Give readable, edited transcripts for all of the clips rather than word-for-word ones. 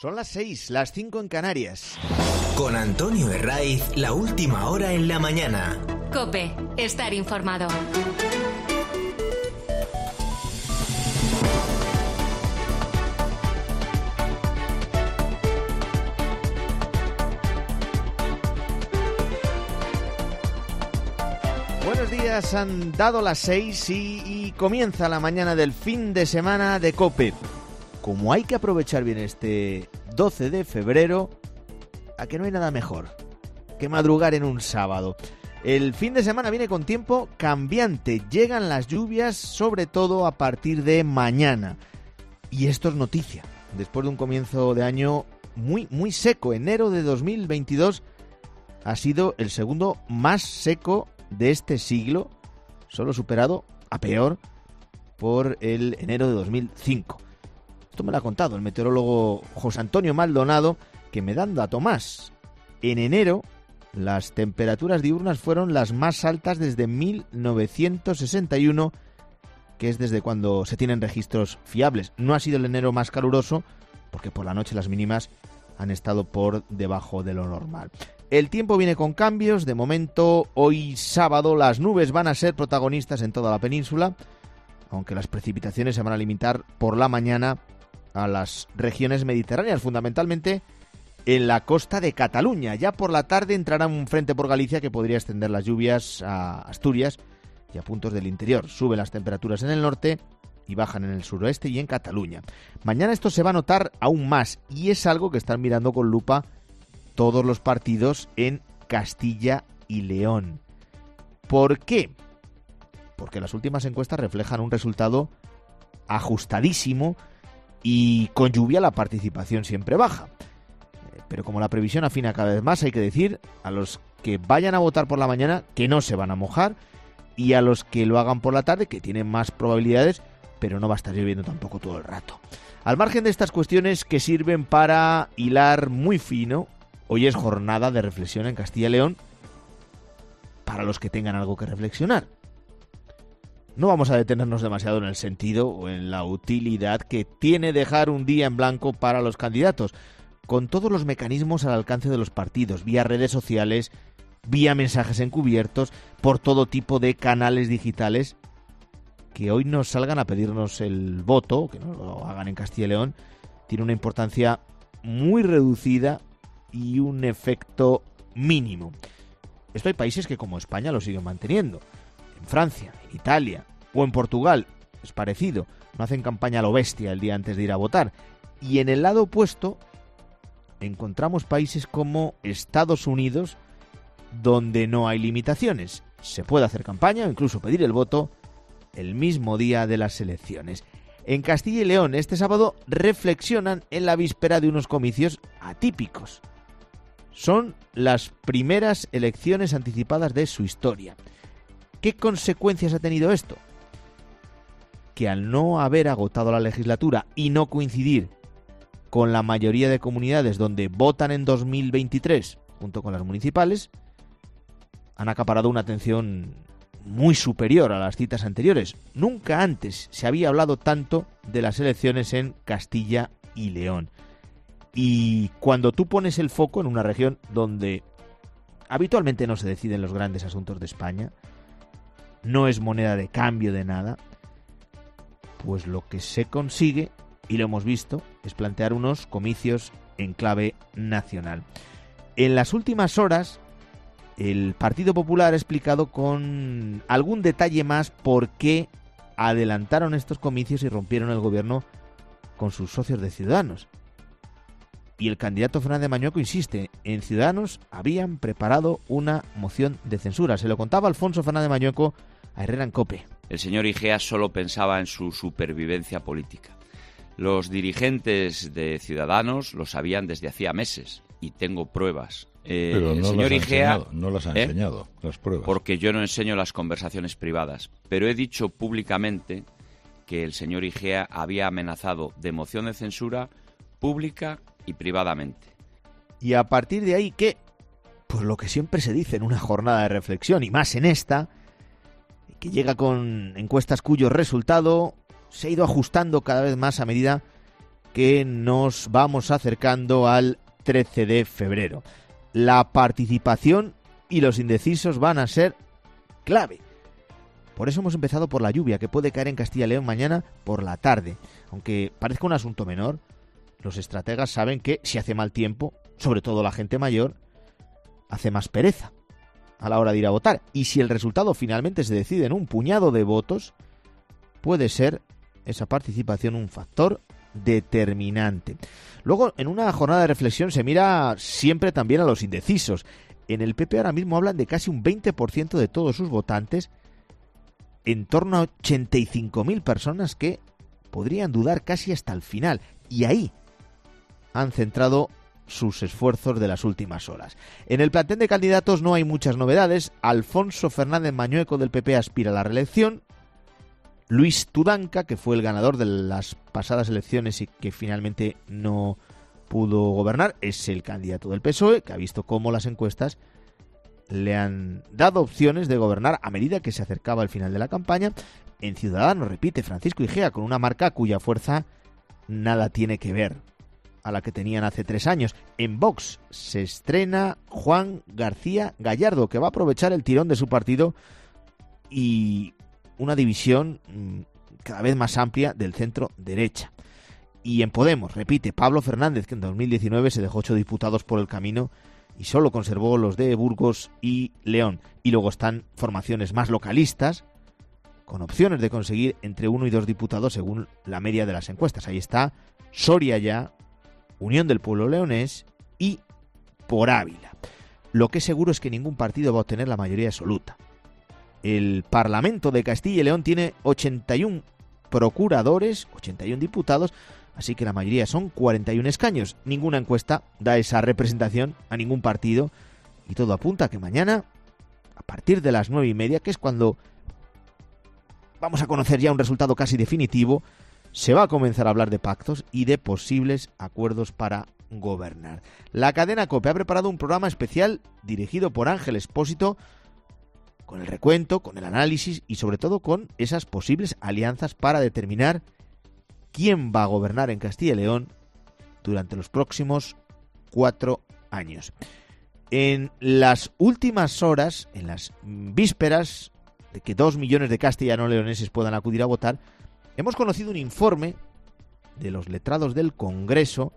Son las 6, las 5 en Canarias. Con Antonio Herraiz, la última hora en la mañana. COPE, estar informado. Buenos días, han dado las 6 y comienza la mañana del fin de semana de COPE. Como hay que aprovechar bien este 12 de febrero, a que no hay nada mejor que madrugar en un sábado. El fin de semana viene con tiempo cambiante, llegan las lluvias sobre todo a partir de mañana. Y esto es noticia, después de un comienzo de año muy seco. Enero de 2022 ha sido el segundo más seco de este siglo, solo superado, a peor, por el enero de 2005. Esto me lo ha contado el meteorólogo José Antonio Maldonado, que me da un dato más. En enero, las temperaturas diurnas fueron las más altas desde 1961, que es desde cuando se tienen registros fiables. No ha sido el enero más caluroso, porque por la noche las mínimas han estado por debajo de lo normal. El tiempo viene con cambios. De momento, hoy sábado, las nubes van a ser protagonistas en toda la península, aunque las precipitaciones se van a limitar por la mañana a las regiones mediterráneas, fundamentalmente en la costa de Cataluña. Ya por la tarde entrará un frente por Galicia que podría extender las lluvias a Asturias y a puntos del interior. Suben las temperaturas en el norte y bajan en el suroeste y en Cataluña. Mañana esto se va a notar aún más y es algo que están mirando con lupa todos los partidos en Castilla y León. ¿Por qué? Porque las últimas encuestas reflejan un resultado ajustadísimo y con lluvia la participación siempre baja. Pero como la previsión afina cada vez más, hay que decir a los que vayan a votar por la mañana que no se van a mojar y a los que lo hagan por la tarde que tienen más probabilidades, pero no va a estar lloviendo tampoco todo el rato. Al margen de estas cuestiones que sirven para hilar muy fino, hoy es jornada de reflexión en Castilla y León para los que tengan algo que reflexionar. No vamos a detenernos demasiado en el sentido o en la utilidad que tiene dejar un día en blanco para los candidatos, con todos los mecanismos al alcance de los partidos, vía redes sociales, vía mensajes encubiertos, por todo tipo de canales digitales. Que hoy nos salgan a pedirnos el voto, que no lo hagan en Castilla y León, tiene una importancia muy reducida y un efecto mínimo. Esto hay países que como España lo siguen manteniendo. En Francia, en Italia o en Portugal es parecido. No hacen campaña a lo bestia el día antes de ir a votar. Y en el lado opuesto encontramos países como Estados Unidos, donde no hay limitaciones. Se puede hacer campaña o incluso pedir el voto el mismo día de las elecciones. En Castilla y León este sábado reflexionan en la víspera de unos comicios atípicos. Son las primeras elecciones anticipadas de su historia. ¿Qué consecuencias ha tenido esto? Que al no haber agotado la legislatura y no coincidir con la mayoría de comunidades donde votan en 2023, junto con las municipales, han acaparado una atención muy superior a las citas anteriores. Nunca antes se había hablado tanto de las elecciones en Castilla y León. Y cuando tú pones el foco en una región donde habitualmente no se deciden los grandes asuntos de España, no es moneda de cambio de nada, pues lo que se consigue, y lo hemos visto, es plantear unos comicios en clave nacional. En las últimas horas, el Partido Popular ha explicado con algún detalle más por qué adelantaron estos comicios y rompieron el gobierno con sus socios de Ciudadanos. Y el candidato Fernández Mañueco insiste, en Ciudadanos habían preparado una moción de censura. Se lo contaba Alfonso Fernández Mañueco a Herrera en COPE. El señor Igea solo pensaba en su supervivencia política. Los dirigentes de Ciudadanos lo sabían desde hacía meses y tengo pruebas. Pero no señor Igea, no las ha enseñado, las pruebas. Porque yo no enseño las conversaciones privadas, pero he dicho públicamente que el señor Igea había amenazado de moción de censura pública y privadamente. Y a partir de ahí, ¿qué? Pues lo que siempre se dice en una jornada de reflexión, y más en esta, que llega con encuestas cuyo resultado se ha ido ajustando cada vez más a medida que nos vamos acercando al 13 de febrero. La participación y los indecisos van a ser clave. Por eso hemos empezado por la lluvia, que puede caer en Castilla y León mañana por la tarde. Aunque parezca un asunto menor, los estrategas saben que si hace mal tiempo, sobre todo la gente mayor, hace más pereza a la hora de ir a votar. Y si el resultado finalmente se decide en un puñado de votos, puede ser esa participación un factor determinante. Luego, en una jornada de reflexión se mira siempre también a los indecisos. En el PP ahora mismo hablan de casi un 20% de todos sus votantes, en torno a 85.000 personas que podrían dudar casi hasta el final. Y ahí han centrado sus esfuerzos de las últimas horas. En el plantel de candidatos no hay muchas novedades. Alfonso Fernández Mañueco del PP aspira a la reelección. Luis Tudanca, que fue el ganador de las pasadas elecciones y que finalmente no pudo gobernar, es el candidato del PSOE, que ha visto cómo las encuestas le han dado opciones de gobernar a medida que se acercaba el final de la campaña. En Ciudadanos, repite Francisco Igea, con una marca cuya fuerza nada tiene que ver a la que tenían hace 3 años. En Vox se estrena Juan García Gallardo, que va a aprovechar el tirón de su partido y una división cada vez más amplia del centro derecha. Y en Podemos, repite Pablo Fernández, que en 2019 se dejó 8 diputados por el camino y solo conservó los de Burgos y León. Y luego están formaciones más localistas, con opciones de conseguir entre 1 y 2 diputados según la media de las encuestas. Ahí está Soria Ya, Unión del Pueblo Leonés y Por Ávila. Lo que es seguro es que ningún partido va a obtener la mayoría absoluta. El Parlamento de Castilla y León tiene 81 procuradores, 81 diputados, así que la mayoría son 41 escaños. Ninguna encuesta da esa representación a ningún partido y todo apunta a que mañana, a partir de las 9:30, que es cuando vamos a conocer ya un resultado casi definitivo, se va a comenzar a hablar de pactos y de posibles acuerdos para gobernar. La cadena COPE ha preparado un programa especial dirigido por Ángel Expósito, con el recuento, con el análisis y sobre todo con esas posibles alianzas para determinar quién va a gobernar en Castilla y León durante los próximos 4 años. En las últimas horas, en las vísperas de que 2 millones de castellano-leoneses puedan acudir a votar, hemos conocido un informe de los letrados del Congreso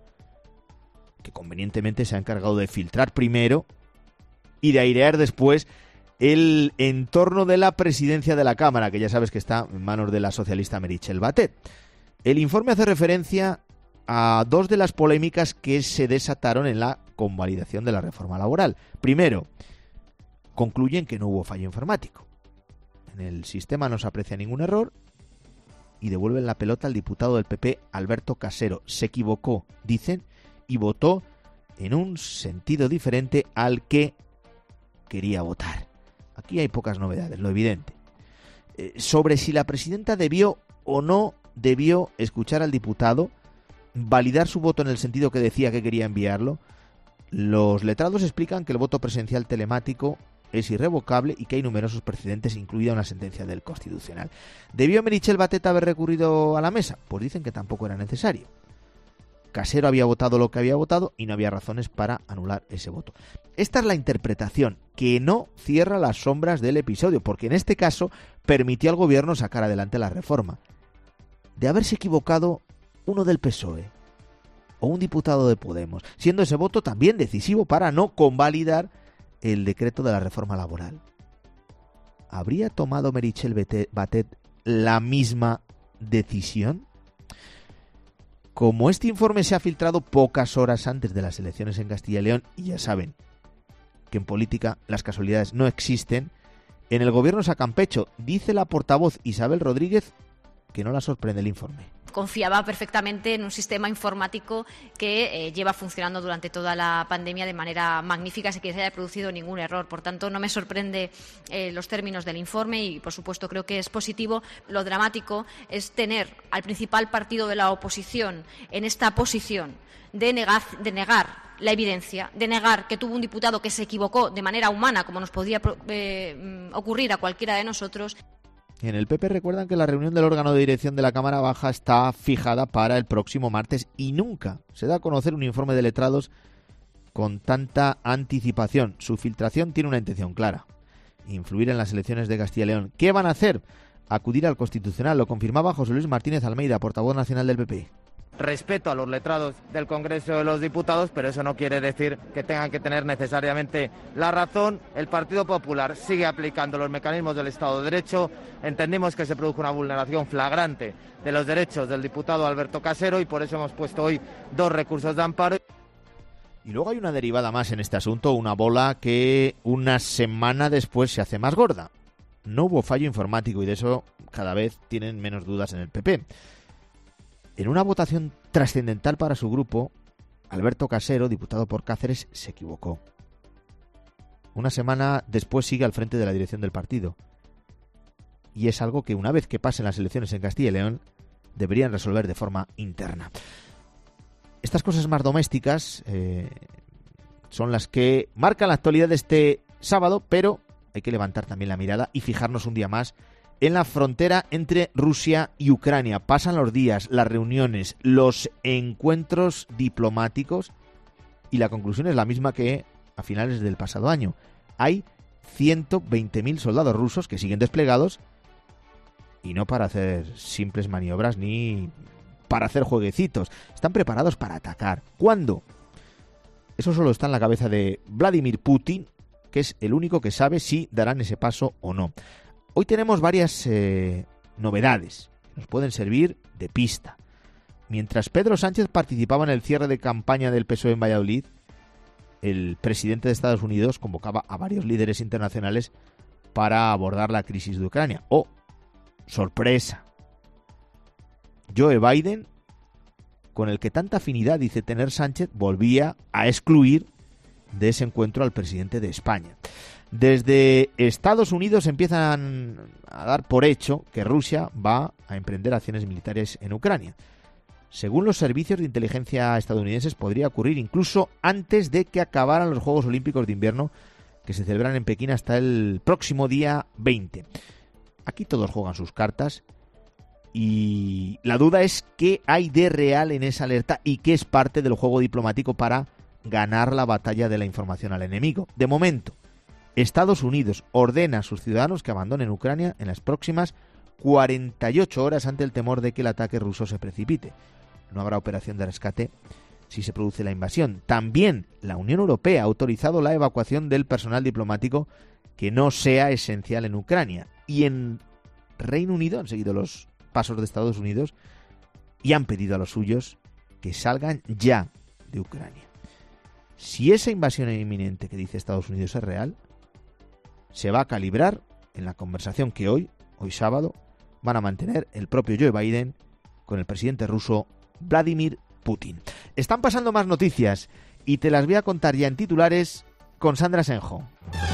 que convenientemente se ha encargado de filtrar primero y de airear después el entorno de la presidencia de la Cámara, que ya sabes que está en manos de la socialista Meritxell Batet. El informe hace referencia a 2 de las polémicas que se desataron en la convalidación de la reforma laboral. Primero, concluyen que no hubo fallo informático. En el sistema no se aprecia ningún error y devuelven la pelota al diputado del PP, Alberto Casero. Se equivocó, dicen, y votó en un sentido diferente al que quería votar. Aquí hay pocas novedades, lo evidente. Sobre si la presidenta debió o no debió escuchar al diputado, validar su voto en el sentido que decía que quería enviarlo, los letrados explican que el voto presencial telemático es irrevocable y que hay numerosos precedentes, incluida una sentencia del Constitucional. ¿Debió Meritxell Batet haber recurrido a la mesa? Pues dicen que tampoco era necesario. Casero había votado lo que había votado y no había razones para anular ese voto. Esta es la interpretación, que no cierra las sombras del episodio, porque en este caso permitió al gobierno sacar adelante la reforma. De haberse equivocado uno del PSOE o un diputado de Podemos, siendo ese voto también decisivo para no convalidar el decreto de la reforma laboral. ¿Habría tomado Meritxell Batet la misma decisión? Como este informe se ha filtrado pocas horas antes de las elecciones en Castilla y León, y ya saben que en política las casualidades no existen, en el gobierno sacan pecho. Dice la portavoz Isabel Rodríguez que no la sorprende el informe. Confiaba perfectamente en un sistema informático que lleva funcionando durante toda la pandemia de manera magnífica, sin que se haya producido ningún error. Por tanto, no me sorprende los términos del informe y, por supuesto, creo que es positivo. Lo dramático es tener al principal partido de la oposición en esta posición de negar la evidencia, de negar que tuvo un diputado que se equivocó de manera humana, como nos podía ocurrir a cualquiera de nosotros. En el PP recuerdan que la reunión del órgano de dirección de la Cámara Baja está fijada para el próximo martes y nunca se da a conocer un informe de letrados con tanta anticipación. Su filtración tiene una intención clara: influir en las elecciones de Castilla y León. ¿Qué van a hacer? Acudir al Constitucional. Lo confirmaba José Luis Martínez Almeida, portavoz nacional del PP. Respeto a los letrados del Congreso de los Diputados, pero eso no quiere decir que tengan que tener necesariamente la razón. El Partido Popular sigue aplicando los mecanismos del Estado de Derecho. Entendimos que se produjo una vulneración flagrante de los derechos del diputado Alberto Casero y por eso hemos puesto hoy 2 recursos de amparo. Y luego hay una derivada más en este asunto, una bola que una semana después se hace más gorda. No hubo fallo informático y de eso cada vez tienen menos dudas en el PP. En una votación trascendental para su grupo, Alberto Casero, diputado por Cáceres, se equivocó. Una semana después sigue al frente de la dirección del partido. Y es algo que una vez que pasen las elecciones en Castilla y León, deberían resolver de forma interna. Estas cosas más domésticas son las que marcan la actualidad de este sábado, pero hay que levantar también la mirada y fijarnos un día más en la frontera entre Rusia y Ucrania. Pasan los días, las reuniones, los encuentros diplomáticos y la conclusión es la misma que a finales del pasado año. Hay 120.000 soldados rusos que siguen desplegados y no para hacer simples maniobras ni para hacer jueguecitos. Están preparados para atacar. ¿Cuándo? Eso solo está en la cabeza de Vladimir Putin, que es el único que sabe si darán ese paso o no. Hoy tenemos varias novedades que nos pueden servir de pista. Mientras Pedro Sánchez participaba en el cierre de campaña del PSOE en Valladolid, el presidente de Estados Unidos convocaba a varios líderes internacionales para abordar la crisis de Ucrania. ¡Oh, sorpresa! Joe Biden, con el que tanta afinidad dice tener Sánchez, volvía a excluir de ese encuentro al presidente de España. Desde Estados Unidos empiezan a dar por hecho que Rusia va a emprender acciones militares en Ucrania. Según los servicios de inteligencia estadounidenses, podría ocurrir incluso antes de que acabaran los Juegos Olímpicos de Invierno que se celebran en Pekín hasta el próximo día 20. Aquí todos juegan sus cartas y la duda es qué hay de real en esa alerta y qué es parte del juego diplomático para ganar la batalla de la información al enemigo. De momento, Estados Unidos ordena a sus ciudadanos que abandonen Ucrania en las próximas 48 horas ante el temor de que el ataque ruso se precipite. No habrá operación de rescate si se produce la invasión. También la Unión Europea ha autorizado la evacuación del personal diplomático que no sea esencial en Ucrania. Y en Reino Unido han seguido los pasos de Estados Unidos y han pedido a los suyos que salgan ya de Ucrania. Si esa invasión inminente que dice Estados Unidos es real, se va a calibrar en la conversación que hoy sábado, van a mantener el propio Joe Biden con el presidente ruso Vladimir Putin. Están pasando más noticias y te las voy a contar ya en titulares con Sandra Senjo.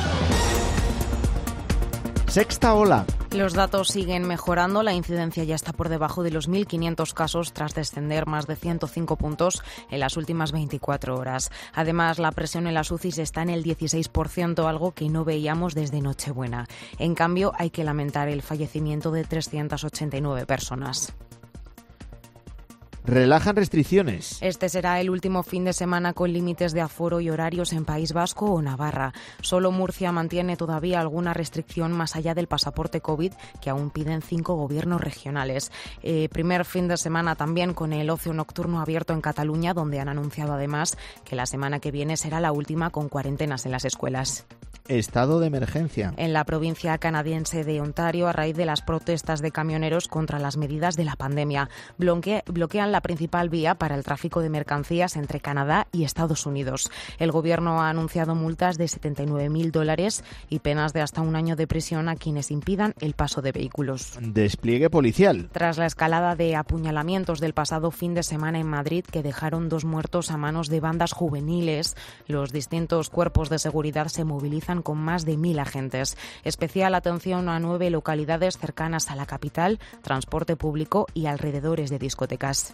Sexta ola. Los datos siguen mejorando, la incidencia ya está por debajo de los 1.500 casos tras descender más de 105 puntos en las últimas 24 horas. Además, la presión en las UCIs está en el 16%, algo que no veíamos desde Nochebuena. En cambio, hay que lamentar el fallecimiento de 389 personas. Relajan restricciones. Este será el último fin de semana con límites de aforo y horarios en País Vasco o Navarra. Solo Murcia mantiene todavía alguna restricción más allá del pasaporte COVID que aún piden 5 gobiernos regionales. Primer fin de semana también con el ocio nocturno abierto en Cataluña, donde han anunciado además que la semana que viene será la última con cuarentenas en las escuelas. Estado de emergencia. En la provincia canadiense de Ontario, a raíz de las protestas de camioneros contra las medidas de la pandemia, bloquean la principal vía para el tráfico de mercancías entre Canadá y Estados Unidos. El gobierno ha anunciado multas de $79.000 y penas de hasta 1 año de prisión a quienes impidan el paso de vehículos. Despliegue policial. Tras la escalada de apuñalamientos del pasado fin de semana en Madrid, que dejaron 2 muertos a manos de bandas juveniles, los distintos cuerpos de seguridad se movilizan con más de 1.000 agentes. Especial atención a 9 localidades cercanas a la capital, transporte público y alrededores de discotecas.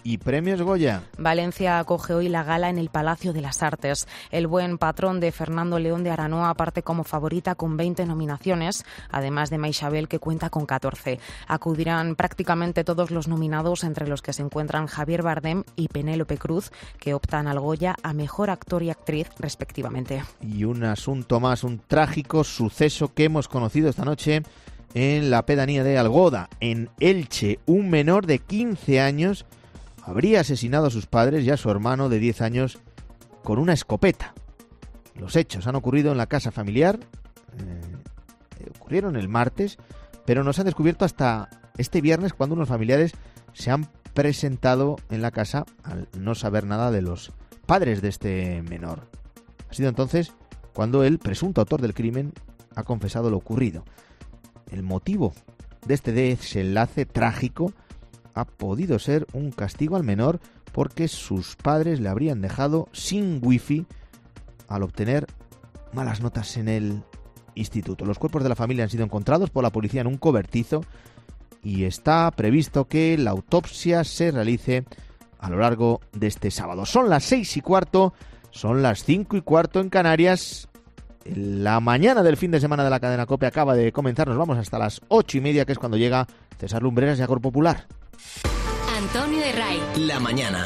Y premios Goya. Valencia acoge hoy la gala en el Palacio de las Artes. El buen patrón de Fernando León de Aranoa parte como favorita con 20 nominaciones, además de Maixabel, que cuenta con 14. Acudirán prácticamente todos los nominados, entre los que se encuentran Javier Bardem y Penélope Cruz, que optan al Goya a Mejor Actor y Actriz, respectivamente. Y un asunto más, un trágico suceso que hemos conocido esta noche en la pedanía de Algoda, en Elche. Un menor de 15 años habría asesinado a sus padres y a su hermano de 10 años con una escopeta. Los hechos han ocurrido en la casa familiar, ocurrieron el martes, pero no se han descubierto hasta este viernes, cuando unos familiares se han presentado en la casa al no saber nada de los padres de este menor. Ha sido entonces cuando el presunto autor del crimen ha confesado lo ocurrido. El motivo de este desenlace trágico ha podido ser un castigo al menor porque sus padres le habrían dejado sin wifi al obtener malas notas en el instituto. Los cuerpos de la familia han sido encontrados por la policía en un cobertizo y está previsto que la autopsia se realice a lo largo de este sábado. Son las 6:15, son las 5:15 en Canarias. La mañana del fin de semana de la cadena COPE acaba de comenzar. Nos vamos hasta las 8:30, que es cuando llega César Lumbreras y Acor Popular. Antonio de Ray. La mañana.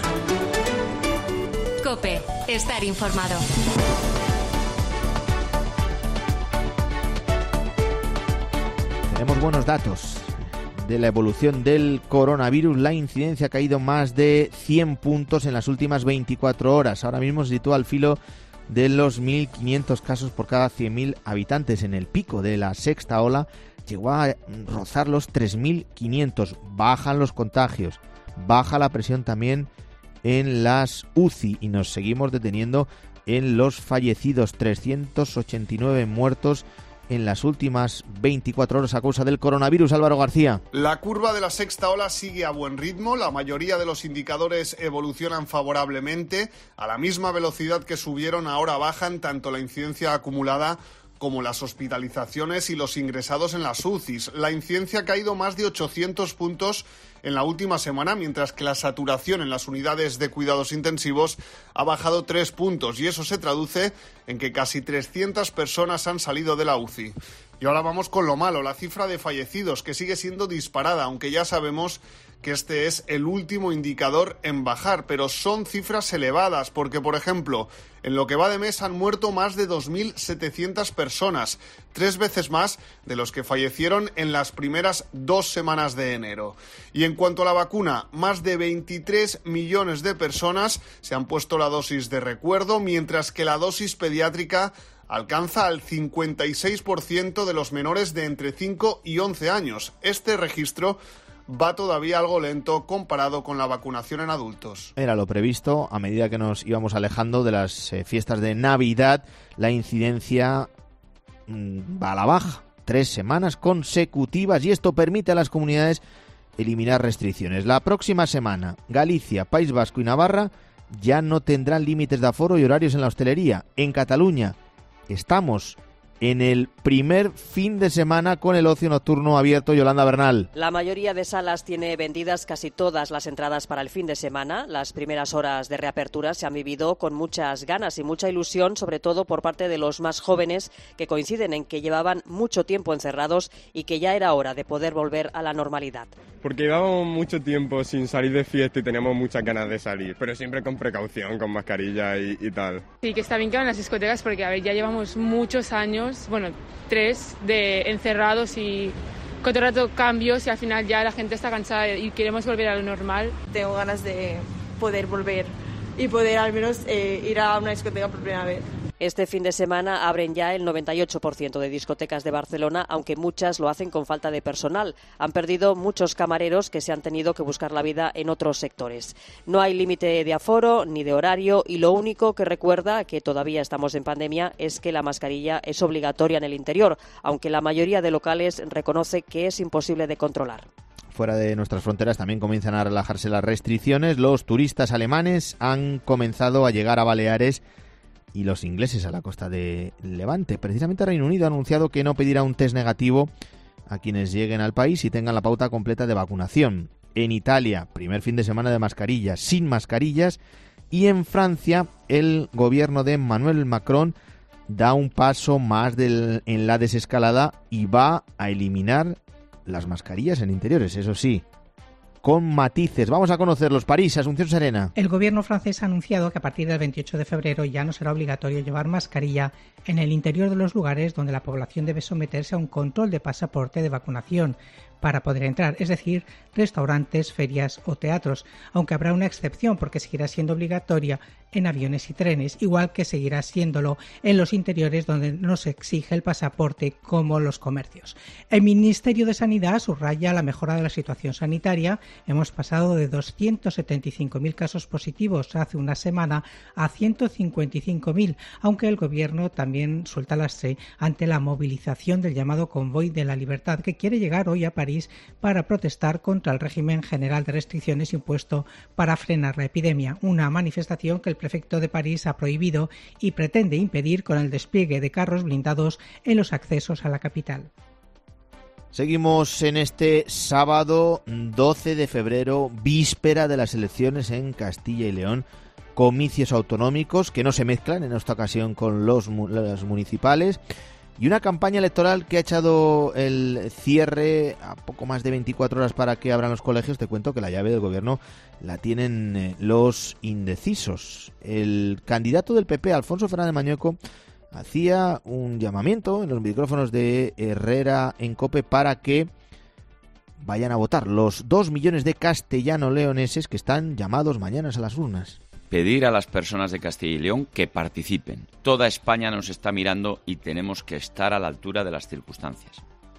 COPE. Estar informado. Tenemos buenos datos de la evolución del coronavirus. La incidencia ha caído más de 100 puntos en las últimas 24 horas. Ahora mismo se sitúa al filo de los 1.500 casos por cada 100.000 habitantes. En el pico de la sexta ola llegó a rozar los 3.500. Bajan los contagios, baja la presión también en las UCI y nos seguimos deteniendo en los fallecidos. 389 muertos en las últimas 24 horas a causa del coronavirus. Álvaro García. La curva de la sexta ola sigue a buen ritmo. La mayoría de los indicadores evolucionan favorablemente. A la misma velocidad que subieron, ahora bajan tanto la incidencia acumulada como las hospitalizaciones y los ingresados en las UCIs. La incidencia ha caído más de 800 puntos en la última semana, mientras que la saturación en las unidades de cuidados intensivos ha bajado 3 puntos, y eso se traduce en que casi 300 personas han salido de la UCI. Y ahora vamos con lo malo, la cifra de fallecidos, que sigue siendo disparada, aunque ya sabemos que este es el último indicador en bajar, pero son cifras elevadas, porque, por ejemplo, en lo que va de mes han muerto más de 2.700 personas, 3 veces más de los que fallecieron en las primeras 2 semanas de enero. Y en cuanto a la vacuna, más de 23 millones de personas se han puesto la dosis de recuerdo, mientras que la dosis pediátrica alcanza al 56% de los menores de entre 5 y 11 años. Este registro va todavía algo lento comparado con la vacunación en adultos. Era lo previsto. A medida que nos íbamos alejando de las fiestas de Navidad, la incidencia va a la baja. 3 semanas consecutivas, y esto permite a las comunidades eliminar restricciones. La próxima semana, Galicia, País Vasco y Navarra ya no tendrán límites de aforo y horarios en la hostelería. En Cataluña estamos en el primer fin de semana con el ocio nocturno abierto. Yolanda Bernal. La mayoría de salas tiene vendidas casi todas las entradas para el fin de semana. Las primeras horas de reapertura se han vivido con muchas ganas y mucha ilusión, sobre todo por parte de los más jóvenes, que coinciden en que llevaban mucho tiempo encerrados y que ya era hora de poder volver a la normalidad. Porque llevábamos mucho tiempo sin salir de fiesta y teníamos muchas ganas de salir, pero siempre con precaución, con mascarilla y tal. Sí, que está bien que hagan las discotecas porque, a ver, ya llevamos muchos años, bueno, 3 de encerrados y con todo el rato cambios, y al final ya la gente está cansada y queremos volver a lo normal. Tengo ganas de poder volver y poder al menos ir a una discoteca por primera vez. Este fin de semana abren ya el 98% de discotecas de Barcelona, aunque muchas lo hacen con falta de personal. Han perdido muchos camareros que se han tenido que buscar la vida en otros sectores. No hay límite de aforo ni de horario, y lo único que recuerda que todavía estamos en pandemia es que la mascarilla es obligatoria en el interior, aunque la mayoría de locales reconoce que es imposible de controlar. Fuera de nuestras fronteras también comienzan a relajarse las restricciones. Los turistas alemanes han comenzado a llegar a Baleares y los ingleses a la costa de Levante. Precisamente Reino Unido ha anunciado que no pedirá un test negativo a quienes lleguen al país y tengan la pauta completa de vacunación. En Italia, primer fin de semana de mascarillas, sin mascarillas. Y en Francia, el gobierno de Emmanuel Macron da un paso más en la desescalada y va a eliminar las mascarillas en interiores, eso sí, con matices. Vamos a conocerlos. París, Asunción Serena. El gobierno francés ha anunciado que a partir del 28 de febrero ya no será obligatorio llevar mascarilla en el interior de los lugares donde la población debe someterse a un control de pasaporte de vacunación para poder entrar, es decir, restaurantes, ferias o teatros, aunque habrá una excepción porque seguirá siendo obligatoria en aviones y trenes, igual que seguirá siéndolo en los interiores donde no se exige el pasaporte como los comercios. El Ministerio de Sanidad subraya la mejora de la situación sanitaria. Hemos pasado de 275.000 casos positivos hace una semana a 155.000, aunque el gobierno también suelta lastre ante la movilización del llamado Convoy de la Libertad, que quiere llegar hoy a París para protestar contra el régimen general de restricciones impuesto para frenar la epidemia, una manifestación que el prefecto de París ha prohibido y pretende impedir con el despliegue de carros blindados en los accesos a la capital. Seguimos en este sábado 12 de febrero, víspera de las elecciones en Castilla y León, comicios autonómicos que no se mezclan en esta ocasión con los municipales. Y una campaña electoral que ha echado el cierre a poco más de 24 horas para que abran los colegios. Te cuento que la llave del gobierno la tienen los indecisos. El candidato del PP, Alfonso Fernández Mañueco, hacía un llamamiento en los micrófonos de Herrera en COPE para que vayan a votar los 2 millones de castellano-leoneses que están llamados mañana a las urnas. Pedir a las personas de Castilla y León que participen. Toda España nos está mirando y tenemos que estar a la altura de las circunstancias.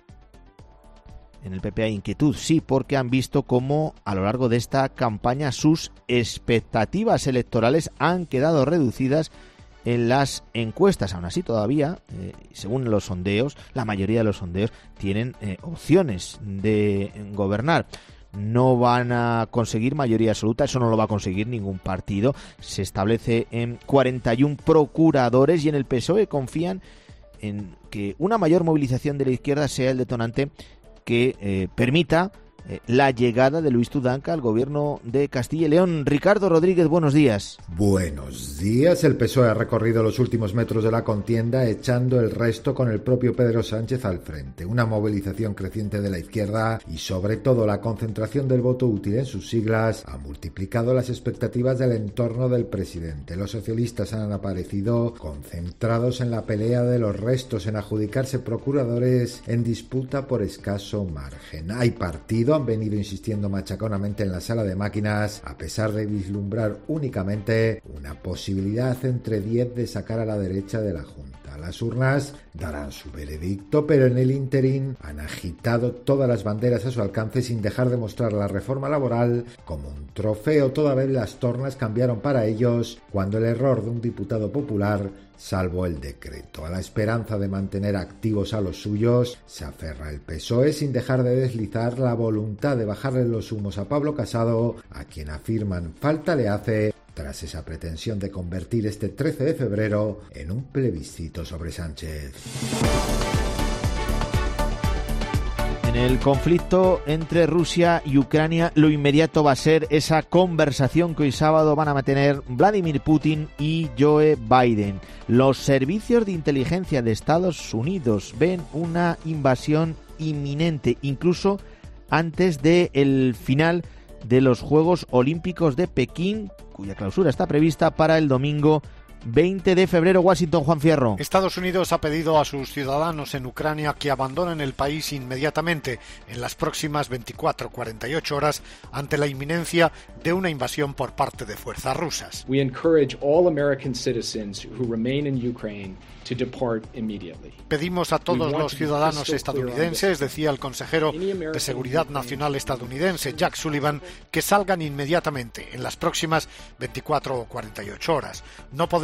En el PP hay inquietud, sí, porque han visto cómo a lo largo de esta campaña sus expectativas electorales han quedado reducidas en las encuestas. Aún así, todavía, según los sondeos, la mayoría de los sondeos tienen opciones de gobernar. No van a conseguir mayoría absoluta, eso no lo va a conseguir ningún partido. Se establece en 41 procuradores y en el PSOE confían en que una mayor movilización de la izquierda sea el detonante que permita la llegada de Luis Tudanca al gobierno de Castilla y León. Ricardo Rodríguez, buenos días. Buenos días. El PSOE ha recorrido los últimos metros de la contienda, echando el resto con el propio Pedro Sánchez al frente. Una movilización creciente de la izquierda y sobre todo la concentración del voto útil en sus siglas ha multiplicado las expectativas del entorno del presidente. Los socialistas han aparecido concentrados en la pelea de los restos, en adjudicarse procuradores en disputa por escaso margen. Hay partido, han venido insistiendo machaconamente en la sala de máquinas, a pesar de vislumbrar únicamente una posibilidad entre 10 de sacar a la derecha de la Junta. Las urnas darán su veredicto, pero en el ínterin han agitado todas las banderas a su alcance sin dejar de mostrar la reforma laboral como un trofeo, toda vez las tornas cambiaron para ellos cuando el error de un diputado popular salvó el decreto. A la esperanza de mantener activos a los suyos se aferra el PSOE sin dejar de deslizar la voluntad de bajarle los humos a Pablo Casado, a quien afirman falta le hace tras esa pretensión de convertir este 13 de febrero en un plebiscito sobre Sánchez. En el conflicto entre Rusia y Ucrania, lo inmediato va a ser esa conversación que hoy sábado van a mantener Vladimir Putin y Joe Biden. Los servicios de inteligencia de Estados Unidos ven una invasión inminente, incluso antes del final de los Juegos Olímpicos de Pekín, cuya clausura está prevista para el domingo 20 de febrero. Washington, Juan Fierro. Estados Unidos ha pedido a sus ciudadanos en Ucrania que abandonen el país inmediatamente en las próximas 24-48 horas ante la inminencia de una invasión por parte de fuerzas rusas. We encourage all American citizens who remain in Ukraine to depart immediately. Pedimos a todos los ciudadanos estadounidenses, decía el consejero de Seguridad Nacional estadounidense Jack Sullivan, que salgan inmediatamente en las próximas 24 o 48 horas. No podemos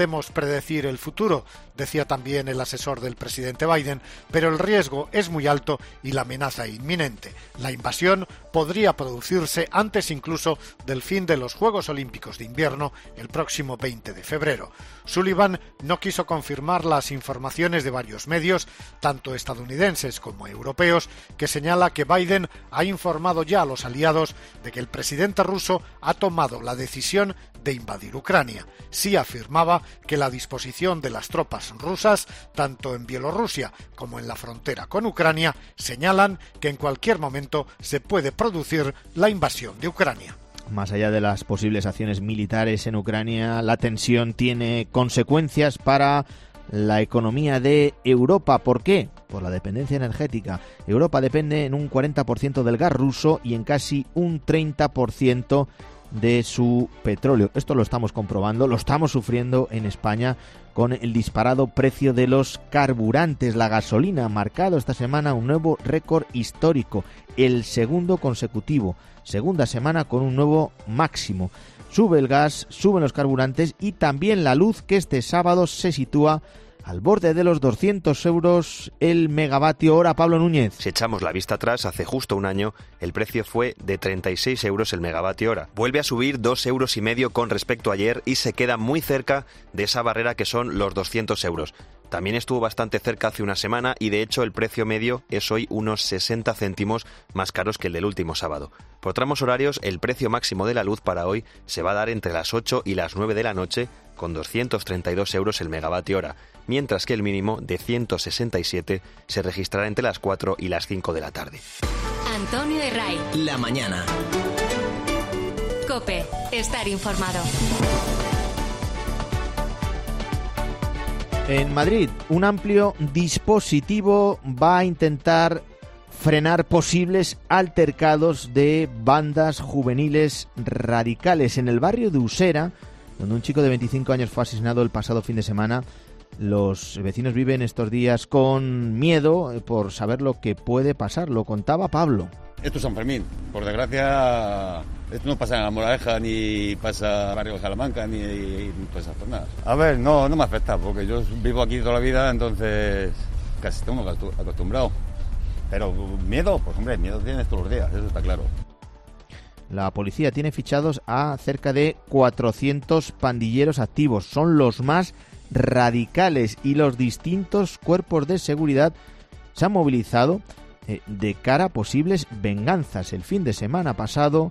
podemos predecir el futuro, decía también el asesor del presidente Biden, pero el riesgo es muy alto y la amenaza inminente. La invasión podría producirse antes incluso del fin de los Juegos Olímpicos de Invierno el próximo 20 de febrero. Sullivan no quiso confirmar las informaciones de varios medios, tanto estadounidenses como europeos, que señala que Biden ha informado ya a los aliados de que el presidente ruso ha tomado la decisión de invadir Ucrania. Sí afirmaba que la disposición de las tropas rusas, tanto en Bielorrusia como en la frontera con Ucrania, señalan que en cualquier momento se puede producir la invasión de Ucrania. Más allá de las posibles acciones militares en Ucrania, la tensión tiene consecuencias para la economía de Europa. ¿Por qué? Por la dependencia energética. Europa depende en un 40% del gas ruso y en casi un 30% de su petróleo. Esto lo estamos comprobando, lo estamos sufriendo en España con el disparado precio de los carburantes. La gasolina ha marcado esta semana un nuevo récord histórico, el segundo consecutivo, segunda semana con un nuevo máximo. Sube el gas, suben los carburantes y también la luz, que este sábado se sitúa al borde de los 200 euros el megavatio hora. Pablo Núñez. Si echamos la vista atrás, hace justo un año el precio fue de 36 euros el megavatio hora. Vuelve a subir 2,5 euros con respecto a ayer y se queda muy cerca de esa barrera que son los 200 euros. También estuvo bastante cerca hace una semana y de hecho el precio medio es hoy unos 60 céntimos más caros que el del último sábado. Por tramos horarios, el precio máximo de la luz para hoy se va a dar entre las 8 y las 9 de la noche con 232 euros el megavatio hora, mientras que el mínimo de 167 se registrará entre las 4 y las 5 de la tarde. Antonio de Ray. La mañana. COPE. Estar informado. En Madrid, un amplio dispositivo va a intentar frenar posibles altercados de bandas juveniles radicales. En el barrio de Usera, donde un chico de 25 años fue asesinado el pasado fin de semana, los vecinos viven estos días con miedo por saber lo que puede pasar. Lo contaba Pablo. Esto es San Fermín. Por desgracia, esto no pasa en La Moraleja, ni pasa en Barrio de Salamanca, ni pasa por nada. A ver, no me afecta, porque yo vivo aquí toda la vida, entonces casi estoy acostumbrado. Pero miedo, pues hombre, miedo tienes todos los días, eso está claro. La policía tiene fichados a cerca de 400 pandilleros activos. Son los más radicales y los distintos cuerpos de seguridad se han movilizado de cara a posibles venganzas. El fin de semana pasado,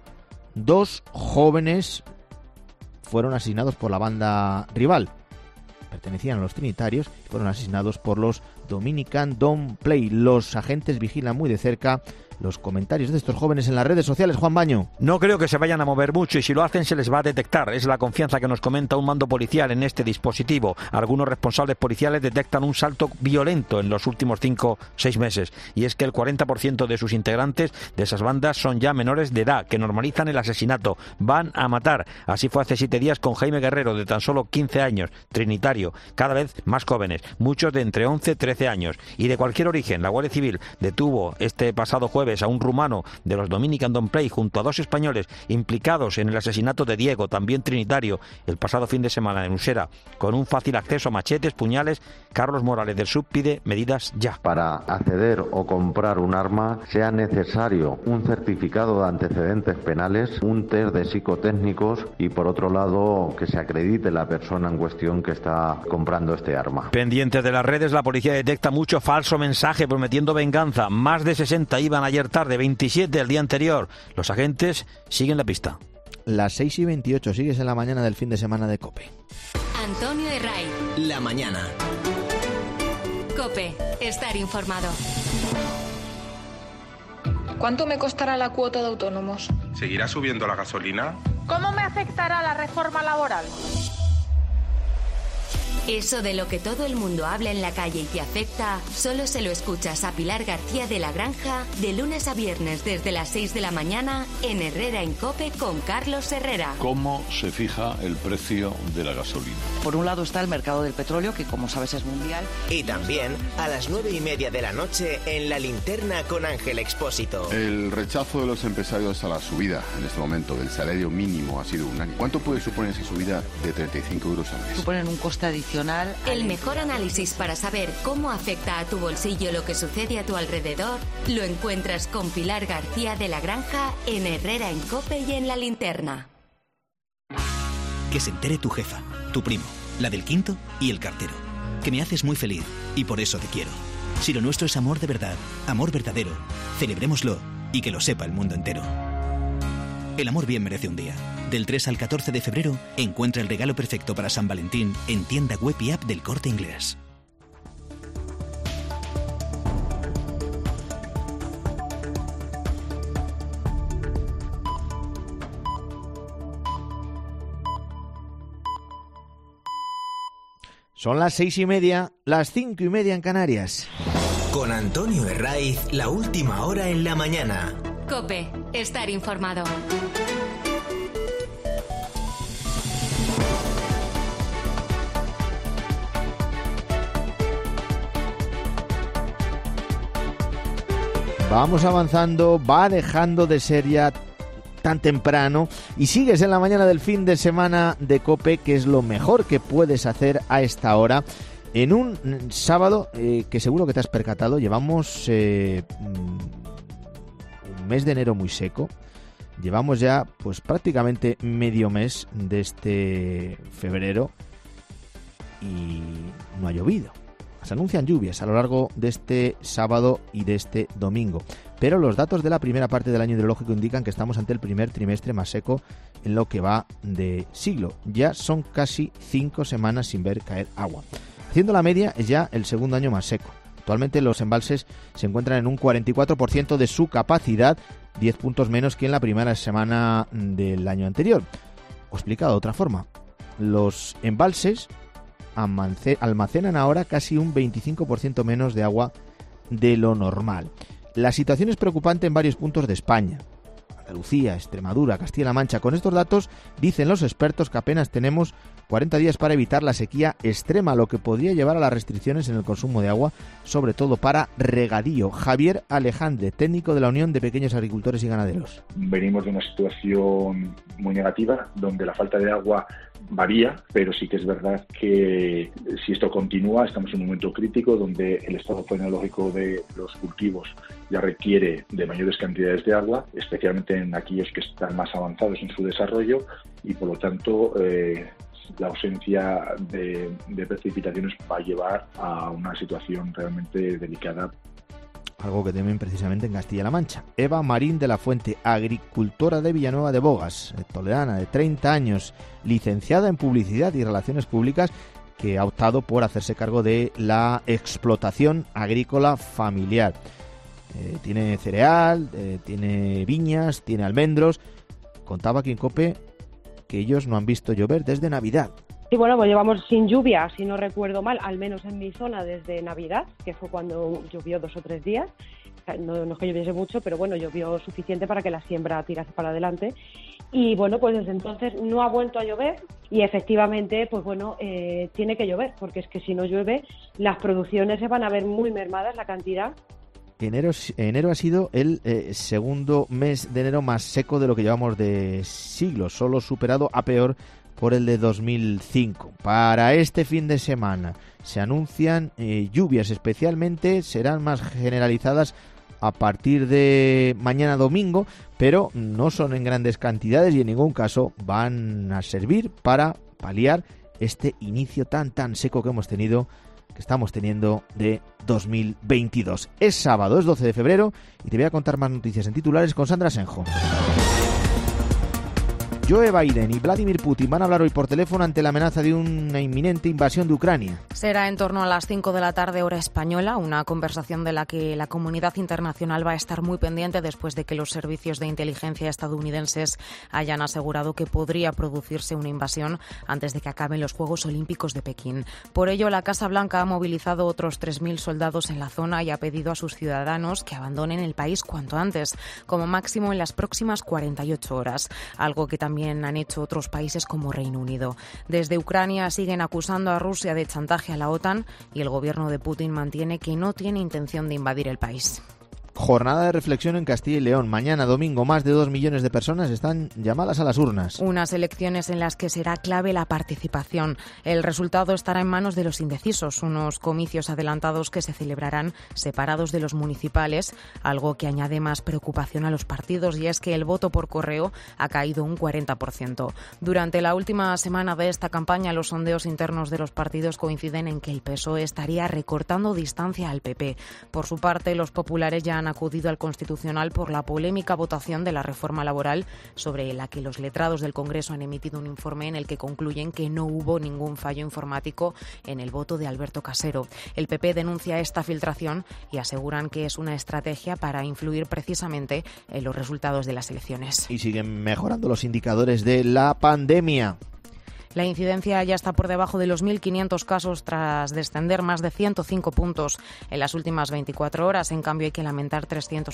2 jóvenes fueron asesinados por la banda rival. Pertenecían a los trinitarios y fueron asesinados por los Dominican Don't Play. Los agentes vigilan muy de cerca los comentarios de estos jóvenes en las redes sociales. Juan Baño. No creo que se vayan a mover mucho y si lo hacen se les va a detectar. Es la confianza que nos comenta un mando policial en este dispositivo. Algunos responsables policiales detectan un salto violento en los últimos 5 o 6 meses. Y es que el 40% de sus integrantes de esas bandas son ya menores de edad, que normalizan el asesinato. Van a matar. Así fue hace 7 días con Jaime Guerrero, de tan solo 15 años, trinitario, cada vez más jóvenes, muchos de entre 11 y 13 años. Y de cualquier origen, la Guardia Civil detuvo este pasado jueves a un rumano de los Dominican Don't Play junto a 2 españoles implicados en el asesinato de Diego, también trinitario, el pasado fin de semana en Usera. Con un fácil acceso a machetes, puñales, Carlos Morales del Sub pide medidas ya. Para acceder o comprar un arma sea necesario un certificado de antecedentes penales, un test de psicotécnicos y por otro lado que se acredite la persona en cuestión que está comprando este arma. Pendientes de las redes, la policía detecta mucho falso mensaje prometiendo venganza. Más de 60 iban ayer tarde, 27 el día anterior. Los agentes siguen la pista. Las 6:28, sigues en la mañana del fin de semana de COPE. Antonio de Ray. La mañana. COPE. Estar informado. ¿Cuánto me costará la cuota de autónomos? ¿Seguirá subiendo la gasolina? ¿Cómo me afectará la reforma laboral? Eso de lo que todo el mundo habla en la calle y te afecta, solo se lo escuchas a Pilar García de la Granja de lunes a viernes desde las 6 de la mañana en Herrera en COPE con Carlos Herrera. ¿Cómo se fija el precio de la gasolina? Por un lado está el mercado del petróleo, que como sabes es mundial. Y también a las 9:30 de la noche en La Linterna con Ángel Expósito. El rechazo de los empresarios a la subida en este momento del salario mínimo ha sido unánime. ¿Cuánto puede suponer esa subida de 35 euros al mes? Suponen un coste adicional. El mejor análisis para saber cómo afecta a tu bolsillo lo que sucede a tu alrededor lo encuentras con Pilar García de la Granja en Herrera en COPE y en La Linterna. Que se entere tu jefa, tu primo, la del quinto y el cartero. Que me haces muy feliz y por eso te quiero. Si lo nuestro es amor de verdad, amor verdadero, celebrémoslo y que lo sepa el mundo entero. El amor bien merece un día. Del 3 al 14 de febrero, encuentra el regalo perfecto para San Valentín en tienda web y app del Corte Inglés. Son las 6:30, las 5:30 en Canarias. Con Antonio Herraiz, la última hora en la mañana. COPE, estar informado. Vamos avanzando, va dejando de ser ya tan temprano y sigues en la mañana del fin de semana de COPE, que es lo mejor que puedes hacer a esta hora. En un sábado que seguro que te has percatado, llevamos un mes de enero muy seco. Llevamos ya pues prácticamente medio mes de este febrero y no ha llovido. Se anuncian lluvias a lo largo de este sábado y de este domingo, pero los datos de la primera parte del año hidrológico indican que estamos ante el primer trimestre más seco en lo que va de siglo. Ya son casi 5 semanas sin ver caer agua. Haciendo la media, es ya el segundo año más seco. Actualmente los embalses se encuentran en un 44% de su capacidad, 10 puntos menos que en la primera semana del año anterior. O explicado de otra forma, los embalses almacenan ahora casi un 25% menos de agua de lo normal. La situación es preocupante en varios puntos de España. Andalucía, Extremadura, Castilla-La Mancha. Con estos datos dicen los expertos que apenas tenemos 40 días para evitar la sequía extrema, lo que podría llevar a las restricciones en el consumo de agua, sobre todo para regadío. Javier Alejandre, técnico de la Unión de Pequeños Agricultores y Ganaderos. Venimos de una situación muy negativa, donde la falta de agua varía, pero sí que es verdad que si esto continúa, estamos en un momento crítico donde el estado fenológico de los cultivos ya requiere de mayores cantidades de agua, especialmente en aquellos que están más avanzados en su desarrollo, y por lo tanto la ausencia de precipitaciones va a llevar a una situación realmente delicada. Algo que temen precisamente en Castilla-La Mancha. Eva Marín de la Fuente, agricultora de Villanueva de Bogas, toledana de 30 años, licenciada en Publicidad y Relaciones Públicas, que ha optado por hacerse cargo de la explotación agrícola familiar. Tiene cereal, tiene viñas, tiene almendros. Contaba aquí en COPE que ellos no han visto llover desde Navidad. Sí, bueno, pues llevamos sin lluvia, si no recuerdo mal, al menos en mi zona desde Navidad, que fue cuando llovió 2 o 3 días. No es que lloviese mucho, pero bueno, llovió suficiente para que la siembra tirase para adelante. Y bueno, pues desde entonces no ha vuelto a llover y efectivamente, pues bueno, tiene que llover, porque es que si no llueve, las producciones se van a ver muy mermadas, la cantidad. Enero ha sido el segundo mes de enero más seco de lo que llevamos de siglos, solo superado a peor por el de 2005. Para este fin de semana se anuncian lluvias, especialmente serán más generalizadas a partir de mañana domingo, pero no son en grandes cantidades y en ningún caso van a servir para paliar este inicio tan seco que estamos teniendo de 2022. Es sábado, es 12 de febrero y te voy a contar más noticias en titulares con Sandra Senjo. Joe Biden y Vladimir Putin van a hablar hoy por teléfono ante la amenaza de una inminente invasión de Ucrania. Será en torno a las 5 de la tarde, hora española, una conversación de la que la comunidad internacional va a estar muy pendiente después de que los servicios de inteligencia estadounidenses hayan asegurado que podría producirse una invasión antes de que acaben los Juegos Olímpicos de Pekín. Por ello, la Casa Blanca ha movilizado otros 3.000 soldados en la zona y ha pedido a sus ciudadanos que abandonen el país cuanto antes, como máximo en las próximas 48 horas, algo que también han hecho otros países como Reino Unido. Desde Ucrania siguen acusando a Rusia de chantaje a la OTAN y el gobierno de Putin mantiene que no tiene intención de invadir el país. Jornada de reflexión en Castilla y León. Mañana, domingo, más de 2 millones de personas están llamadas a las urnas. Unas elecciones en las que será clave la participación. El resultado estará en manos de los indecisos, unos comicios adelantados que se celebrarán separados de los municipales, algo que añade más preocupación a los partidos, y es que el voto por correo ha caído un 40%. Durante la última semana de esta campaña, los sondeos internos de los partidos coinciden en que el PSOE estaría recortando distancia al PP. Por su parte, los populares ya han acudido al Constitucional por la polémica votación de la reforma laboral, sobre la que los letrados del Congreso han emitido un informe en el que concluyen que no hubo ningún fallo informático en el voto de Alberto Casero. El PP denuncia esta filtración y aseguran que es una estrategia para influir precisamente en los resultados de las elecciones. Y siguen mejorando los indicadores de la pandemia. La incidencia ya está por debajo de los 1.500 casos tras descender más de 105 puntos en las últimas 24 horas. En cambio, hay que lamentar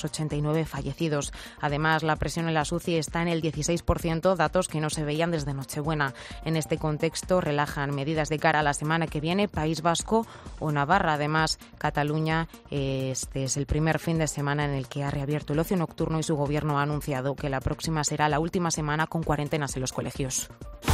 389 fallecidos. Además, la presión en la UCI está en el 16%, datos que no se veían desde Nochebuena. En este contexto, relajan medidas de cara a la semana que viene País Vasco o Navarra. Además, Cataluña, este es el primer fin de semana en el que ha reabierto el ocio nocturno y su gobierno ha anunciado que la próxima será la última semana con cuarentenas en los colegios.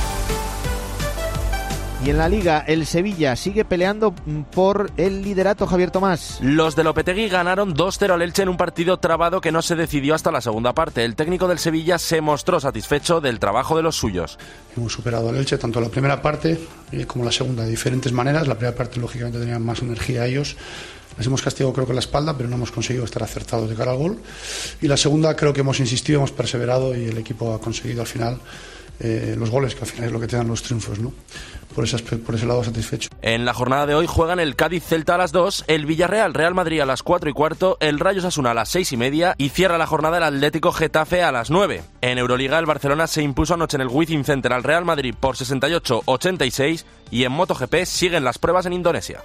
Y en la Liga, el Sevilla sigue peleando por el liderato, Javier Tomás. Los de Lopetegui ganaron 2-0 al Elche en un partido trabado que no se decidió hasta la segunda parte. El técnico del Sevilla se mostró satisfecho del trabajo de los suyos. Hemos superado al Elche tanto la primera parte como la segunda de diferentes maneras. La primera parte, lógicamente, tenían más energía ellos. Les hemos castigado, creo que en la espalda, pero no hemos conseguido estar acertados de cara al gol. Y la segunda, creo que hemos insistido, hemos perseverado y el equipo ha conseguido al final los goles, que al final es lo que te dan los triunfos, ¿no? Por ese lado satisfecho. En la jornada de hoy juegan el Cádiz-Celta a las 2, el Villarreal-Real Madrid a las 4:15, el Rayo Osasuna a las 6:30 y cierra la jornada el Atlético-Getafe a las 9. En Euroliga, el Barcelona se impuso anoche en el Withing Center al Real Madrid por 68-86 y en MotoGP siguen las pruebas en Indonesia.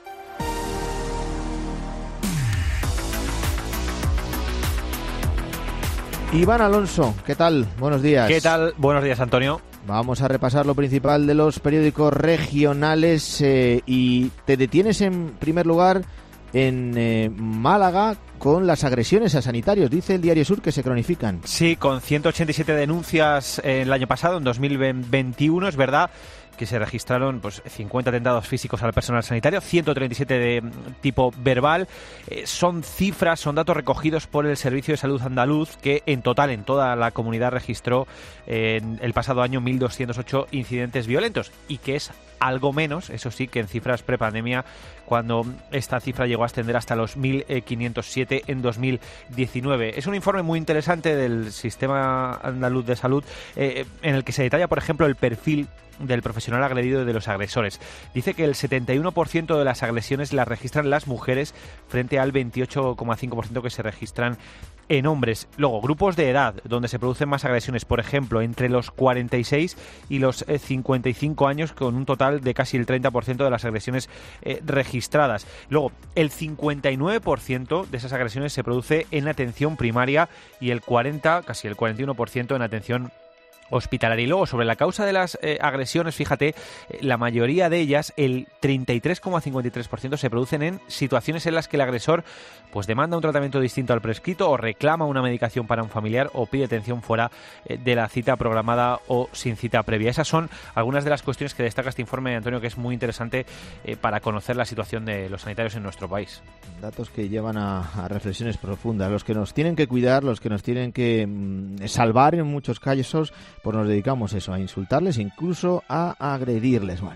Iván Alonso, ¿qué tal? Buenos días. ¿Qué tal? Buenos días, Antonio. Vamos a repasar lo principal de los periódicos regionales y te detienes en primer lugar en Málaga con las agresiones a sanitarios. Dice el Diario Sur que se cronifican. Sí, con 187 denuncias el año pasado, en 2021, es verdad que se registraron 50 atentados físicos al personal sanitario, 137 de tipo verbal. Son cifras, son datos recogidos por el Servicio de Salud Andaluz, que en total, en toda la comunidad, registró en el pasado año 1.208 incidentes violentos, y que es algo menos, eso sí, que en cifras prepandemia, cuando esta cifra llegó a ascender hasta los 1.507 en 2019. Es un informe muy interesante del Sistema Andaluz de Salud, en el que se detalla, por ejemplo, el perfil del profesional agredido y de los agresores. Dice que el 71% de las agresiones las registran las mujeres frente al 28,5% que se registran en hombres. Luego, grupos de edad donde se producen más agresiones, por ejemplo, entre los 46 y los 55 años, con un total de casi el 30% de las agresiones registradas. Luego, el 59% de esas agresiones se produce en atención primaria y el 40, casi el 41% en atención hospitalaria. Y luego, sobre la causa de las agresiones, fíjate, la mayoría de ellas, el 33,53%, se producen en situaciones en las que el agresor demanda un tratamiento distinto al prescrito, o reclama una medicación para un familiar, o pide atención fuera de la cita programada o sin cita previa. Esas son algunas de las cuestiones que destaca este informe, Antonio, que es muy interesante para conocer la situación de los sanitarios en nuestro país. Datos que llevan a reflexiones profundas. Los que nos tienen que cuidar, los que nos tienen que salvar en muchos casos, nos dedicamos a insultarles, incluso a agredirles. Bueno,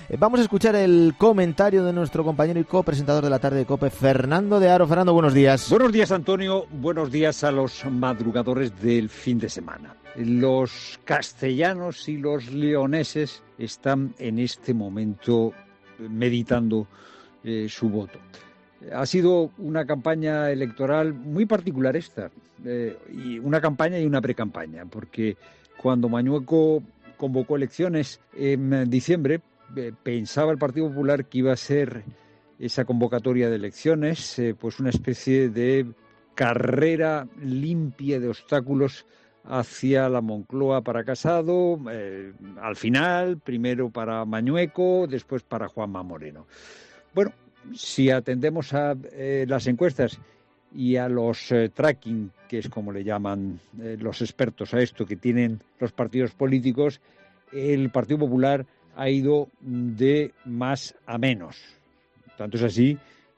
Vamos a escuchar el comentario de nuestro compañero y copresentador de la tarde de COPE, Fernando de Aro. Fernando, buenos días. Buenos días, Antonio. Buenos días a los madrugadores del fin de semana. Los castellanos y los leoneses están en este momento meditando su voto. Ha sido una campaña electoral muy particular esta, y una campaña y una precampaña, porque cuando Mañueco convocó elecciones en diciembre, pensaba el Partido Popular que iba a ser esa convocatoria de elecciones pues una especie de carrera limpia de obstáculos hacia la Moncloa para Casado, al final, primero para Mañueco, después para Juanma Moreno. Bueno, si atendemos a las encuestas y a los tracking, que es como le llaman los expertos a esto que tienen los partidos políticos, el Partido Popular ha ido de más a menos. Tanto es así,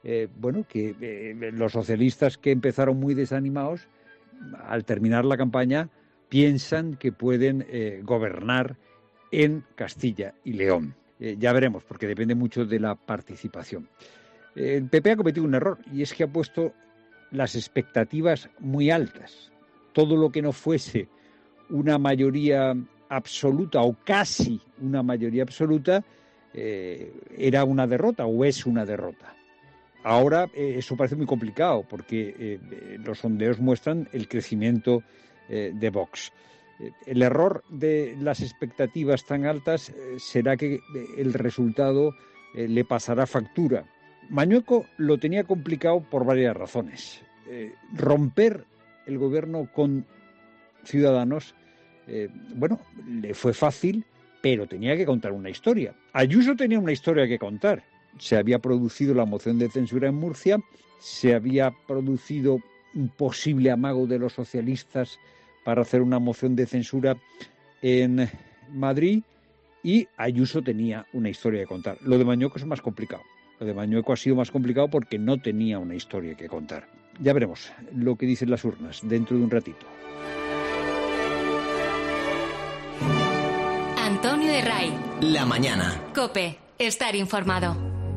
que los socialistas, que empezaron muy desanimados, al terminar la campaña piensan que pueden gobernar en Castilla y León. Ya veremos, porque depende mucho de la participación. El PP ha cometido un error, y es que ha puesto las expectativas muy altas. Todo lo que no fuese una mayoría absoluta o casi una mayoría absoluta era una derrota o es una derrota. Ahora eso parece muy complicado porque los sondeos muestran el crecimiento de Vox. El error de las expectativas tan altas será que el resultado le pasará factura. Mañueco lo tenía complicado por varias razones. Romper el gobierno con Ciudadanos, le fue fácil, pero tenía que contar una historia. Ayuso tenía una historia que contar. Se había producido la moción de censura en Murcia, se había producido un posible amago de los socialistas para hacer una moción de censura en Madrid, y Ayuso tenía una historia que contar. Lo de Mañueco es más complicado. Lo de Mañueco ha sido más complicado porque no tenía una historia que contar. Ya veremos lo que dicen las urnas dentro de un ratito. Antonio de Ray. La mañana. COPE. Estar informado.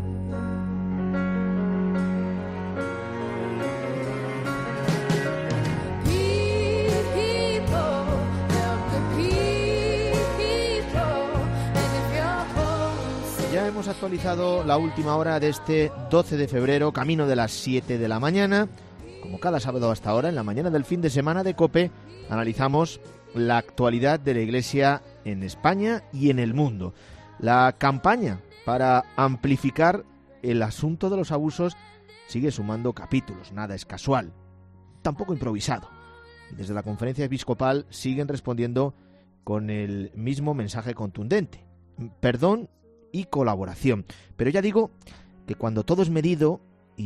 Ya hemos actualizado la última hora de este 12 de febrero, camino de las 7 de la mañana. Como cada sábado hasta ahora, en la mañana del fin de semana de COPE, analizamos la actualidad de la Iglesia en España y en el mundo. La campaña para amplificar el asunto de los abusos sigue sumando capítulos, nada es casual, tampoco improvisado. Y desde la Conferencia Episcopal siguen respondiendo con el mismo mensaje contundente: perdón y colaboración. Pero ya digo que cuando todo es medido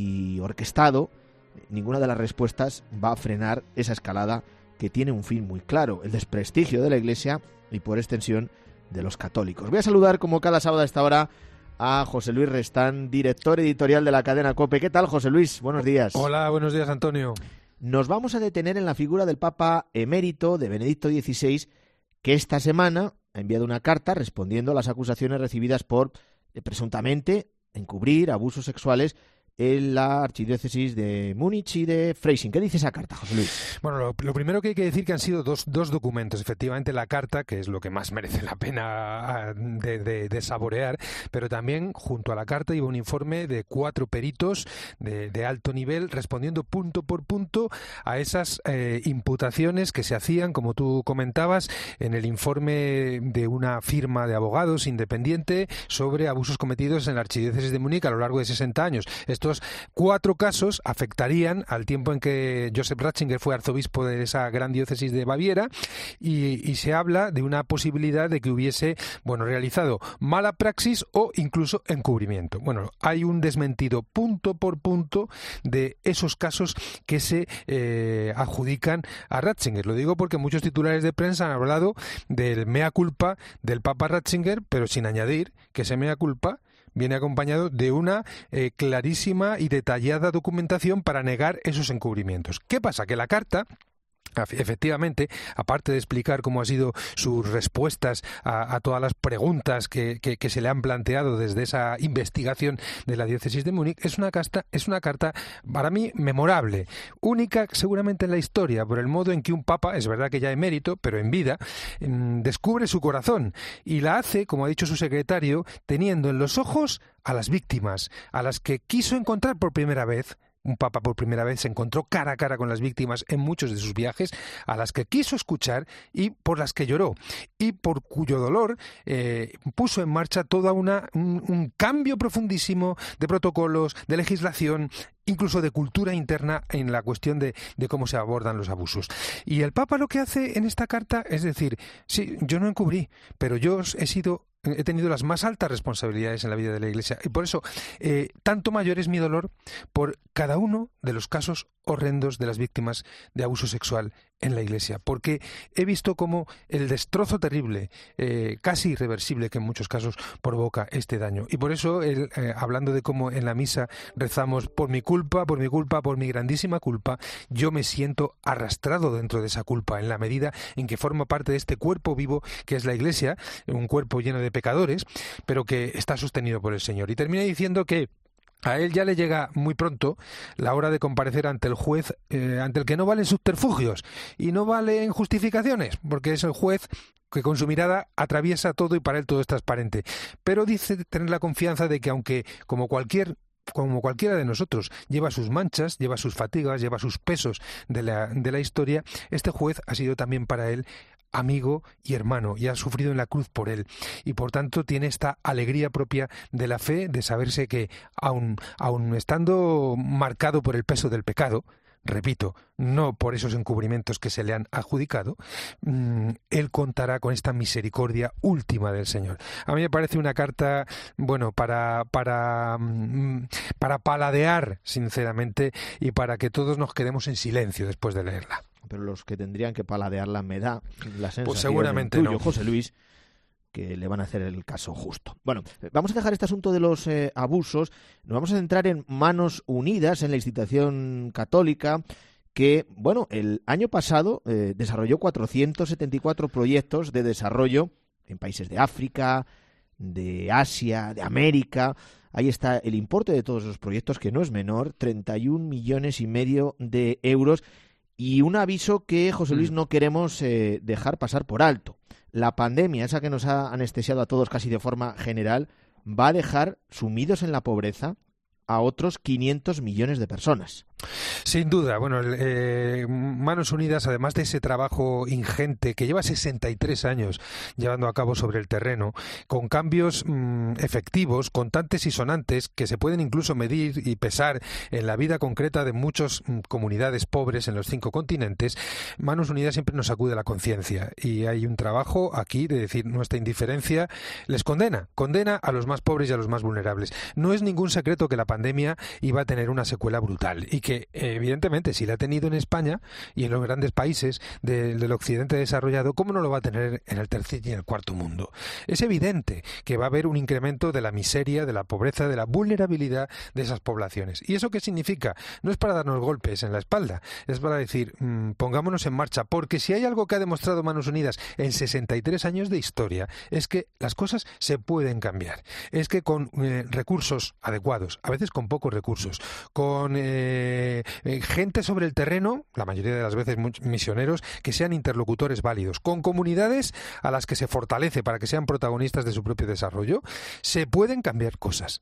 y orquestado, ninguna de las respuestas va a frenar esa escalada que tiene un fin muy claro: el desprestigio de la Iglesia y, por extensión, de los católicos. Voy a saludar, como cada sábado a esta hora, a José Luis Restán, director editorial de la cadena COPE. ¿Qué tal, José Luis? Buenos días. Hola, buenos días, Antonio. Nos vamos a detener en la figura del Papa emérito de Benedicto XVI, que esta semana ha enviado una carta respondiendo a las acusaciones recibidas por, presuntamente, encubrir abusos sexuales en la archidiócesis de Múnich y de Freising. ¿Qué dice esa carta, José Luis? Bueno, lo primero que hay que decir que han sido dos documentos. Efectivamente, la carta, que es lo que más merece la pena de saborear, pero también junto a la carta iba un informe de 4 peritos de alto nivel respondiendo punto por punto a esas imputaciones que se hacían, como tú comentabas, en el informe de una firma de abogados independiente sobre abusos cometidos en la archidiócesis de Múnich a lo largo de 60 años. Estos 4 casos afectarían al tiempo en que Joseph Ratzinger fue arzobispo de esa gran diócesis de Baviera, y se habla de una posibilidad de que hubiese, realizado mala praxis o incluso encubrimiento. Bueno, hay un desmentido punto por punto de esos casos que se adjudican a Ratzinger. Lo digo porque muchos titulares de prensa han hablado del mea culpa del Papa Ratzinger, pero sin añadir que ese mea culpa viene acompañado de una clarísima y detallada documentación para negar esos encubrimientos. ¿Qué pasa? Que la carta Efectivamente, aparte de explicar cómo han sido sus respuestas a todas las preguntas que se le han planteado desde esa investigación de la diócesis de Múnich, es una carta para mí memorable, única seguramente en la historia, por el modo en que un papa, es verdad que ya emérito, pero en vida, descubre su corazón y la hace, como ha dicho su secretario, teniendo en los ojos a las víctimas, a las que quiso encontrar por primera vez. Un papa por primera vez se encontró cara a cara con las víctimas en muchos de sus viajes, a las que quiso escuchar y por las que lloró, y por cuyo dolor puso en marcha todo un cambio profundísimo de protocolos, de legislación, incluso de cultura interna en la cuestión de cómo se abordan los abusos. Y el Papa lo que hace en esta carta es decir, sí, yo no encubrí, pero yo he tenido las más altas responsabilidades en la vida de la Iglesia y por eso tanto mayor es mi dolor por cada uno de los casos horrendos de las víctimas de abuso sexual en la Iglesia, porque he visto cómo el destrozo terrible, casi irreversible que en muchos casos provoca este daño. Y por eso, hablando de cómo en la misa rezamos por mi culpa, por mi grandísima culpa, yo me siento arrastrado dentro de esa culpa, en la medida en que forma parte de este cuerpo vivo que es la Iglesia, un cuerpo lleno de pecadores, pero que está sostenido por el Señor. Y termina diciendo que a él ya le llega muy pronto la hora de comparecer ante el juez, ante el que no valen subterfugios y no valen justificaciones, porque es el juez que con su mirada atraviesa todo y para él todo es transparente. Pero dice tener la confianza de que aunque como cualquiera de nosotros lleva sus manchas, lleva sus fatigas, lleva sus pesos de la historia, este juez ha sido también para él amigo y hermano, y ha sufrido en la cruz por él, y por tanto tiene esta alegría propia de la fe, de saberse que aun estando marcado por el peso del pecado, repito, no por esos encubrimientos que se le han adjudicado, él contará con esta misericordia última del Señor. A mí me parece una carta, bueno, para paladear, sinceramente, y para que todos nos quedemos en silencio después de leerla. Pero los que tendrían que paladearla me da la sensación, pues seguramente tuyo, no, José Luis, que le van a hacer el caso justo. Bueno, vamos a dejar este asunto de los abusos, nos vamos a centrar en Manos Unidas, en la institución católica, que, bueno, el año pasado desarrolló 474 proyectos de desarrollo en países de África, de Asia, de América. Ahí está el importe de todos esos proyectos, que no es menor, 31,5 millones de euros. Y un aviso que, José Luis, no queremos dejar pasar por alto. La pandemia, esa que nos ha anestesiado a todos casi de forma general, va a dejar sumidos en la pobreza a otros 500 millones de personas. Sin duda. Bueno, Manos Unidas, además de ese trabajo ingente que lleva 63 años llevando a cabo sobre el terreno, con cambios efectivos, contantes y sonantes, que se pueden incluso medir y pesar en la vida concreta de muchas comunidades pobres en los 5 continentes, Manos Unidas siempre nos sacude la conciencia. Y hay un trabajo aquí de decir, nuestra indiferencia les condena a los más pobres y a los más vulnerables. No es ningún secreto que la pandemia iba a tener una secuela brutal y que evidentemente si la ha tenido en España y en los grandes países del occidente desarrollado, ¿cómo no lo va a tener en el tercer y en el cuarto mundo? Es evidente que va a haber un incremento de la miseria, de la pobreza, de la vulnerabilidad de esas poblaciones. ¿Y eso qué significa? No es para darnos golpes en la espalda, es para decir, pongámonos en marcha, porque si hay algo que ha demostrado Manos Unidas en 63 años de historia, es que las cosas se pueden cambiar. Es que con recursos adecuados, a veces con pocos recursos, con gente sobre el terreno, la mayoría de las veces misioneros, que sean interlocutores válidos, con comunidades a las que se fortalece para que sean protagonistas de su propio desarrollo, se pueden cambiar cosas,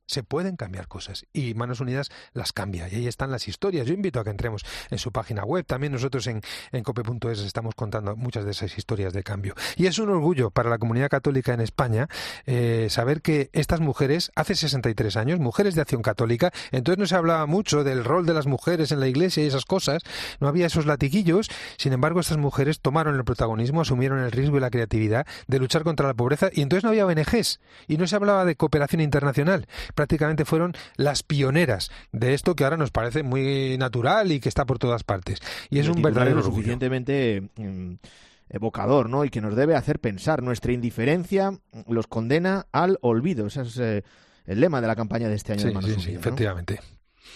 y Manos Unidas las cambia, y ahí están las historias. Yo invito a que entremos en su página web, también nosotros en cope.es estamos contando muchas de esas historias de cambio, y es un orgullo para la comunidad católica en España saber que estas mujeres, hace 63 años, mujeres de Acción Católica, entonces no se hablaba mucho del rol de las mujeres en la Iglesia y esas cosas, no había esos latiguillos. Sin embargo, estas mujeres tomaron el protagonismo, asumieron el riesgo y la creatividad de luchar contra la pobreza, y entonces no había ONGs y no se hablaba de cooperación internacional. Prácticamente fueron las pioneras de esto que ahora nos parece muy natural y que está por todas partes, y es un verdadero orgullo. Suficientemente evocador, ¿no? Y que nos debe hacer pensar. Nuestra indiferencia los condena al olvido. Ese es el lema de la campaña de este año de Manos Unidas, efectivamente.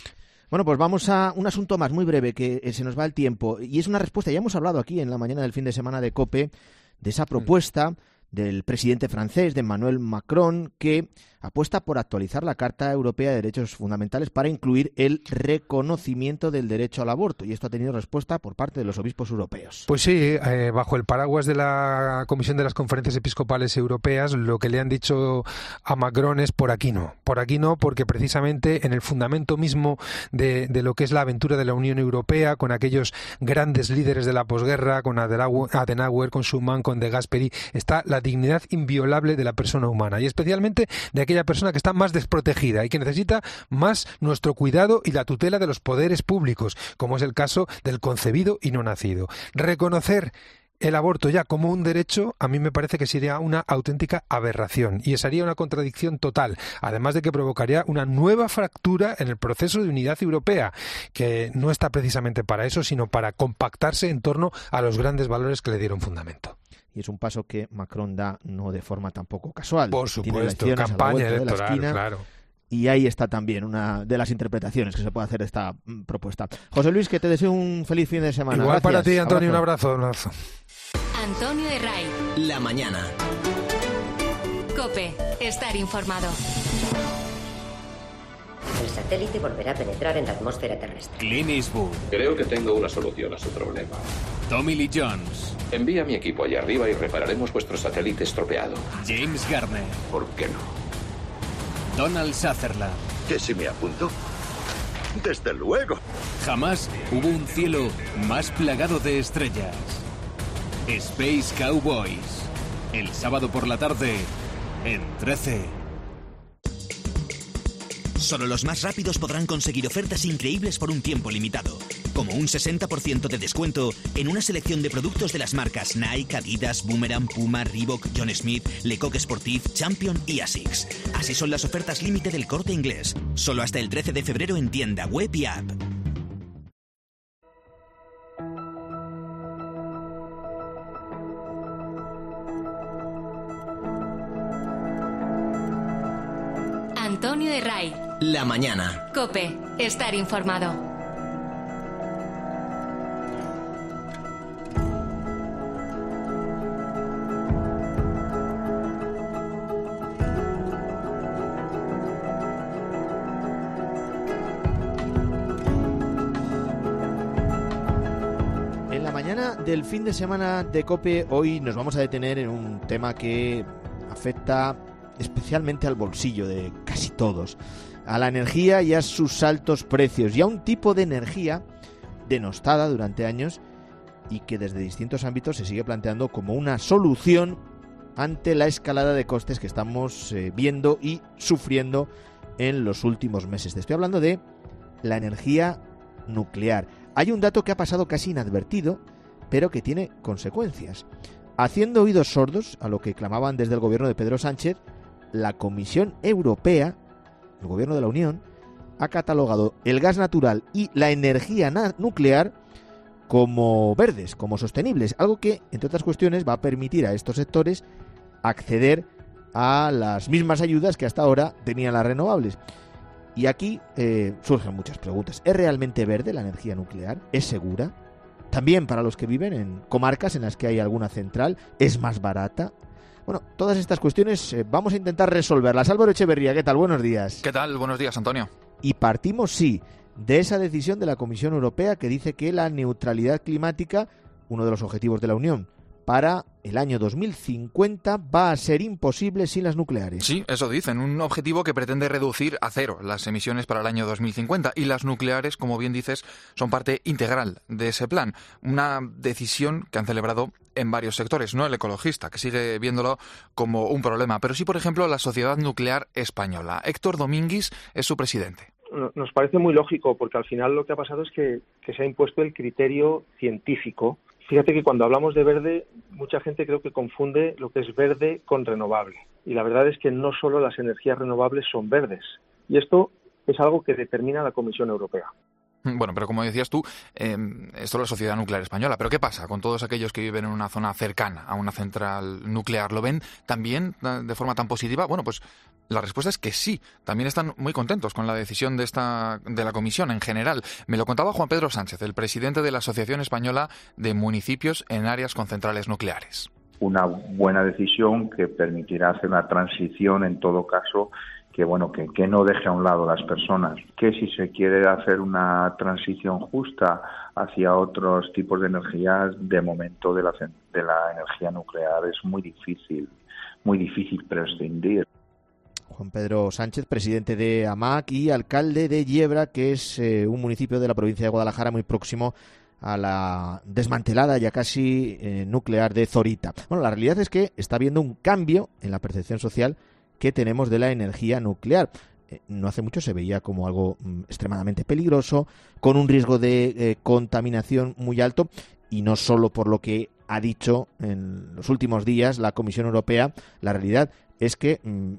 Bueno, pues vamos a un asunto más muy breve, que se nos va el tiempo. Y es una respuesta, ya hemos hablado aquí en la mañana del fin de semana de COPE, de esa propuesta del presidente francés, de Emmanuel Macron, que apuesta por actualizar la Carta Europea de Derechos Fundamentales para incluir el reconocimiento del derecho al aborto. Y esto ha tenido respuesta por parte de los obispos europeos. Pues sí, bajo el paraguas de la Comisión de las Conferencias Episcopales Europeas, lo que le han dicho a Macron es por aquí no, porque precisamente en el fundamento mismo de lo que es la aventura de la Unión Europea, con aquellos grandes líderes de la posguerra, con Adenauer, con Schuman, con De Gasperi, está la dignidad inviolable de la persona humana, y especialmente de aquella persona que está más desprotegida y que necesita más nuestro cuidado y la tutela de los poderes públicos, como es el caso del concebido y no nacido. Reconocer el aborto ya como un derecho, a mí me parece que sería una auténtica aberración y sería una contradicción total, además de que provocaría una nueva fractura en el proceso de unidad europea, que no está precisamente para eso, sino para compactarse en torno a los grandes valores que le dieron fundamento. Y es un paso que Macron da no de forma tampoco casual. Por supuesto, campaña electoral, claro. Y ahí está también una de las interpretaciones que se puede hacer de esta propuesta. José Luis, que te deseo un feliz fin de semana. Igual Gracias. para ti, Antonio, un abrazo. Antonio de Ray. La mañana. COPE. Estar informado. El satélite volverá a penetrar en la atmósfera terrestre. Clint Eastwood. Creo que tengo una solución a su problema. Tommy Lee Jones. Envía a mi equipo allá arriba y repararemos vuestro satélite estropeado. James Garner. ¿Por qué no? Donald Sutherland. ¿Que si me apunto? ¡Desde luego! Jamás hubo un cielo más plagado de estrellas. Space Cowboys. El sábado por la tarde en 13. Solo los más rápidos podrán conseguir ofertas increíbles por un tiempo limitado, como un 60% de descuento en una selección de productos de las marcas Nike, Adidas, Boomerang, Puma, Reebok, John Smith, Lecoq Sportif, Champion y Asics. Así son las ofertas límite del Corte Inglés, solo hasta el 13 de febrero en tienda, web y app. Antonio de Ray. La mañana. COPE. Estar informado. En la mañana del fin de semana de COPE, hoy nos vamos a detener en un tema que afecta especialmente al bolsillo de casi todos, a la energía y a sus altos precios, y a un tipo de energía denostada durante años y que desde distintos ámbitos se sigue planteando como una solución ante la escalada de costes que estamos viendo y sufriendo en los últimos meses. Te estoy hablando de la energía nuclear. Hay un dato que ha pasado casi inadvertido, pero que tiene consecuencias. Haciendo oídos sordos a lo que clamaban desde el gobierno de Pedro Sánchez, la Comisión Europea, el gobierno de la Unión, ha catalogado el gas natural y la energía nuclear como verdes, como sostenibles, algo que, entre otras cuestiones, va a permitir a estos sectores acceder a las mismas ayudas que hasta ahora tenían las renovables. Y aquí surgen muchas preguntas. ¿Es realmente verde la energía nuclear? ¿Es segura? También para los que viven en comarcas en las que hay alguna central, ¿es más barata? Bueno, todas estas cuestiones vamos a intentar resolverlas. Álvaro Echeverría, ¿qué tal? Buenos días. ¿Qué tal? Buenos días, Antonio. Y partimos, sí, de esa decisión de la Comisión Europea que dice que la neutralidad climática, uno de los objetivos de la Unión, para el año 2050 va a ser imposible sin las nucleares. Sí, eso dicen, un objetivo que pretende reducir a cero las emisiones para el año 2050 y las nucleares, como bien dices, son parte integral de ese plan. Una decisión que han celebrado en varios sectores, no el ecologista, que sigue viéndolo como un problema, pero sí, por ejemplo, la Sociedad Nuclear Española. Héctor Domínguez es su presidente. Nos parece muy lógico, porque al final lo que ha pasado es que se ha impuesto el criterio científico. Fíjate que cuando hablamos de verde, mucha gente creo que confunde lo que es verde con renovable. Y la verdad es que no solo las energías renovables son verdes. Y esto es algo que determina la Comisión Europea. Bueno, pero como decías tú, esto es la sociedad nuclear española. ¿Pero qué pasa con todos aquellos que viven en una zona cercana a una central nuclear? ¿Lo ven también de forma tan positiva? Bueno, pues la respuesta es que sí. También están muy contentos con la decisión de la comisión en general. Me lo contaba Juan Pedro Sánchez, el presidente de la Asociación Española de Municipios en Áreas con Centrales Nucleares. Una buena decisión que permitirá hacer una transición, en todo caso, que no deje a un lado a las personas, que si se quiere hacer una transición justa hacia otros tipos de energías, de momento de la energía nuclear es muy difícil prescindir. Juan Pedro Sánchez, presidente de AMAC y alcalde de Yebra, que es un municipio de la provincia de Guadalajara muy próximo a la desmantelada ya casi nuclear de Zorita. Bueno, la realidad es que está habiendo un cambio en la percepción social que tenemos de la energía nuclear. No hace mucho se veía como algo extremadamente peligroso, con un riesgo de contaminación muy alto, y no solo por lo que ha dicho en los últimos días la Comisión Europea. La realidad es que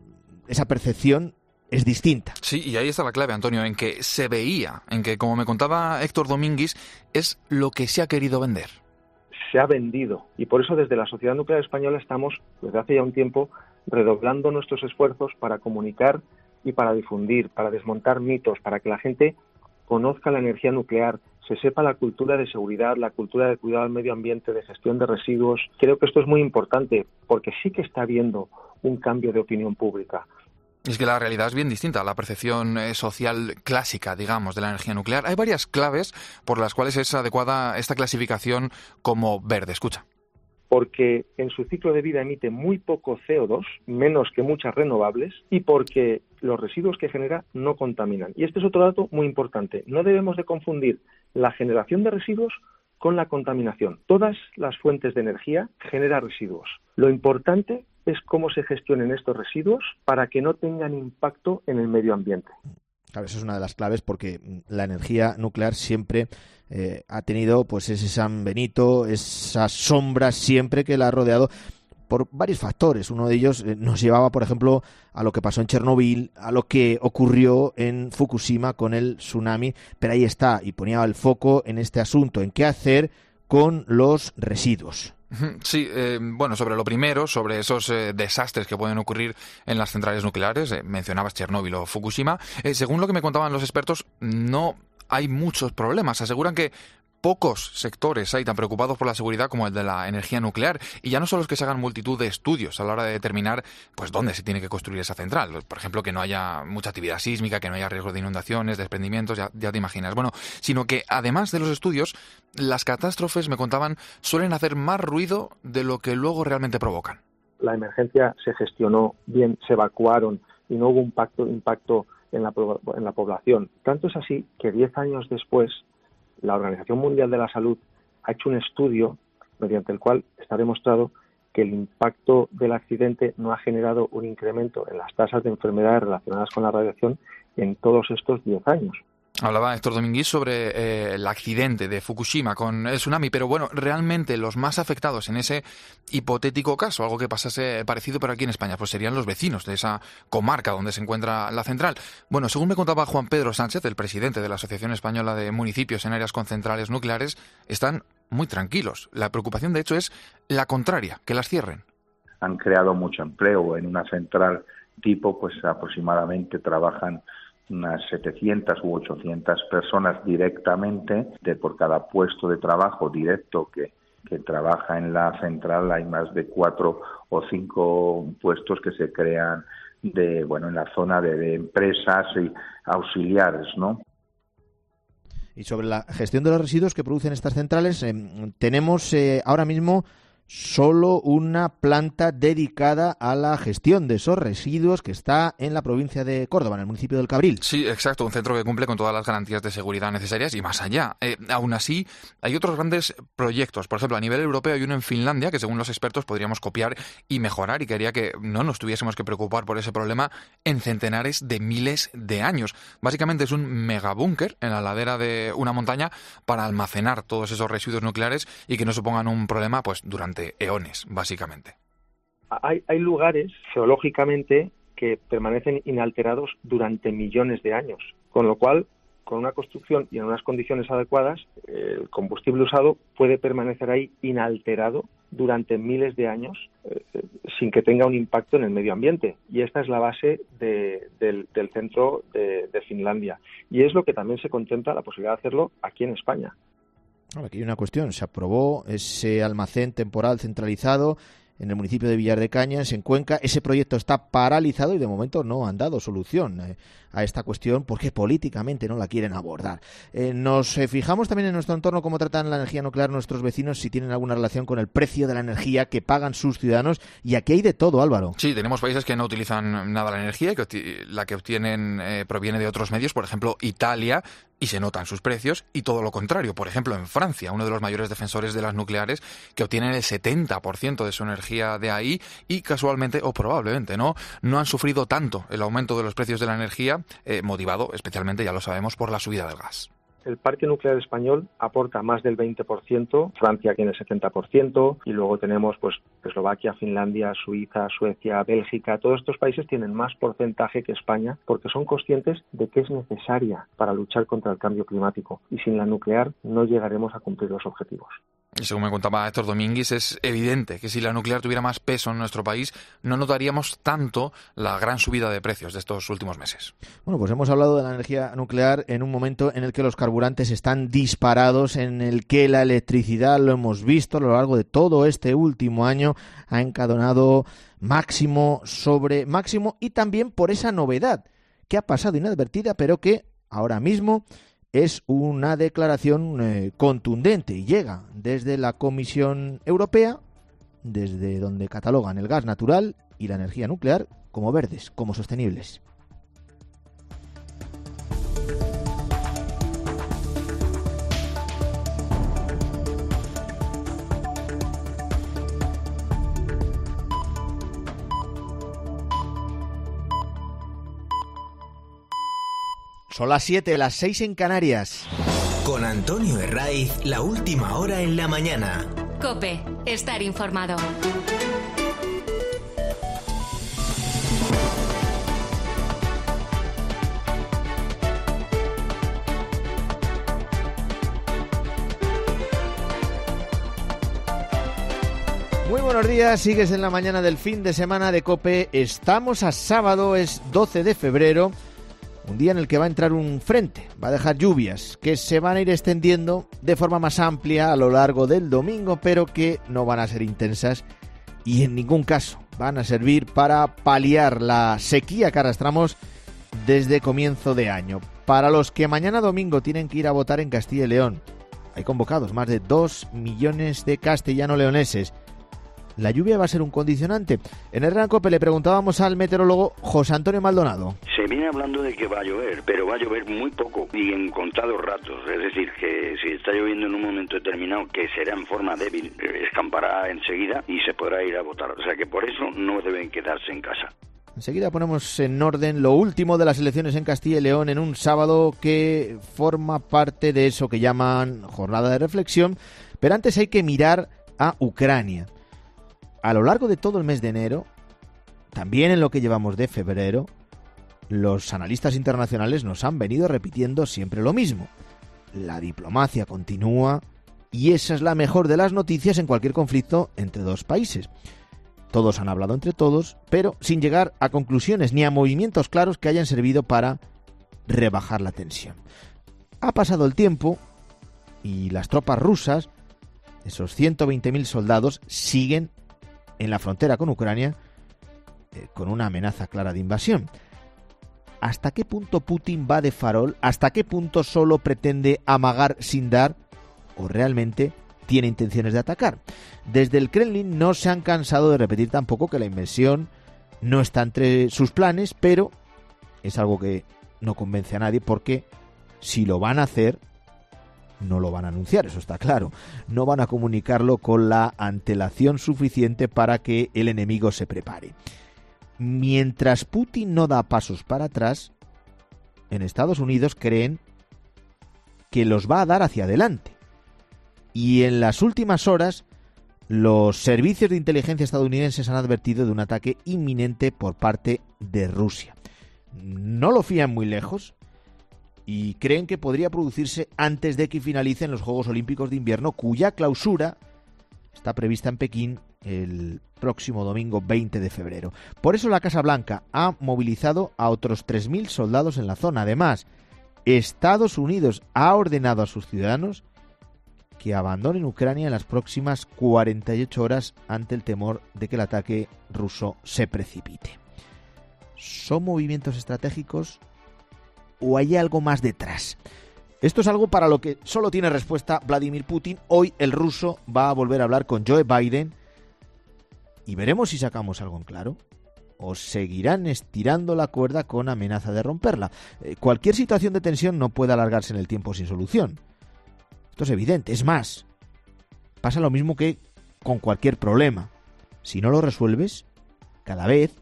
esa percepción es distinta. Sí, y ahí está la clave, Antonio, en que se veía, en que, como me contaba Héctor Domínguez, es lo que se ha querido vender. Se ha vendido, y por eso desde la Sociedad Nuclear Española estamos, desde hace ya un tiempo, redoblando nuestros esfuerzos para comunicar y para difundir, para desmontar mitos, para que la gente conozca la energía nuclear, se sepa la cultura de seguridad, la cultura de cuidado del medio ambiente, de gestión de residuos. Creo que esto es muy importante porque sí que está habiendo un cambio de opinión pública. Es que la realidad es bien distinta a la percepción social clásica, digamos, de la energía nuclear. Hay varias claves por las cuales es adecuada esta clasificación como verde. Escucha. Porque en su ciclo de vida emite muy poco CO2, menos que muchas renovables, y porque los residuos que genera no contaminan. Y este es otro dato muy importante. No debemos de confundir la generación de residuos con la contaminación. Todas las fuentes de energía generan residuos. Lo importante es cómo se gestionen estos residuos para que no tengan impacto en el medio ambiente. Claro, esa es una de las claves, porque la energía nuclear siempre ha tenido pues ese San Benito, esas sombras siempre que la ha rodeado por varios factores. Uno de ellos nos llevaba, por ejemplo, a lo que pasó en Chernobyl, a lo que ocurrió en Fukushima con el tsunami, pero ahí está, y ponía el foco en este asunto, en qué hacer con los residuos. Sí, bueno, sobre lo primero, sobre esos desastres que pueden ocurrir en las centrales nucleares, mencionabas Chernóbil o Fukushima, según lo que me contaban los expertos, no hay muchos problemas. Aseguran que pocos sectores hay tan preocupados por la seguridad como el de la energía nuclear. Y ya no solo es que se hagan multitud de estudios a la hora de determinar pues dónde se tiene que construir esa central. Por ejemplo, que no haya mucha actividad sísmica, que no haya riesgo de inundaciones, desprendimientos, ya te imaginas. Bueno, sino que además de los estudios, las catástrofes, me contaban, suelen hacer más ruido de lo que luego realmente provocan. La emergencia se gestionó bien, se evacuaron y no hubo impacto en la población. Tanto es así que 10 años después, la Organización Mundial de la Salud ha hecho un estudio mediante el cual está demostrado que el impacto del accidente no ha generado un incremento en las tasas de enfermedades relacionadas con la radiación en todos estos 10 años. Hablaba Héctor Domínguez sobre el accidente de Fukushima con el tsunami, pero bueno, realmente los más afectados en ese hipotético caso, algo que pasase parecido pero aquí en España, pues serían los vecinos de esa comarca donde se encuentra la central. Bueno, según me contaba Juan Pedro Sánchez, el presidente de la Asociación Española de Municipios en Áreas con Centrales Nucleares, están muy tranquilos. La preocupación, de hecho, es la contraria, que las cierren. Han creado mucho empleo. En una central tipo, pues aproximadamente trabajan unas 700 u 800 personas directamente. Por cada puesto de trabajo directo que trabaja en la central hay más de 4 o 5 puestos que se crean en la zona de empresas y auxiliares, ¿no? Y sobre la gestión de los residuos que producen estas centrales, tenemos ahora mismo solo una planta dedicada a la gestión de esos residuos que está en la provincia de Córdoba, en el municipio del Cabril. Sí, exacto, un centro que cumple con todas las garantías de seguridad necesarias y más allá. Aún así, hay otros grandes proyectos. Por ejemplo, a nivel europeo hay uno en Finlandia que, según los expertos, podríamos copiar y mejorar, y que haría que no nos tuviésemos que preocupar por ese problema en centenares de miles de años. Básicamente es un megabúnker en la ladera de una montaña para almacenar todos esos residuos nucleares y que no supongan un problema pues durante eones, básicamente. Hay lugares geológicamente que permanecen inalterados durante millones de años, con lo cual con una construcción y en unas condiciones adecuadas, el combustible usado puede permanecer ahí inalterado durante miles de años sin que tenga un impacto en el medio ambiente. Y esta es la base del centro de Finlandia. Y es lo que también se contempla la posibilidad de hacerlo aquí en España. Aquí hay una cuestión. Se aprobó ese almacén temporal centralizado en el municipio de Villar de Cañas, en Cuenca. Ese proyecto está paralizado y de momento no han dado solución a esta cuestión porque políticamente no la quieren abordar. Nos fijamos también en nuestro entorno cómo tratan la energía nuclear nuestros vecinos, si tienen alguna relación con el precio de la energía que pagan sus ciudadanos, y aquí hay de todo, Álvaro. Sí, tenemos países que no utilizan nada la energía, la que obtienen proviene de otros medios, por ejemplo Italia, y se notan sus precios, y todo lo contrario. Por ejemplo, en Francia, uno de los mayores defensores de las nucleares, que obtienen el 70% de su energía de ahí, y casualmente, o probablemente no han sufrido tanto el aumento de los precios de la energía, motivado especialmente, ya lo sabemos, por la subida del gas. El parque nuclear español aporta más del 20%, Francia tiene el 70%, y luego tenemos pues Eslovaquia, Finlandia, Suiza, Suecia, Bélgica. Todos estos países tienen más porcentaje que España porque son conscientes de que es necesaria para luchar contra el cambio climático, y sin la nuclear no llegaremos a cumplir los objetivos. Y según me contaba Héctor Domínguez, es evidente que si la nuclear tuviera más peso en nuestro país, no notaríamos tanto la gran subida de precios de estos últimos meses. Bueno, pues hemos hablado de la energía nuclear en un momento en el que los carburantes están disparados, en el que la electricidad, lo hemos visto a lo largo de todo este último año, ha encadenado máximo sobre máximo, y también por esa novedad que ha pasado inadvertida, pero que ahora mismo es una declaración contundente y llega desde la Comisión Europea, desde donde catalogan el gas natural y la energía nuclear como verdes, como sostenibles. Son las 7, las 6 en Canarias. Con Antonio Herraiz, la última hora en la mañana. COPE, estar informado. Muy buenos días, sigues en la mañana del fin de semana de COPE. Estamos a sábado, es 12 de febrero. Un día en el que va a entrar un frente, va a dejar lluvias que se van a ir extendiendo de forma más amplia a lo largo del domingo, pero que no van a ser intensas y en ningún caso van a servir para paliar la sequía que arrastramos desde comienzo de año. Para los que mañana domingo tienen que ir a votar en Castilla y León, hay convocados más de 2 millones de castellano-leoneses. ¿La lluvia va a ser un condicionante? En el COPE le preguntábamos al meteorólogo José Antonio Maldonado. Se viene hablando de que va a llover, pero va a llover muy poco y en contados ratos. Es decir, que si está lloviendo en un momento determinado, que será en forma débil, escampará enseguida y se podrá ir a votar. O sea que por eso no deben quedarse en casa. Enseguida ponemos en orden lo último de las elecciones en Castilla y León en un sábado que forma parte de eso que llaman jornada de reflexión. Pero antes hay que mirar a Ucrania. A lo largo de todo el mes de enero, también en lo que llevamos de febrero, los analistas internacionales nos han venido repitiendo siempre lo mismo. La diplomacia continúa y esa es la mejor de las noticias en cualquier conflicto entre dos países. Todos han hablado entre todos, pero sin llegar a conclusiones ni a movimientos claros que hayan servido para rebajar la tensión. Ha pasado el tiempo y las tropas rusas, esos 120.000 soldados, siguen en la frontera con Ucrania con una amenaza clara de invasión. ¿Hasta qué punto Putin va de farol? ¿Hasta qué punto solo pretende amagar sin dar? ¿O realmente tiene intenciones de atacar? Desde el Kremlin no se han cansado de repetir tampoco que la invasión no está entre sus planes, pero es algo que no convence a nadie porque si lo van a hacer, no lo van a anunciar, eso está claro. No van a comunicarlo con la antelación suficiente para que el enemigo se prepare. Mientras Putin no da pasos para atrás, en Estados Unidos creen que los va a dar hacia adelante. Y en las últimas horas, los servicios de inteligencia estadounidenses han advertido de un ataque inminente por parte de Rusia. No lo fían muy lejos y creen que podría producirse antes de que finalicen los Juegos Olímpicos de Invierno, cuya clausura está prevista en Pekín el próximo domingo 20 de febrero. Por eso la Casa Blanca ha movilizado a otros 3.000 soldados en la zona. Además, Estados Unidos ha ordenado a sus ciudadanos que abandonen Ucrania en las próximas 48 horas ante el temor de que el ataque ruso se precipite. ¿Son movimientos estratégicos o hay algo más detrás? Esto es algo para lo que solo tiene respuesta Vladimir Putin. Hoy el ruso va a volver a hablar con Joe Biden y veremos si sacamos algo en claro o seguirán estirando la cuerda con amenaza de romperla. Cualquier situación de tensión no puede alargarse en el tiempo sin solución. Esto es evidente. Es más, pasa lo mismo que con cualquier problema. Si no lo resuelves, cada vez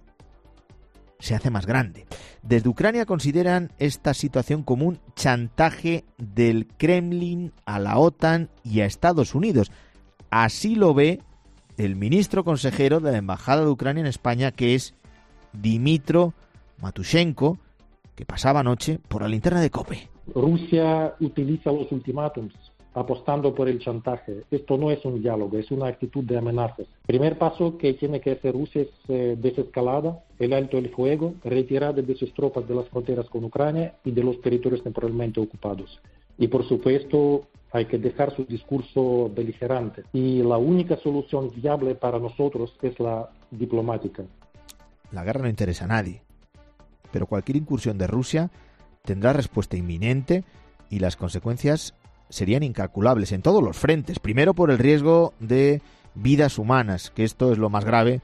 se hace más grande. Desde Ucrania consideran esta situación como un chantaje del Kremlin a la OTAN y a Estados Unidos. Así lo ve el ministro consejero de la Embajada de Ucrania en España, que es Dmytro Matushenko, que pasaba anoche por la linterna de COPE. Rusia utiliza los ultimátums apostando por el chantaje. Esto no es un diálogo, es una actitud de amenazas. Primer paso que tiene que hacer Rusia es desescalada, el alto el fuego, retirada de sus tropas de las fronteras con Ucrania y de los territorios temporalmente ocupados. Y por supuesto hay que dejar su discurso beligerante. Y la única solución viable para nosotros es la diplomática. La guerra no interesa a nadie, pero cualquier incursión de Rusia tendrá respuesta inminente y las consecuencias serían incalculables en todos los frentes. Primero por el riesgo de vidas humanas, que esto es lo más grave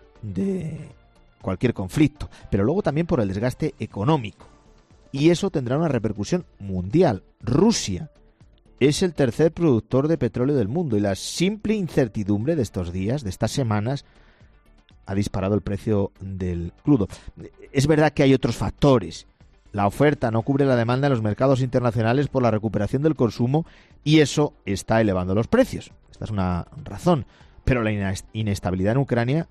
de cualquier conflicto, pero luego también por el desgaste económico. Y eso tendrá una repercusión mundial. Rusia es el tercer productor de petróleo del mundo y la simple incertidumbre de estos días, de estas semanas, ha disparado el precio del crudo. Es verdad que hay otros factores. La oferta no cubre la demanda en los mercados internacionales por la recuperación del consumo y eso está elevando los precios. Esta es una razón. Pero la inestabilidad en Ucrania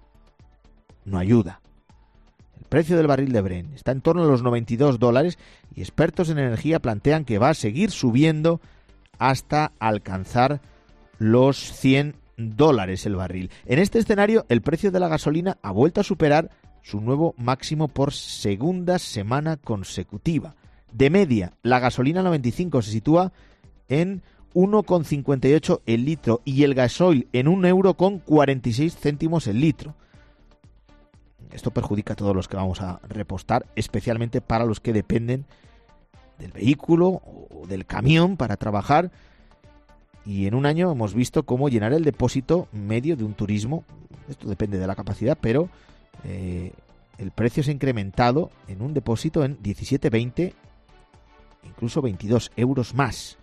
no ayuda. El precio del barril de Brent está en torno a los $92 y expertos en energía plantean que va a seguir subiendo hasta alcanzar los $100 el barril. En este escenario, el precio de la gasolina ha vuelto a superar su nuevo máximo por segunda semana consecutiva. De media, la gasolina 95 se sitúa en 1,58 el litro y el gasoil en €1,46 el litro. Esto perjudica a todos los que vamos a repostar, especialmente para los que dependen del vehículo o del camión para trabajar. Y en un año hemos visto cómo llenar el depósito medio de un turismo, esto depende de la capacidad, pero el precio se ha incrementado en un depósito en 17, 20, incluso 22 euros más.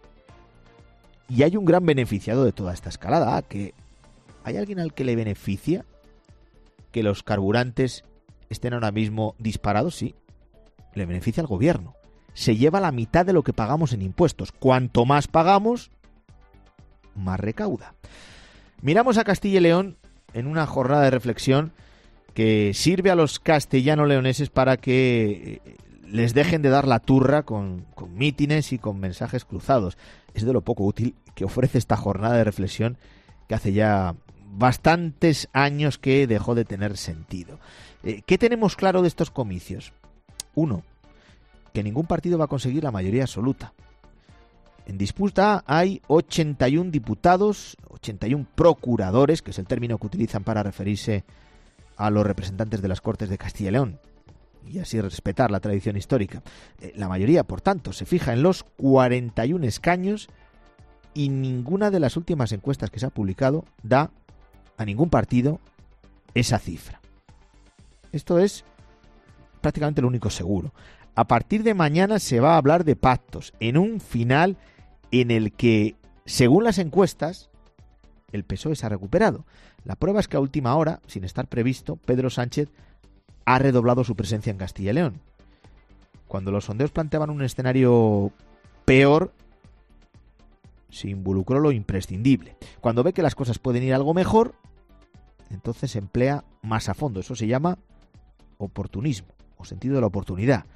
Y hay un gran beneficiado de toda esta escalada, que ¿hay alguien al que le beneficia que los carburantes estén ahora mismo disparados? Sí, le beneficia al gobierno. Se lleva la mitad de lo que pagamos en impuestos. Cuanto más pagamos, más recauda. Miramos a Castilla y León en una jornada de reflexión que sirve a los castellano-leoneses para que les dejen de dar la turra con mítines y con mensajes cruzados. Es de lo poco útil que ofrece esta jornada de reflexión que hace ya bastantes años que dejó de tener sentido. ¿Qué tenemos claro de estos comicios? Uno, que ningún partido va a conseguir la mayoría absoluta. En disputa hay 81 diputados, 81 procuradores, que es el término que utilizan para referirse a los representantes de las Cortes de Castilla y León, y así respetar la tradición histórica. La mayoría, por tanto, se fija en los 41 escaños y ninguna de las últimas encuestas que se ha publicado da a ningún partido esa cifra. Esto es prácticamente lo único seguro. A partir de mañana se va a hablar de pactos en un final en el que, según las encuestas, el PSOE se ha recuperado. La prueba es que a última hora, sin estar previsto, Pedro Sánchez ha redoblado su presencia en Castilla y León. Cuando los sondeos planteaban un escenario peor, se involucró lo imprescindible. Cuando ve que las cosas pueden ir algo mejor, entonces se emplea más a fondo. Eso se llama oportunismo o sentido de la oportunidad.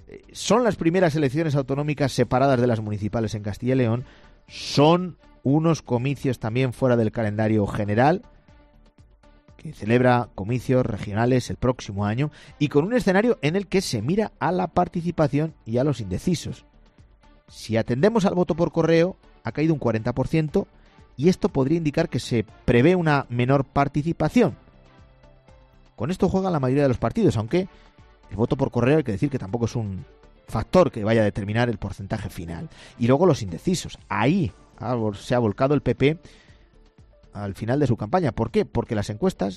Son las primeras elecciones autonómicas separadas de las municipales en Castilla y León. Son unos comicios también fuera del calendario general, que celebra comicios regionales el próximo año, y con un escenario en el que se mira a la participación y a los indecisos. Si atendemos al voto por correo, ha caído un 40%, y esto podría indicar que se prevé una menor participación. Con esto juegan la mayoría de los partidos, aunque el voto por correo hay que decir que tampoco es un factor que vaya a determinar el porcentaje final. Y luego los indecisos. Ahí se ha volcado el PP al final de su campaña. ¿Por qué? Porque las encuestas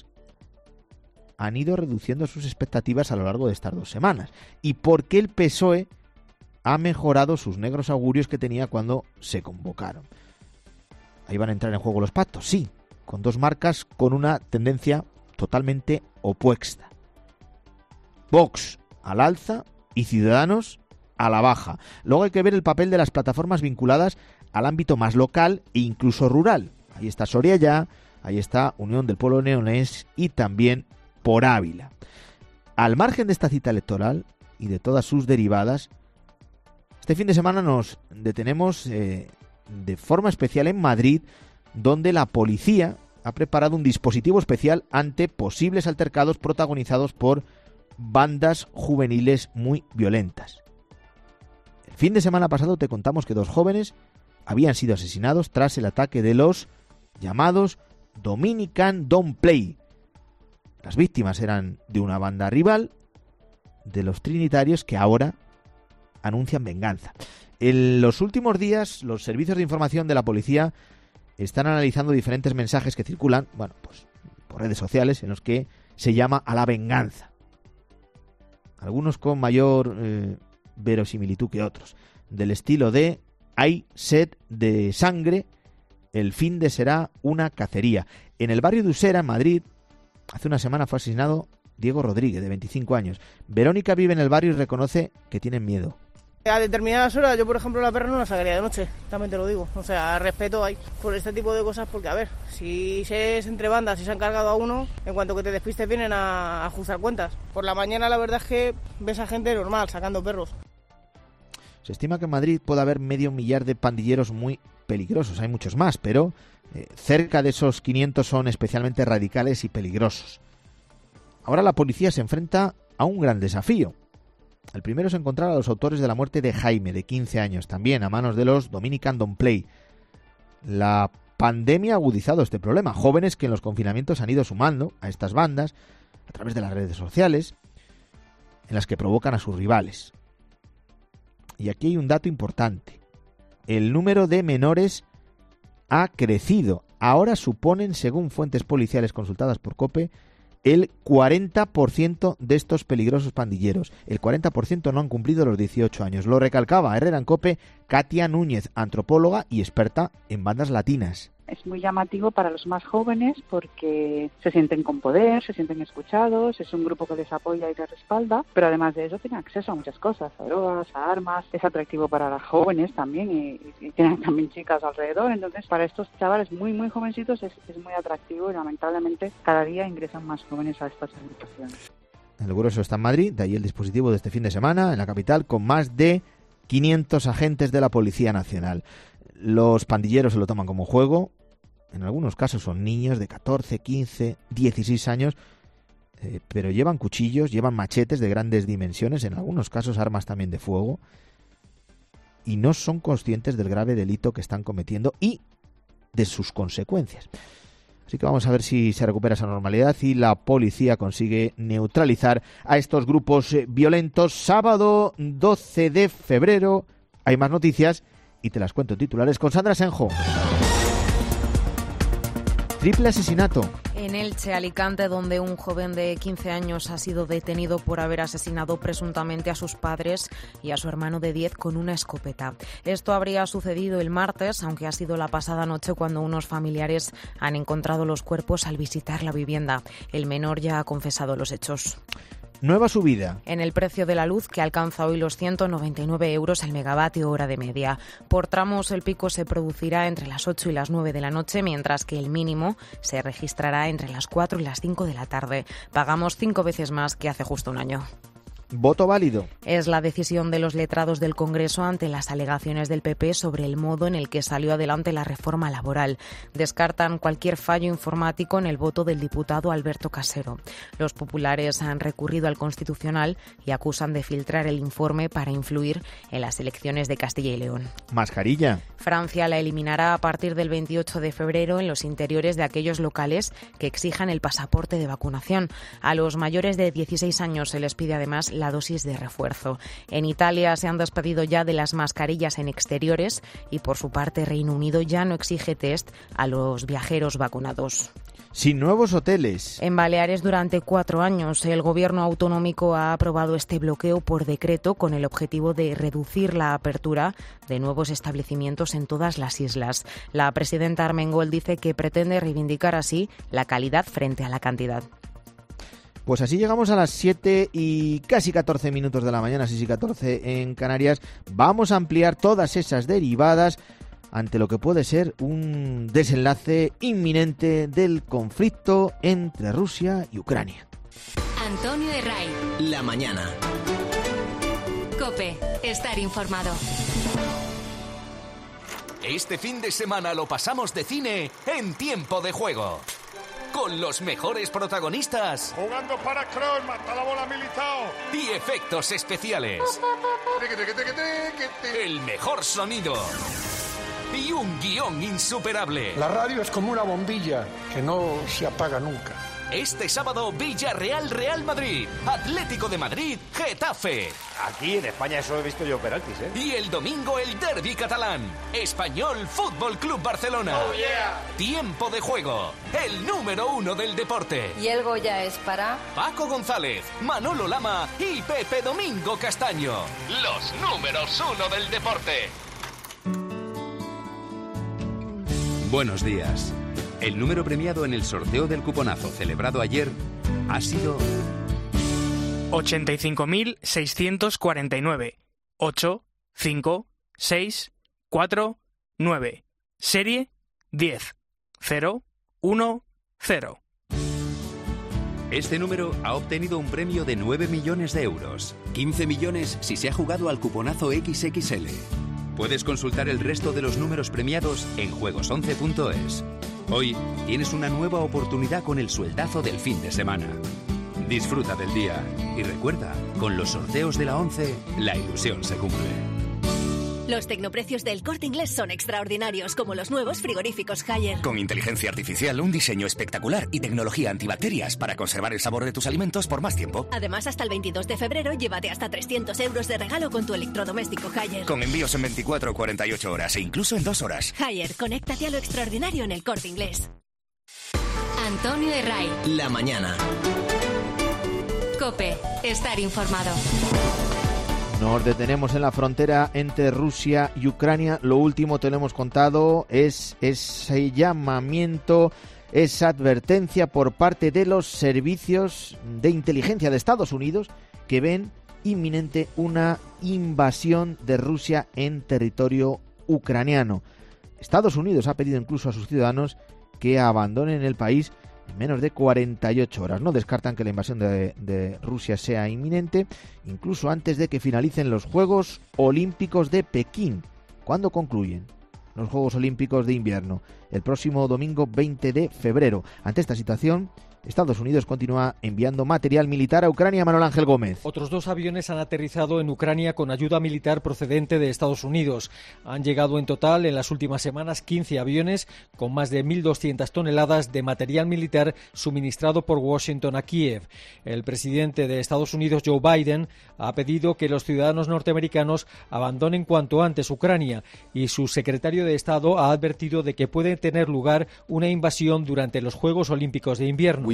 han ido reduciendo sus expectativas a lo largo de estas 2 semanas. Y porque el PSOE ha mejorado sus negros augurios que tenía cuando se convocaron. Ahí van a entrar en juego los pactos, sí, con 2 marcas con una tendencia totalmente opuesta. Vox al alza y Ciudadanos a la baja. Luego hay que ver el papel de las plataformas vinculadas al ámbito más local e incluso rural. Ahí está Sorialla, ahí está Unión del Pueblo Leonés y también Por Ávila. Al margen de esta cita electoral y de todas sus derivadas, este fin de semana nos detenemos de forma especial en Madrid, donde la policía ha preparado un dispositivo especial ante posibles altercados protagonizados por bandas juveniles muy violentas. El fin de semana pasado te contamos que 2 jóvenes habían sido asesinados tras el ataque de los llamados Dominican Don't Play. Las víctimas eran de una banda rival de los trinitarios que ahora anuncian venganza. En los últimos días, los servicios de información de la policía están analizando diferentes mensajes que circulan, por redes sociales, en los que se llama a la venganza. Algunos con mayor verosimilitud que otros. Del estilo de: hay sed de sangre, el fin de será una cacería. En el barrio de Usera, en Madrid, hace una semana fue asesinado Diego Rodríguez, de 25 años. Verónica vive en el barrio y reconoce que tienen miedo. A determinadas horas, yo por ejemplo la perra no la sacaría de noche, también te lo digo. O sea, respeto hay por este tipo de cosas, porque a ver, si es entre bandas y se han cargado a uno, en cuanto que te despistes vienen a ajustar cuentas. Por la mañana la verdad es que ves a gente normal sacando perros. Se estima que en Madrid puede haber 500.000 de pandilleros muy peligrosos. Hay muchos más, pero cerca de esos 500 son especialmente radicales y peligrosos. Ahora la policía se enfrenta a un gran desafío. El primero es encontrar a los autores de la muerte de Jaime, de 15 años, también a manos de los Dominican Don't Play. La pandemia ha agudizado este problema. Jóvenes que en los confinamientos han ido sumando a estas bandas a través de las redes sociales, en las que provocan a sus rivales. Y aquí hay un dato importante. El número de menores ha crecido. Ahora suponen, según fuentes policiales consultadas por COPE, el 40% de estos peligrosos pandilleros. El 40% no han cumplido los 18 años. Lo recalcaba Herrera en COPE Katia Núñez, antropóloga y experta en bandas latinas. Es muy llamativo para los más jóvenes porque se sienten con poder, se sienten escuchados, es un grupo que les apoya y les respalda, pero además de eso tienen acceso a muchas cosas, a drogas, a armas, es atractivo para las jóvenes también y tienen también chicas alrededor, entonces para estos chavales muy muy jovencitos es muy atractivo y lamentablemente cada día ingresan más jóvenes a estas agrupaciones. El grueso está en Madrid, de ahí el dispositivo de este fin de semana en la capital con más de 500 agentes de la Policía Nacional. Los pandilleros se lo toman como juego. En algunos casos son niños de 14, 15, 16 años, pero llevan cuchillos, llevan machetes de grandes dimensiones, en algunos casos armas también de fuego, y no son conscientes del grave delito que están cometiendo y de sus consecuencias. Así que vamos a ver si se recupera esa normalidad y la policía consigue neutralizar a estos grupos violentos. Sábado 12 de febrero hay más noticias y te las cuento en titulares con Sandra Senjo. Triple asesinato. En Elche, Alicante, donde un joven de 15 años ha sido detenido por haber asesinado presuntamente a sus padres y a su hermano de 10 con una escopeta. Esto habría sucedido el martes, aunque ha sido la pasada noche cuando unos familiares han encontrado los cuerpos al visitar la vivienda. El menor ya ha confesado los hechos. Nueva subida en el precio de la luz, que alcanza hoy los 199 euros el megavatio hora de media. Por tramos el pico se producirá entre las 8 y las 9 de la noche, mientras que el mínimo se registrará entre las 4 y las 5 de la tarde. Pagamos 5 veces más que hace justo un año. Voto válido. Es la decisión de los letrados del Congreso ante las alegaciones del PP sobre el modo en el que salió adelante la reforma laboral. Descartan cualquier fallo informático en el voto del diputado Alberto Casero. Los populares han recurrido al Constitucional y acusan de filtrar el informe para influir en las elecciones de Castilla y León. Mascarilla. Francia la eliminará a partir del 28 de febrero en los interiores de aquellos locales que exijan el pasaporte de vacunación. A los mayores de 16 años se les pide además la dosis de refuerzo. En Italia se han despedido ya de las mascarillas en exteriores y por su parte Reino Unido ya no exige test a los viajeros vacunados. Sin nuevos hoteles. En Baleares durante 4 años el gobierno autonómico ha aprobado este bloqueo por decreto con el objetivo de reducir la apertura de nuevos establecimientos en todas las islas. La presidenta Armengol dice que pretende reivindicar así la calidad frente a la cantidad. Pues así llegamos a las 7 y casi 14 minutos de la mañana, 6 y 14 en Canarias. Vamos a ampliar todas esas derivadas ante lo que puede ser un desenlace inminente del conflicto entre Rusia y Ucrania. Antonio Herray. La mañana. COPE. Estar informado. Este fin de semana lo pasamos de cine en Tiempo de Juego. Con los mejores protagonistas. Jugando para Kroos, mata la bola Militao. Y efectos especiales. El mejor sonido. Y un guión insuperable. La radio es como una bombilla que no se apaga nunca. Este sábado, Villarreal, Real Madrid. Atlético de Madrid, Getafe. Aquí en España eso he visto yo penaltis, ¿eh? Y el domingo, el derbi catalán. Español Fútbol Club Barcelona. Oh, yeah. Tiempo de Juego. El número 1 del deporte. Y el Goya es para Paco González, Manolo Lama y Pepe Domingo Castaño. Los números 1 del deporte. Buenos días. El número premiado en el sorteo del cuponazo celebrado ayer ha sido 85.649. 8, 5, 6, 4, 9. Serie 10, 0, 1, 0. Este número ha obtenido un premio de 9 millones de euros. 15 millones si se ha jugado al cuponazo XXL. Puedes consultar el resto de los números premiados en juegos11.es. Hoy tienes una nueva oportunidad con el sueldazo del fin de semana. Disfruta del día y recuerda, con los sorteos de la 11, la ilusión se cumple. Los tecnoprecios del Corte Inglés son extraordinarios, como los nuevos frigoríficos Haier. Con inteligencia artificial, un diseño espectacular y tecnología antibacterias para conservar el sabor de tus alimentos por más tiempo. Además, hasta el 22 de febrero, llévate hasta 300 euros de regalo con tu electrodoméstico Haier. Con envíos en 24 o 48 horas e incluso en 2 horas. Haier, conéctate a lo extraordinario en el Corte Inglés. Antonio Herray. La mañana. COPE. Estar informado. Nos detenemos en la frontera entre Rusia y Ucrania. Lo último te lo hemos contado, es ese llamamiento, esa advertencia por parte de los servicios de inteligencia de Estados Unidos que ven inminente una invasión de Rusia en territorio ucraniano. Estados Unidos ha pedido incluso a sus ciudadanos que abandonen el país en menos de 48 horas. No descartan que la invasión de Rusia sea inminente, incluso antes de que finalicen los Juegos Olímpicos de Pekín. ¿Cuándo concluyen los Juegos Olímpicos de Invierno? El próximo domingo 20 de febrero. Ante esta situación, Estados Unidos continúa enviando material militar a Ucrania. Manuel Ángel Gómez. Otros 2 aviones han aterrizado en Ucrania con ayuda militar procedente de Estados Unidos. Han llegado en total en las últimas semanas 15 aviones con más de 1.200 toneladas de material militar suministrado por Washington a Kiev. El presidente de Estados Unidos, Joe Biden, ha pedido que los ciudadanos norteamericanos abandonen cuanto antes Ucrania y su secretario de Estado ha advertido de que puede tener lugar una invasión durante los Juegos Olímpicos de Invierno.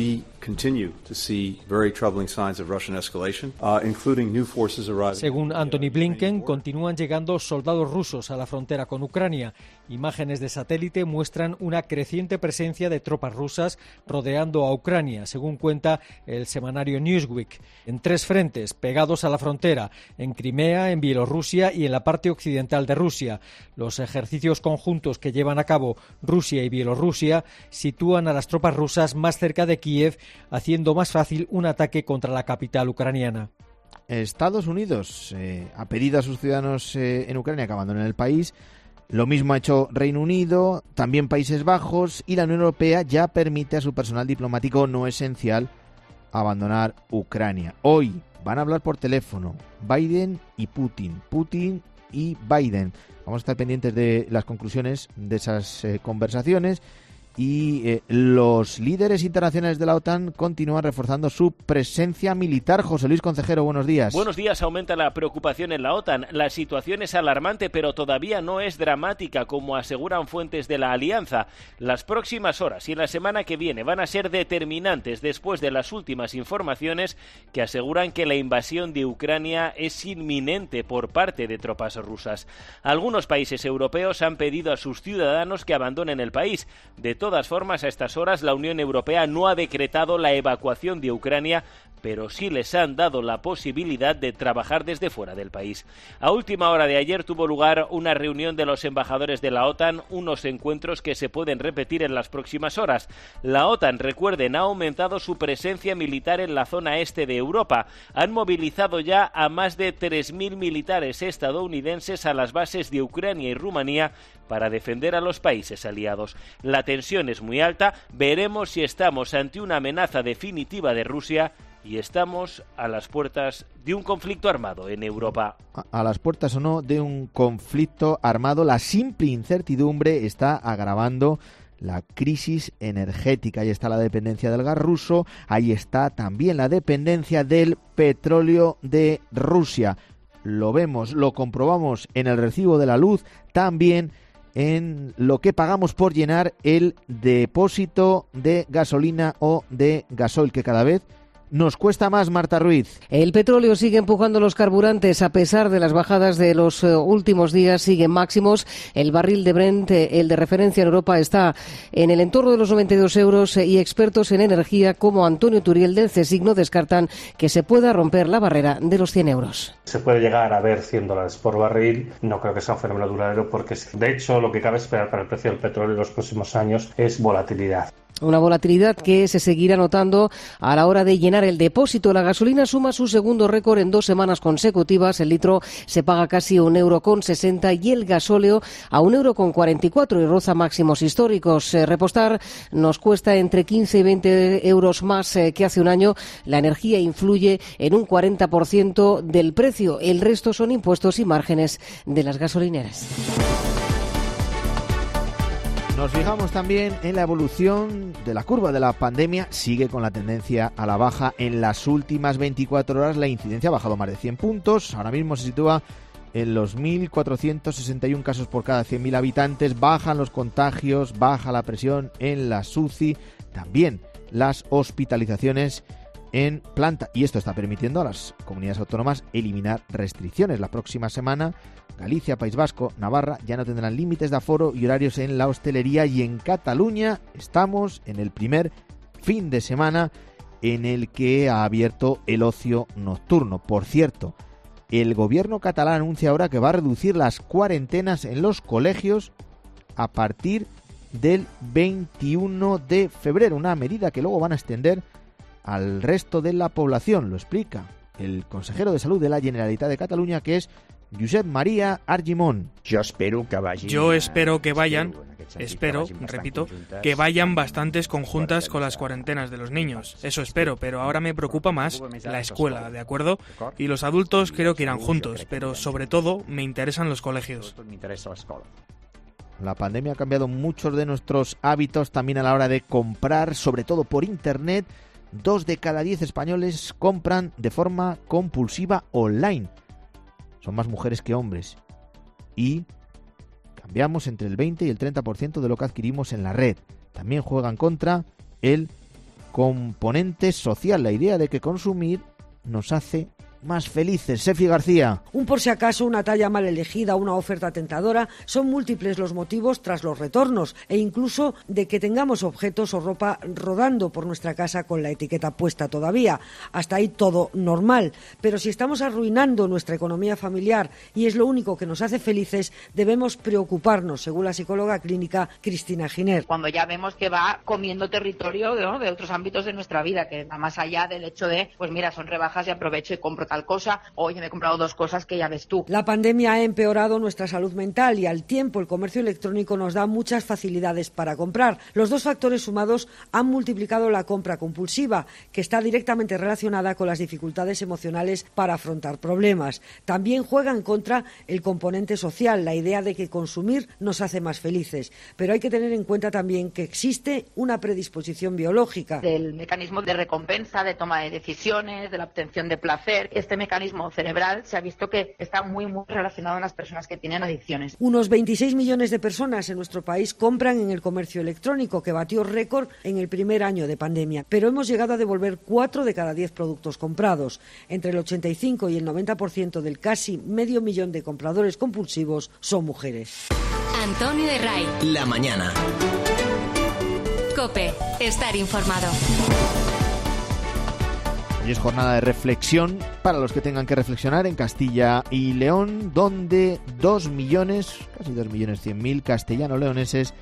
Según Antony Blinken, continúan llegando soldados rusos a la frontera con Ucrania. Imágenes de satélite muestran una creciente presencia de tropas rusas rodeando a Ucrania, según cuenta el semanario Newsweek, en 3 frentes pegados a la frontera, en Crimea, en Bielorrusia y en la parte occidental de Rusia. Los ejercicios conjuntos que llevan a cabo Rusia y Bielorrusia sitúan a las tropas rusas más cerca de Kiev, haciendo más fácil un ataque contra la capital ucraniana. Estados Unidos ha pedido a sus ciudadanos en Ucrania que abandonen el país. Lo mismo ha hecho Reino Unido, también Países Bajos, y la Unión Europea ya permite a su personal diplomático no esencial abandonar Ucrania. Hoy van a hablar por teléfono Biden y Putin y Biden. Vamos a estar pendientes de las conclusiones de esas conversaciones. Y los líderes internacionales de la OTAN continúan reforzando su presencia militar. José Luis Concejero, buenos días. Buenos días. Aumenta la preocupación en la OTAN. La situación es alarmante, pero todavía no es dramática, como aseguran fuentes de la alianza. Las próximas horas y la semana que viene van a ser determinantes después de las últimas informaciones que aseguran que la invasión de Ucrania es inminente por parte de tropas rusas. Algunos países europeos han pedido a sus ciudadanos que abandonen el país. De todas formas, a estas horas la Unión Europea no ha decretado la evacuación de Ucrania, pero sí les han dado la posibilidad de trabajar desde fuera del país. A última hora de ayer tuvo lugar una reunión de los embajadores de la OTAN, unos encuentros que se pueden repetir en las próximas horas. La OTAN, recuerden, ha aumentado su presencia militar en la zona este de Europa. Han movilizado ya a más de 3.000 militares estadounidenses a las bases de Ucrania y Rumanía para defender a los países aliados. La tensión es muy alta, veremos si estamos ante una amenaza definitiva de Rusia y estamos a las puertas de un conflicto armado en Europa. A las puertas o no de un conflicto armado, la simple incertidumbre está agravando la crisis energética. Ahí está la dependencia del gas ruso, ahí está también la dependencia del petróleo de Rusia. Lo vemos, lo comprobamos en el recibo de la luz, también en lo que pagamos por llenar el depósito de gasolina o de gasoil, que cada vez nos cuesta más. Marta Ruiz. El petróleo sigue empujando los carburantes a pesar de las bajadas de los últimos días, siguen máximos. El barril de Brent, el de referencia en Europa, está en el entorno de los 92 euros y expertos en energía como Antonio Turiel del CSIC no descartan que se pueda romper la barrera de los 100 euros. Se puede llegar a ver $100 por barril. No creo que sea un fenómeno duradero porque, de hecho, lo que cabe esperar para el precio del petróleo en los próximos años es volatilidad. Una volatilidad que se seguirá notando a la hora de llenar el depósito. La gasolina suma su segundo récord en 2 semanas consecutivas. El litro se paga casi €1,60 y el gasóleo a €1,44 y roza máximos históricos. Repostar nos cuesta entre 15 y 20 euros más que hace un año. La energía influye en un 40% del precio. El resto son impuestos y márgenes de las gasolineras. Nos fijamos también en la evolución de la curva de la pandemia. Sigue con la tendencia a la baja. En las últimas 24 horas la incidencia ha bajado más de 100 puntos. Ahora mismo se sitúa en los 1.461 casos por cada 100.000 habitantes. Bajan los contagios, baja la presión en la UCI, también las hospitalizaciones en planta. Y esto está permitiendo a las comunidades autónomas eliminar restricciones. La próxima semana Galicia, País Vasco, Navarra ya no tendrán límites de aforo y horarios en la hostelería, y en Cataluña estamos en el primer fin de semana en el que ha abierto el ocio nocturno. Por cierto, el gobierno catalán anuncia ahora que va a reducir las cuarentenas en los colegios a partir del 21 de febrero, una medida que luego van a extender al resto de la población. Lo explica el consejero de Salud de la Generalitat de Cataluña, que es Josep Maria Argimon. Yo espero que vayan bastantes conjuntas con las cuarentenas de los niños. Eso espero, pero ahora me preocupa más la escuela, ¿de acuerdo? Y los adultos creo que irán juntos, pero sobre todo me interesan los colegios. La pandemia ha cambiado muchos de nuestros hábitos también a la hora de comprar, sobre todo por internet. 2 de cada 10 españoles compran de forma compulsiva online. Son más mujeres que hombres. Y cambiamos entre el 20 y el 30% de lo que adquirimos en la red. También juegan contra el componente social, la idea de que consumir nos hace más felices. Sefi García. Un por si acaso, una talla mal elegida, una oferta tentadora, son múltiples los motivos tras los retornos e incluso de que tengamos objetos o ropa rodando por nuestra casa con la etiqueta puesta todavía. Hasta ahí todo normal, pero si estamos arruinando nuestra economía familiar y es lo único que nos hace felices, debemos preocuparnos, según la psicóloga clínica Cristina Giner. Cuando ya vemos que va comiendo territorio, ¿no?, de otros ámbitos de nuestra vida, que va más allá del hecho de, pues mira, son rebajas y aprovecho y compro tal cosa, oye, me he comprado 2 cosas que ya ves tú. La pandemia ha empeorado nuestra salud mental y al tiempo el comercio electrónico nos da muchas facilidades para comprar. Los 2 factores sumados han multiplicado la compra compulsiva, que está directamente relacionada con las dificultades emocionales para afrontar problemas. También juega en contra el componente social, la idea de que consumir nos hace más felices. Pero hay que tener en cuenta también que existe una predisposición biológica. Del mecanismo de recompensa, de toma de decisiones, de la obtención de placer. Este mecanismo cerebral se ha visto que está muy relacionado en las personas que tienen adicciones. Unos 26 millones de personas en nuestro país compran en el comercio electrónico, que batió récord en el primer año de pandemia. Pero hemos llegado a devolver 4 de cada 10 productos comprados. Entre el 85 y el 90% del casi medio millón de compradores compulsivos son mujeres. Antonio de Ray. La mañana. COPE. Estar informado. Hoy es jornada de reflexión para los que tengan que reflexionar en Castilla y León, donde 2 millones, casi 2.100.000 castellano-leoneses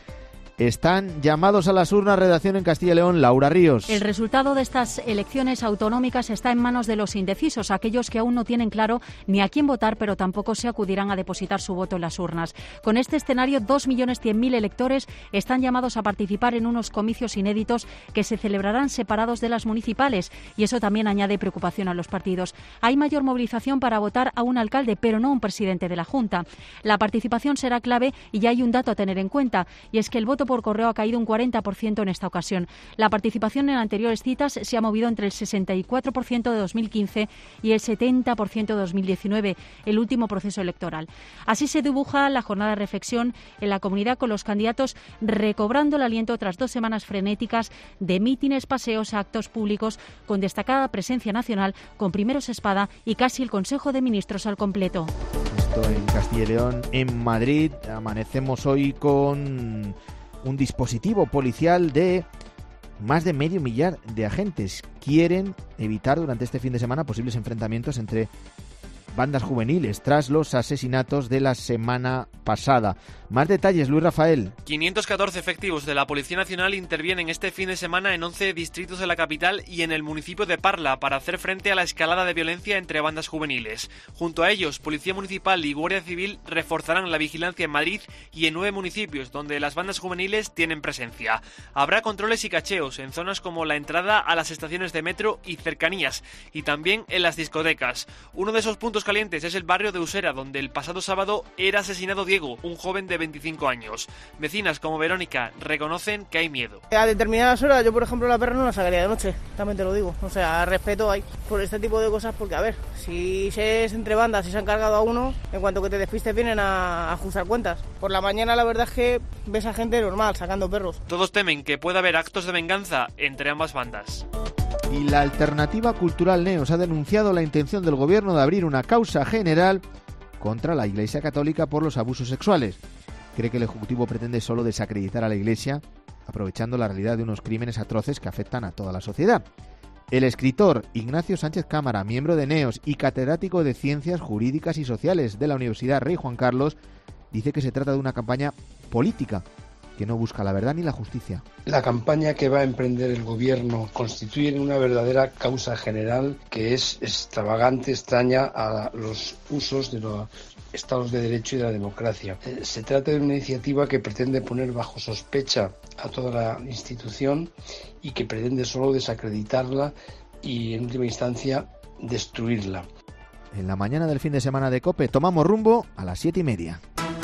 están llamados a las urnas. Redacción en Castilla y León, Laura Ríos. El resultado de estas elecciones autonómicas está en manos de los indecisos, aquellos que aún no tienen claro ni a quién votar, pero tampoco se acudirán a depositar su voto en las urnas. Con este escenario, 2.100.000 electores están llamados a participar en unos comicios inéditos que se celebrarán separados de las municipales, y eso también añade preocupación a los partidos. Hay mayor movilización para votar a un alcalde, pero no a un presidente de la Junta. La participación será clave y ya hay un dato a tener en cuenta, y es que el voto por correo ha caído un 40% en esta ocasión. La participación en anteriores citas se ha movido entre el 64% de 2015 y el 70% de 2019, el último proceso electoral. Así se dibuja la jornada de reflexión en la comunidad, con los candidatos recobrando el aliento tras 2 semanas frenéticas de mítines, paseos, actos públicos con destacada presencia nacional, con primeros espada y casi el Consejo de Ministros al completo. Esto en Castilla y León. En Madrid amanecemos hoy con un dispositivo policial de más de medio millar de agentes. Quieren evitar durante este fin de semana posibles enfrentamientos entre bandas juveniles tras los asesinatos de la semana pasada. Más detalles, Luis Rafael. 514 efectivos de la Policía Nacional intervienen este fin de semana en 11 distritos de la capital y en el municipio de Parla para hacer frente a la escalada de violencia entre bandas juveniles. Junto a ellos, Policía Municipal y Guardia Civil reforzarán la vigilancia en Madrid y en 9 municipios donde las bandas juveniles tienen presencia. Habrá controles y cacheos en zonas como la entrada a las estaciones de metro y cercanías, y también en las discotecas. Uno de esos puntos calientes es el barrio de Usera, donde el pasado sábado era asesinado Diego, un joven de 25 años. Vecinas como Verónica reconocen que hay miedo. A determinadas horas, yo por ejemplo la perra no la sacaría de noche, también te lo digo. O sea, respeto hay por este tipo de cosas, porque a ver, si se es entre bandas y se han cargado a uno, en cuanto que te despistes vienen a ajustar cuentas. Por la mañana la verdad es que ves a gente normal sacando perros. Todos temen que pueda haber actos de venganza entre ambas bandas. Y la Alternativa Cultural Neos ha denunciado la intención del gobierno de abrir una causa general contra la Iglesia Católica por los abusos sexuales. Cree que el Ejecutivo pretende solo desacreditar a la Iglesia, aprovechando la realidad de unos crímenes atroces que afectan a toda la sociedad. El escritor Ignacio Sánchez Cámara, miembro de Neos y catedrático de Ciencias Jurídicas y Sociales de la Universidad Rey Juan Carlos, dice que se trata de una campaña política que no busca la verdad ni la justicia. La campaña que va a emprender el gobierno constituye una verdadera causa general que es extravagante, extraña a los usos de los estados de derecho y de la democracia. Se trata de una iniciativa que pretende poner bajo sospecha a toda la institución y que pretende solo desacreditarla y, en última instancia, destruirla. En la mañana del fin de semana de COPE tomamos rumbo a las 7:30.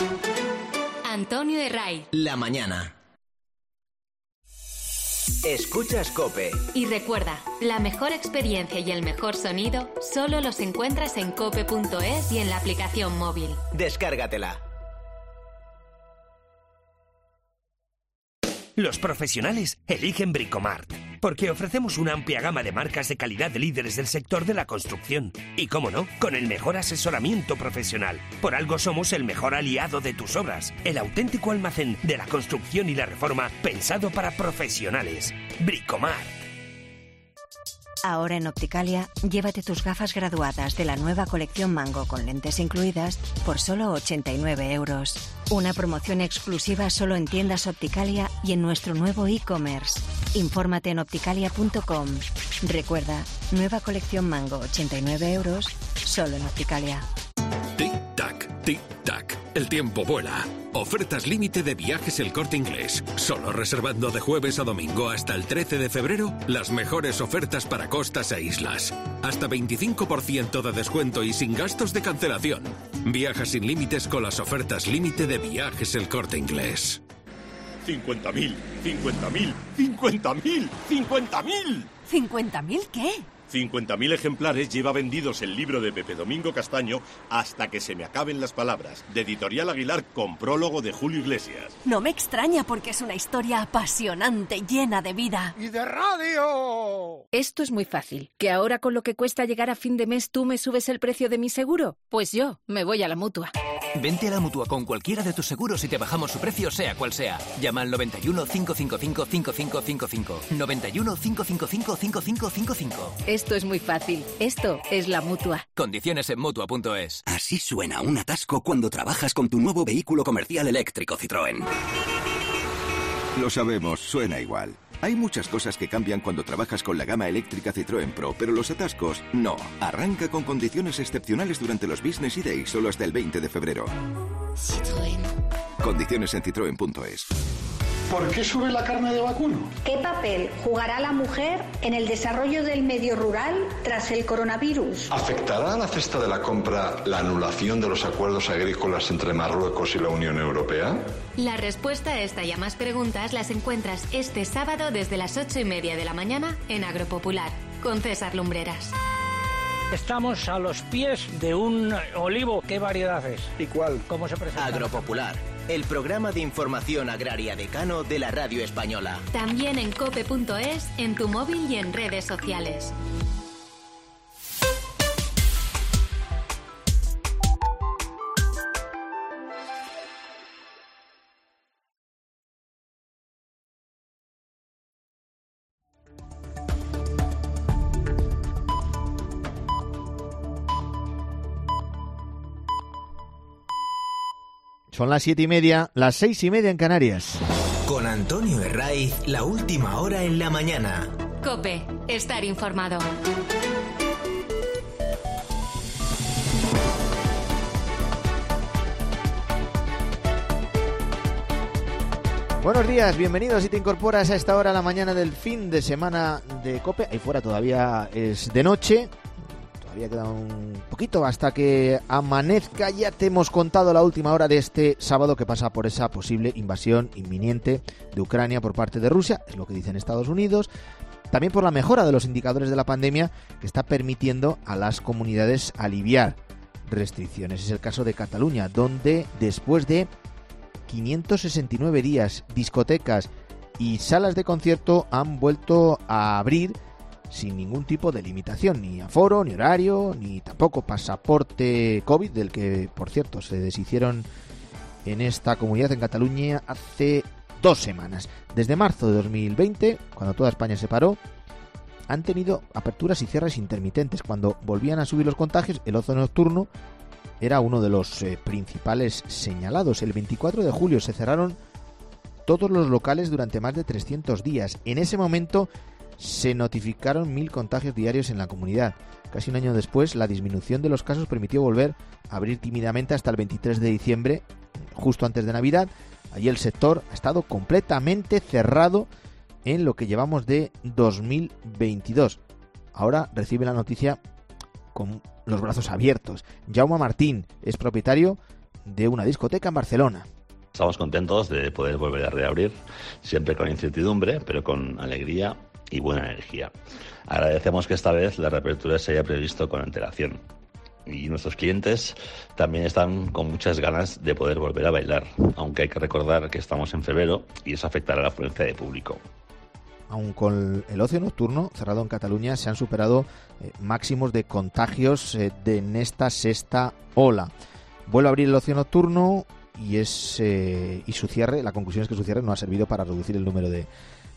Antonio de Ray. La mañana. Escuchas COPE. Y recuerda, la mejor experiencia y el mejor sonido solo los encuentras en cope.es y en la aplicación móvil. Descárgatela. Los profesionales eligen Bricomart, porque ofrecemos una amplia gama de marcas de calidad de líderes del sector de la construcción. Y cómo no, con el mejor asesoramiento profesional. Por algo somos el mejor aliado de tus obras. El auténtico almacén de la construcción y la reforma pensado para profesionales. Bricomart. Ahora en Opticalia, llévate tus gafas graduadas de la nueva colección Mango con lentes incluidas por solo 89 €. Una promoción exclusiva solo en tiendas Opticalia y en nuestro nuevo e-commerce. Infórmate en opticalia.com. Recuerda, nueva colección Mango, 89 €, solo en Opticalia. Tic-tac, tic-tac. El tiempo vuela. Ofertas límite de Viajes El Corte Inglés. Solo reservando de jueves a domingo hasta el 13 de febrero las mejores ofertas para costas e islas. Hasta 25% de descuento y sin gastos de cancelación. Viaja sin límites con las ofertas límite de Viajes El Corte Inglés. 50.000, 50.000, 50.000, 50.000. ¿50.000 qué? 50.000 ejemplares lleva vendidos el libro de Pepe Domingo Castaño Hasta que se me acaben las palabras, de Editorial Aguilar, con prólogo de Julio Iglesias. No me extraña porque es una historia apasionante, llena de vida. ¡Y de radio! Esto es muy fácil. ¿Que ahora con lo que cuesta llegar a fin de mes tú me subes el precio de mi seguro? Pues yo me voy a la Mutua. Vente a la Mutua con cualquiera de tus seguros y te bajamos su precio sea cual sea. Llama al 91 555 5555. 91 555 5555. Esto es muy fácil. Esto es la Mutua. Condiciones en Mutua.es. Así suena un atasco cuando trabajas con tu nuevo vehículo comercial eléctrico Citroën. Lo sabemos, suena igual. Hay muchas cosas que cambian cuando trabajas con la gama eléctrica Citroën Pro, pero los atascos no. Arranca con condiciones excepcionales durante los Business Days solo hasta el 20 de febrero. Citroën. Condiciones en citroen.es. ¿Por qué sube la carne de vacuno? ¿Qué papel jugará la mujer en el desarrollo del medio rural tras el coronavirus? ¿Afectará a la cesta de la compra la anulación de los acuerdos agrícolas entre Marruecos y la Unión Europea? La respuesta a esta y a más preguntas las encuentras este sábado desde las 8:30 de la mañana en Agropopular, con César Lumbreras. Estamos a los pies de un olivo. ¿Qué variedad es? ¿Y cuál? ¿Cómo se presenta? Agropopular, el programa de información agraria decano de la radio española. También en cope.es, en tu móvil y en redes sociales. Son las 7:30, las 6:30 en Canarias. Con Antonio Herraiz, la última hora en la mañana. COPE, estar informado. Buenos días, bienvenidos si te incorporas a esta hora, la mañana del fin de semana de COPE. Ahí fuera todavía es de noche. Todavía queda un poquito hasta que amanezca. Ya te hemos contado la última hora de este sábado que pasa por esa posible invasión inminente de Ucrania por parte de Rusia, es lo que dicen Estados Unidos. También por la mejora de los indicadores de la pandemia que está permitiendo a las comunidades aliviar restricciones. Es el caso de Cataluña, donde después de 569 días, discotecas y salas de concierto han vuelto a abrir sin ningún tipo de limitación, ni aforo, ni horario, ni tampoco pasaporte COVID, del que, por cierto, se deshicieron en esta comunidad, en Cataluña, hace 2 semanas. Desde marzo de 2020, cuando toda España se paró, han tenido aperturas y cierres intermitentes. Cuando volvían a subir los contagios, el ocio nocturno era uno de los principales señalados. El 24 de julio se cerraron todos los locales durante más de 300 días. En ese momento se notificaron 1.000 contagios diarios en la comunidad. Casi un año después, la disminución de los casos permitió volver a abrir tímidamente hasta el 23 de diciembre, justo antes de Navidad. Allí el sector ha estado completamente cerrado en lo que llevamos de 2022. Ahora recibe la noticia con los brazos abiertos. Jaume Martín es propietario de una discoteca en Barcelona. Estamos contentos de poder volver a reabrir, siempre con incertidumbre, pero con alegría y buena energía. Agradecemos que esta vez la reapertura se haya previsto con antelación. Y nuestros clientes también están con muchas ganas de poder volver a bailar, aunque hay que recordar que estamos en febrero y eso afectará a la afluencia de público. Aun con el ocio nocturno cerrado en Cataluña, se han superado máximos de contagios en esta sexta ola. Vuelve a abrir el ocio nocturno y su cierre, la conclusión es que su cierre no ha servido para reducir el número de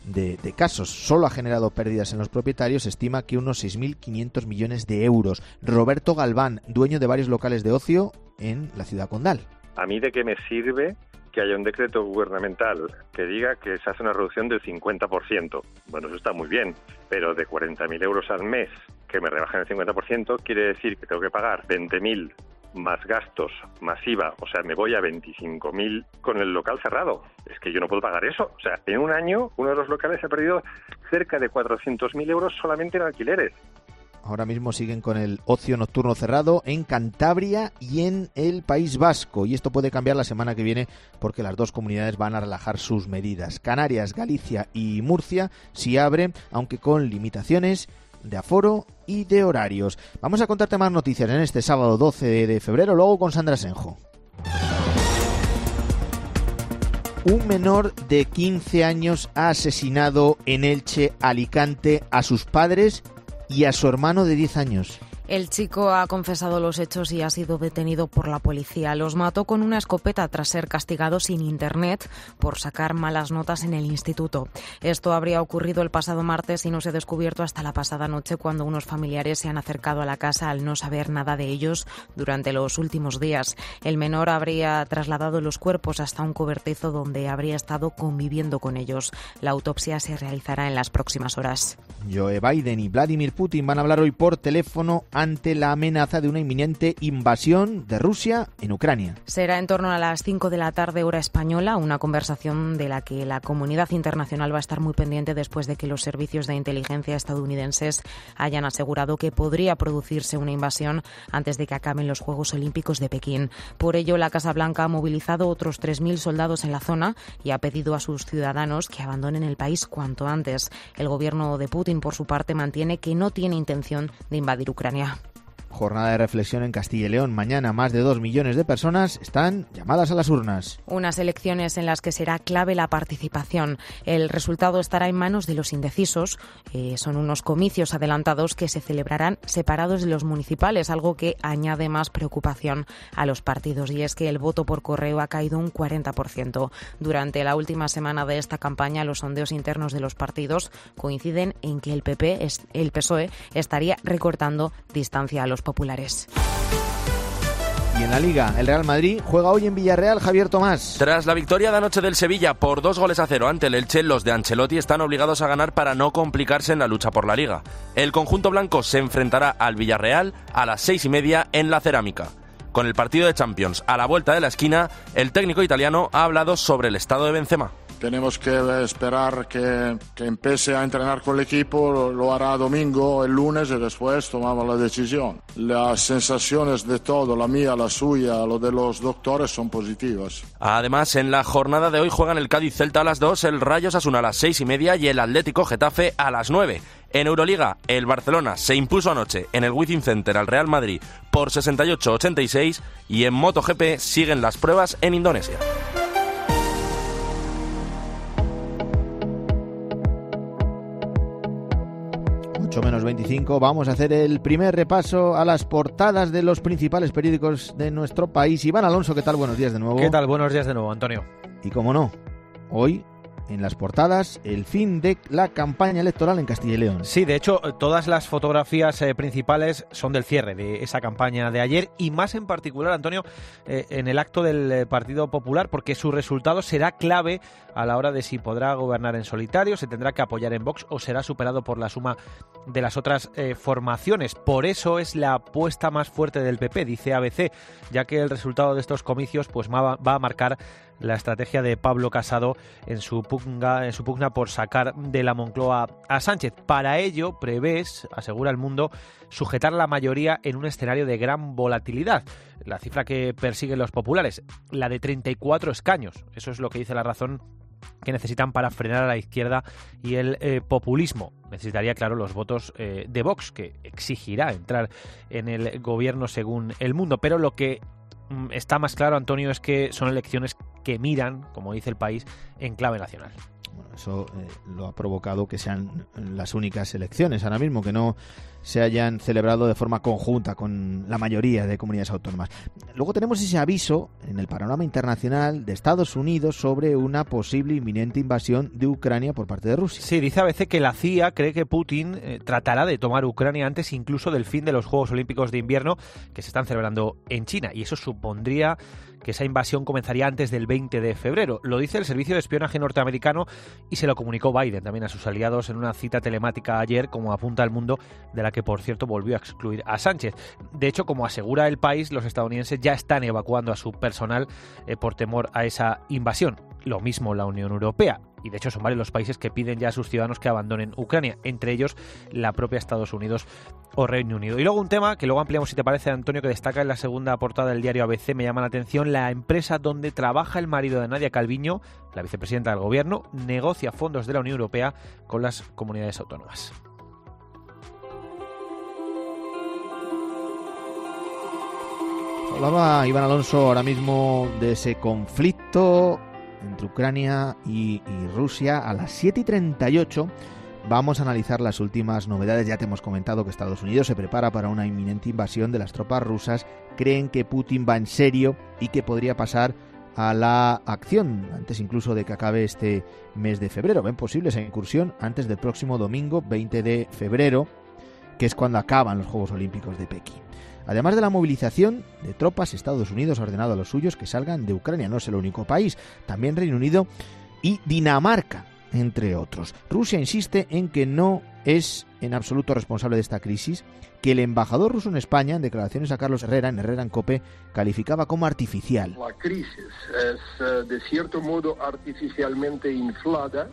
de casos. Solo ha generado pérdidas en los propietarios, se estima que unos 6.500 millones de euros. Roberto Galván, dueño de varios locales de ocio en la ciudad condal. ¿A mí de qué me sirve que haya un decreto gubernamental que diga que se hace una reducción del 50%? Bueno, eso está muy bien, pero de 40.000 euros al mes que me rebajen el 50% quiere decir que tengo que pagar 20.000 más gastos, más IVA, o sea, me voy a 25.000 con el local cerrado. Es que yo no puedo pagar eso. O sea, en un año uno de los locales ha perdido cerca de 400.000 euros solamente en alquileres. Ahora mismo siguen con el ocio nocturno cerrado en Cantabria y en el País Vasco. Y esto puede cambiar la semana que viene porque las dos comunidades van a relajar sus medidas. Canarias, Galicia y Murcia sí abren, aunque con limitaciones de aforo y de horarios. Vamos a contarte más noticias en este sábado 12 de febrero, luego con Sandra Senjo. Un menor de 15 años ha asesinado en Elche, Alicante, a sus padres y a su hermano de 10 años. El chico ha confesado los hechos y ha sido detenido por la policía. Los mató con una escopeta tras ser castigado sin internet por sacar malas notas en el instituto. Esto habría ocurrido el pasado martes y no se ha descubierto hasta la pasada noche, cuando unos familiares se han acercado a la casa al no saber nada de ellos durante los últimos días. El menor habría trasladado los cuerpos hasta un cobertizo donde habría estado conviviendo con ellos. La autopsia se realizará en las próximas horas. Joe Biden y Vladimir Putin van a hablar hoy por teléfono ante la amenaza de una inminente invasión de Rusia en Ucrania. Será en torno a las 5 de la tarde, hora española, una conversación de la que la comunidad internacional va a estar muy pendiente después de que los servicios de inteligencia estadounidenses hayan asegurado que podría producirse una invasión antes de que acaben los Juegos Olímpicos de Pekín. Por ello, la Casa Blanca ha movilizado otros 3.000 soldados en la zona y ha pedido a sus ciudadanos que abandonen el país cuanto antes. El gobierno de Putin, por su parte, mantiene que no tiene intención de invadir Ucrania. Jornada de reflexión en Castilla y León. Mañana más de 2 millones de personas están llamadas a las urnas. Unas elecciones en las que será clave la participación. El resultado estará en manos de los indecisos. Son unos comicios adelantados que se celebrarán separados de los municipales, algo que añade más preocupación a los partidos. Y es que el voto por correo ha caído un 40%. Durante la última semana de esta campaña, los sondeos internos de los partidos coinciden en que el PSOE estaría recortando distancia a los populares. Y en la Liga, el Real Madrid juega hoy en Villarreal. Javier Tomás. Tras la victoria de anoche del Sevilla por 2-0 ante el Elche, los de Ancelotti están obligados a ganar para no complicarse en la lucha por la Liga. El conjunto blanco se enfrentará al Villarreal a las 6:30 en la Cerámica. Con el partido de Champions a la vuelta de la esquina, el técnico italiano ha hablado sobre el estado de Benzema. Tenemos que esperar que empiece a entrenar con el equipo, lo hará domingo, el lunes, y después tomamos la decisión. Las sensaciones de todo, la mía, la suya, lo de los doctores, son positivas. Además, en la jornada de hoy juegan el Cádiz Celta a las 2, el Rayo Osasuna a las 6:30 y el Atlético Getafe a las 9. En Euroliga, el Barcelona se impuso anoche en el Wizzing Center al Real Madrid por 68-86 y en MotoGP siguen las pruebas en Indonesia. Menos 25, vamos a hacer el primer repaso a las portadas de los principales periódicos de nuestro país. Iván Alonso, ¿qué tal? Buenos días de nuevo. ¿Qué tal? Buenos días de nuevo, Antonio. Y cómo no, hoy en las portadas el fin de la campaña electoral en Castilla y León. Sí, de hecho, todas las fotografías principales son del cierre de esa campaña de ayer y más en particular, Antonio, en el acto del Partido Popular, porque su resultado será clave a la hora de si podrá gobernar en solitario, se tendrá que apoyar en Vox o será superado por la suma de las otras formaciones. Por eso es la apuesta más fuerte del PP, dice ABC, ya que el resultado de estos comicios pues va a marcar la estrategia de Pablo Casado en su pugna por sacar de la Moncloa a Sánchez. Para ello prevés, asegura El Mundo, sujetar la mayoría en un escenario de gran volatilidad. La cifra que persiguen los populares, la de 34 escaños. Eso es lo que dice La Razón que necesitan para frenar a la izquierda y el populismo. Necesitaría, claro, los votos de Vox, que exigirá entrar en el gobierno según El Mundo. Pero lo que está más claro, Antonio, es que son elecciones que miran, como dice El País, en clave nacional. Bueno, eso lo ha provocado que sean las únicas elecciones ahora mismo, que no se hayan celebrado de forma conjunta con la mayoría de comunidades autónomas. Luego tenemos ese aviso en el panorama internacional de Estados Unidos sobre una posible inminente invasión de Ucrania por parte de Rusia. Sí, dice ABC que la CIA cree que Putin tratará de tomar Ucrania antes incluso del fin de los Juegos Olímpicos de Invierno que se están celebrando en China, y eso supondría que esa invasión comenzaría antes del 20 de febrero. Lo dice el Servicio de Espionaje norteamericano y se lo comunicó Biden también a sus aliados en una cita telemática ayer, como apunta El Mundo, de la que, por cierto, volvió a excluir a Sánchez. De hecho, como asegura El País, los estadounidenses ya están evacuando a su personal por temor a esa invasión. Lo mismo la Unión Europea. Y de hecho son varios los países que piden ya a sus ciudadanos que abandonen Ucrania, entre ellos la propia Estados Unidos o Reino Unido. Y luego un tema que luego ampliamos, si te parece, Antonio, que destaca en la segunda portada del diario ABC, me llama la atención: la empresa donde trabaja el marido de Nadia Calviño, la vicepresidenta del gobierno, negocia fondos de la Unión Europea con las comunidades autónomas. Hablaba Iván Alonso ahora mismo de ese conflicto entre Ucrania y Rusia. A las 7:38 vamos a analizar las últimas novedades. Ya te hemos comentado que Estados Unidos se prepara para una inminente invasión de las tropas rusas. Creen que Putin va en serio y que podría pasar a la acción antes incluso de que acabe este mes de febrero. Ven posible esa incursión antes del próximo domingo 20 de febrero, que es cuando acaban los Juegos Olímpicos de Pekín. Además de la movilización de tropas, Estados Unidos ha ordenado a los suyos que salgan de Ucrania. No es el único país, también Reino Unido y Dinamarca, entre otros. Rusia insiste en que no es en absoluto responsable de esta crisis, que el embajador ruso en España, en declaraciones a Carlos Herrera, en Herrera en COPE, calificaba como artificial. La crisis es de cierto modo artificialmente inflada.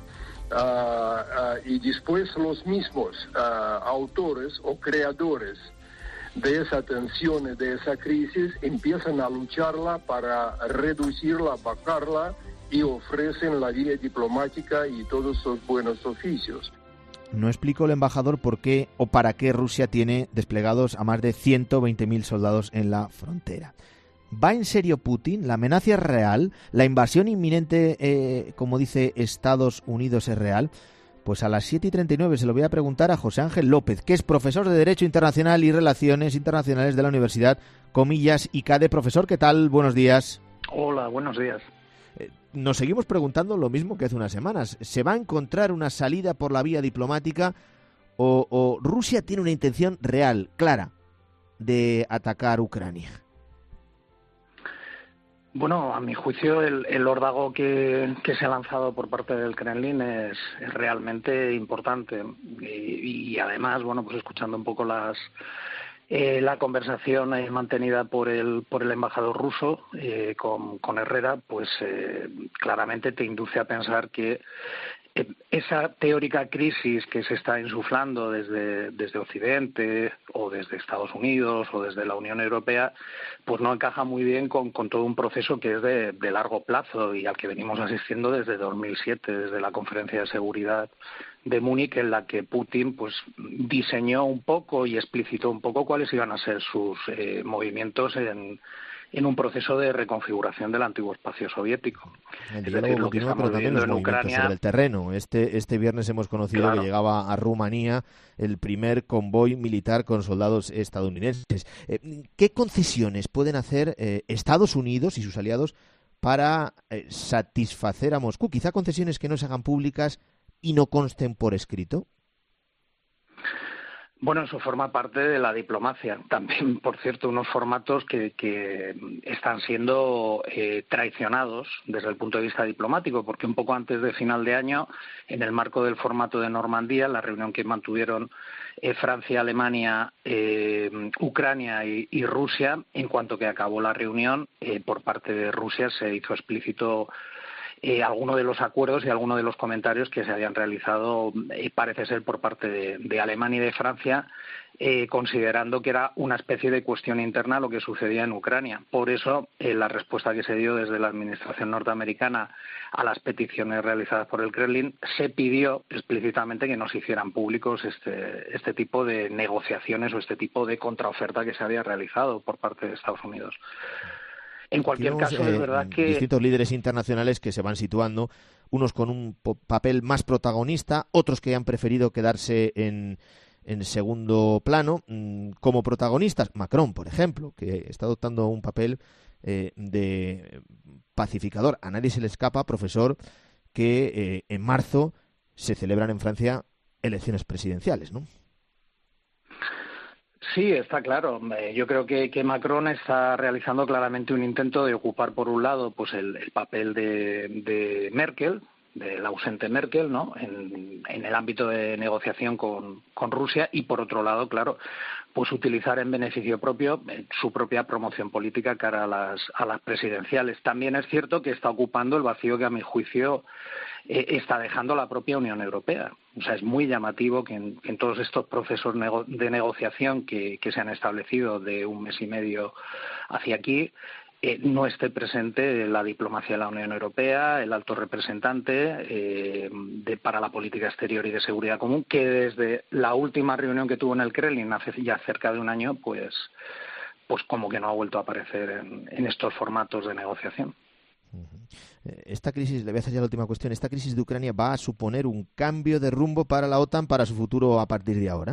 Y después los mismos autores o creadores de esa tensión, de esa crisis, empiezan a lucharla para reducirla, bajarla, y ofrecen la vía diplomática y todos sus buenos oficios. No explicó el embajador por qué o para qué Rusia tiene desplegados a más de 120.000 soldados en la frontera. ¿Va en serio Putin? ¿La amenaza es real? ¿La invasión inminente, como dice Estados Unidos, es real? Pues a las 7:39 se lo voy a preguntar a José Ángel López, que es profesor de Derecho Internacional y Relaciones Internacionales de la Universidad Comillas ICADE. Profesor, ¿qué tal? Buenos días. Hola, buenos días. Nos seguimos preguntando lo mismo que hace unas semanas. ¿Se va a encontrar una salida por la vía diplomática o Rusia tiene una intención real, clara, de atacar Ucrania? Bueno, a mi juicio el órdago que se ha lanzado por parte del Kremlin es realmente importante y además, bueno, pues escuchando un poco la conversación mantenida por el embajador ruso con Herrera, pues claramente te induce a pensar que esa teórica crisis que se está insuflando desde Occidente o desde Estados Unidos o desde la Unión Europea, pues no encaja muy bien con todo un proceso que es de largo plazo y al que venimos asistiendo desde 2007, desde la Conferencia de Seguridad de Múnich, en la que Putin pues diseñó un poco y explicitó un poco cuáles iban a ser sus movimientos en un proceso de reconfiguración del antiguo espacio soviético. El diálogo continúa, pero también los movimientos Ucrania sobre el terreno. Este viernes hemos conocido, claro, que llegaba a Rumanía el primer convoy militar con soldados estadounidenses. ¿Qué concesiones pueden hacer Estados Unidos y sus aliados para satisfacer a Moscú? Quizá concesiones que no se hagan públicas y no consten por escrito. Bueno, eso forma parte de la diplomacia. También, por cierto, unos formatos que están siendo traicionados desde el punto de vista diplomático, porque un poco antes de final de año, en el marco del formato de Normandía, la reunión que mantuvieron Francia, Alemania, Ucrania y Rusia, en cuanto que acabó la reunión, por parte de Rusia se hizo explícito alguno de los acuerdos y alguno de los comentarios que se habían realizado, parece ser por parte de Alemania y de Francia, considerando que era una especie de cuestión interna lo que sucedía en Ucrania. Por eso, la respuesta que se dio desde la administración norteamericana a las peticiones realizadas por el Kremlin, se pidió explícitamente que no se hicieran públicos este tipo de negociaciones o este tipo de contraoferta que se había realizado por parte de Estados Unidos. En cualquier caso, es verdad que... distintos líderes internacionales que se van situando, unos con un papel más protagonista, otros que han preferido quedarse en segundo plano como protagonistas. Macron, por ejemplo, que está adoptando un papel de pacificador. A nadie se le escapa, profesor, que en marzo se celebran en Francia elecciones presidenciales, ¿no? Sí, está claro. Yo creo que Macron está realizando claramente un intento de ocupar, por un lado, pues el papel de Merkel, de la ausente Merkel, ¿no?, en el ámbito de negociación con Rusia, y por otro lado, claro, pues utilizar en beneficio propio su propia promoción política cara a las presidenciales. También es cierto que está ocupando el vacío que, a mi juicio, está dejando la propia Unión Europea. O sea, es muy llamativo que en todos estos procesos de negociación que se han establecido de un mes y medio hacia aquí, no esté presente la diplomacia de la Unión Europea, el alto representante para la política exterior y de seguridad común, que desde la última reunión que tuvo en el Kremlin hace ya cerca de un año, pues como que no ha vuelto a aparecer en estos formatos de negociación. Esta crisis, le voy a hacer ya la última cuestión, ¿esta crisis de Ucrania va a suponer un cambio de rumbo para la OTAN, para su futuro a partir de ahora?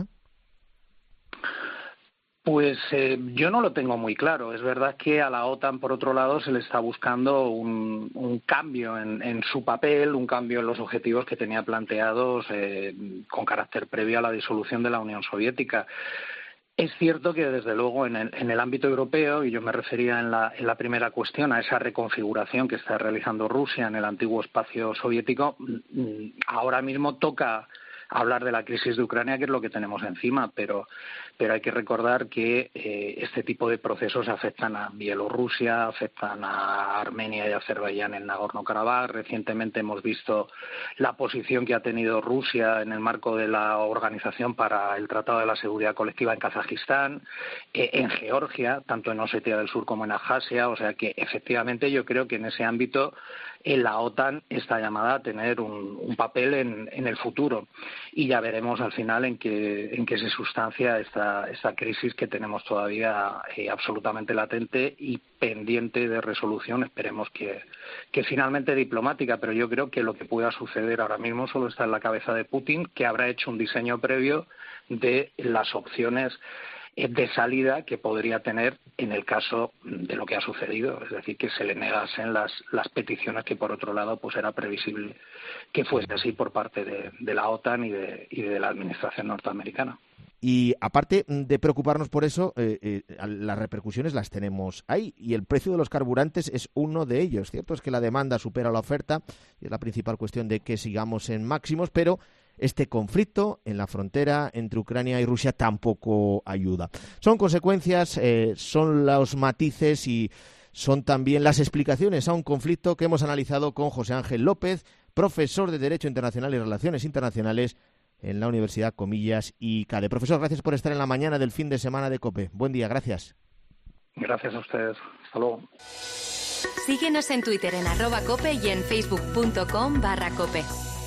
Pues yo no lo tengo muy claro. Es verdad que a la OTAN, por otro lado, se le está buscando un cambio en su papel, un cambio en los objetivos que tenía planteados con carácter previo a la disolución de la Unión Soviética. Es cierto que, desde luego, en el ámbito europeo, y yo me refería en la primera cuestión a esa reconfiguración que está realizando Rusia en el antiguo espacio soviético, ahora mismo toca hablar de la crisis de Ucrania, que es lo que tenemos encima, pero hay que recordar que este tipo de procesos afectan a Bielorrusia, afectan a Armenia y Azerbaiyán en Nagorno-Karabaj. Recientemente hemos visto la posición que ha tenido Rusia en el marco de la Organización para el Tratado de la Seguridad Colectiva en Kazajistán, en Georgia, tanto en Osetia del Sur como en Abjasia. O sea que, efectivamente, yo creo que en ese ámbito la OTAN está llamada a tener un papel en el futuro, y ya veremos al final en qué se sustancia esta crisis que tenemos todavía absolutamente latente y pendiente de resolución. Esperemos que finalmente diplomática, pero yo creo que lo que pueda suceder ahora mismo solo está en la cabeza de Putin, que habrá hecho un diseño previo de las opciones de salida que podría tener en el caso de lo que ha sucedido, es decir, que se le negasen las peticiones que, por otro lado, pues era previsible que fuese así por parte de la OTAN y de la administración norteamericana. Y aparte de preocuparnos por eso, las repercusiones las tenemos ahí, y el precio de los carburantes es uno de ellos. Cierto es que la demanda supera la oferta, y es la principal cuestión de que sigamos en máximos, pero este conflicto en la frontera entre Ucrania y Rusia tampoco ayuda. Son consecuencias, son los matices y son también las explicaciones a un conflicto que hemos analizado con José Ángel López, profesor de Derecho Internacional y Relaciones Internacionales en la Universidad Comillas y CADE. Profesor, gracias por estar en la mañana del fin de semana de COPE. Buen día, gracias. Gracias a ustedes. Hasta luego. Síguenos en Twitter en @cope y en facebook.com/cope.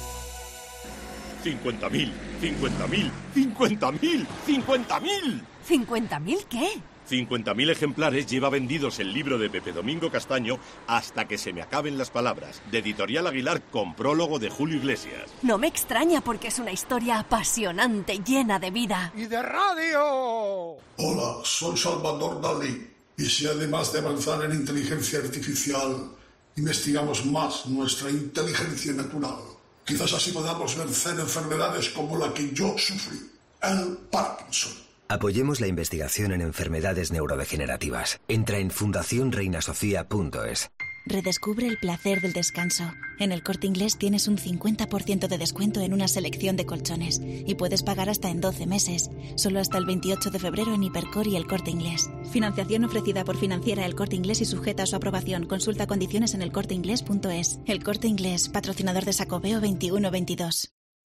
50.000, 50.000, 50.000, 50.000. ¿50.000 qué? 50.000 ejemplares lleva vendidos el libro de Pepe Domingo Castaño, Hasta que se me acaben las palabras, de Editorial Aguilar, con prólogo de Julio Iglesias. No me extraña, porque es una historia apasionante, llena de vida. ¡Y de radio! Hola, soy Salvador Dalí. Y si además de avanzar en inteligencia artificial, investigamos más nuestra inteligencia natural, quizás así podamos vencer enfermedades como la que yo sufrí, el Parkinson. Apoyemos la investigación en enfermedades neurodegenerativas. Entra en fundacionreinasofía.es. Redescubre el placer del descanso. En El Corte Inglés tienes un 50% de descuento en una selección de colchones y puedes pagar hasta en 12 meses. Solo hasta el 28 de febrero en Hipercor y El Corte Inglés. Financiación ofrecida por Financiera El Corte Inglés y sujeta a su aprobación. Consulta condiciones en elcorteinglés.es. El Corte Inglés, patrocinador de Sacobeo 21-22.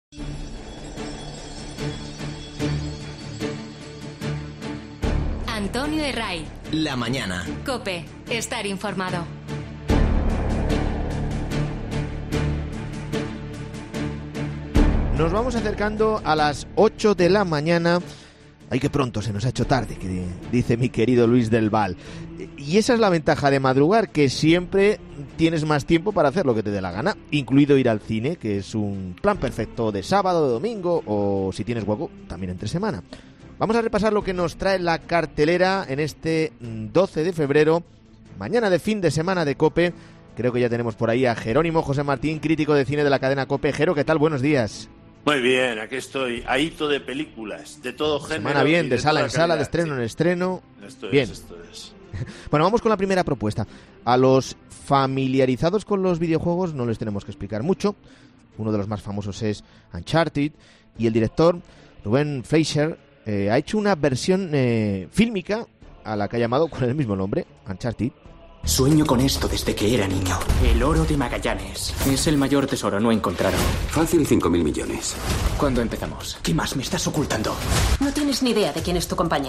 Antonio Herray. La mañana. COPE. Estar informado. Nos vamos acercando a las 8 de la mañana Ay, que pronto se nos ha hecho tarde, que dice mi querido Luis del Val. Y esa es la ventaja de madrugar, que siempre tienes más tiempo para hacer lo que te dé la gana, incluido ir al cine, que es un plan perfecto de sábado, de domingo, o si tienes hueco, también entre semana. Vamos a repasar lo que nos trae la cartelera en este 12 de febrero, mañana de fin de semana de COPE. Creo que ya tenemos por ahí a Jerónimo José Martín, crítico de cine de la cadena COPE. Jero, ¿qué tal? Buenos días. Muy bien, aquí estoy, ahito de películas, de todo género. Semana bien, de sala en sala, de estreno en estreno. Esto bien. es. Bueno, vamos con la primera propuesta. A los familiarizados con los videojuegos no les tenemos que explicar mucho. Uno de los más famosos es Uncharted, y el director, Ruben Fleischer, ha hecho una versión fílmica a la que ha llamado con el mismo nombre, Uncharted. Sueño con esto desde que era niño. El oro de Magallanes. Es el mayor tesoro no encontrado. Fácil 5.000 millones. ¿Cuándo empezamos? ¿Qué más me estás ocultando? No tienes ni idea de quién es tu compañero.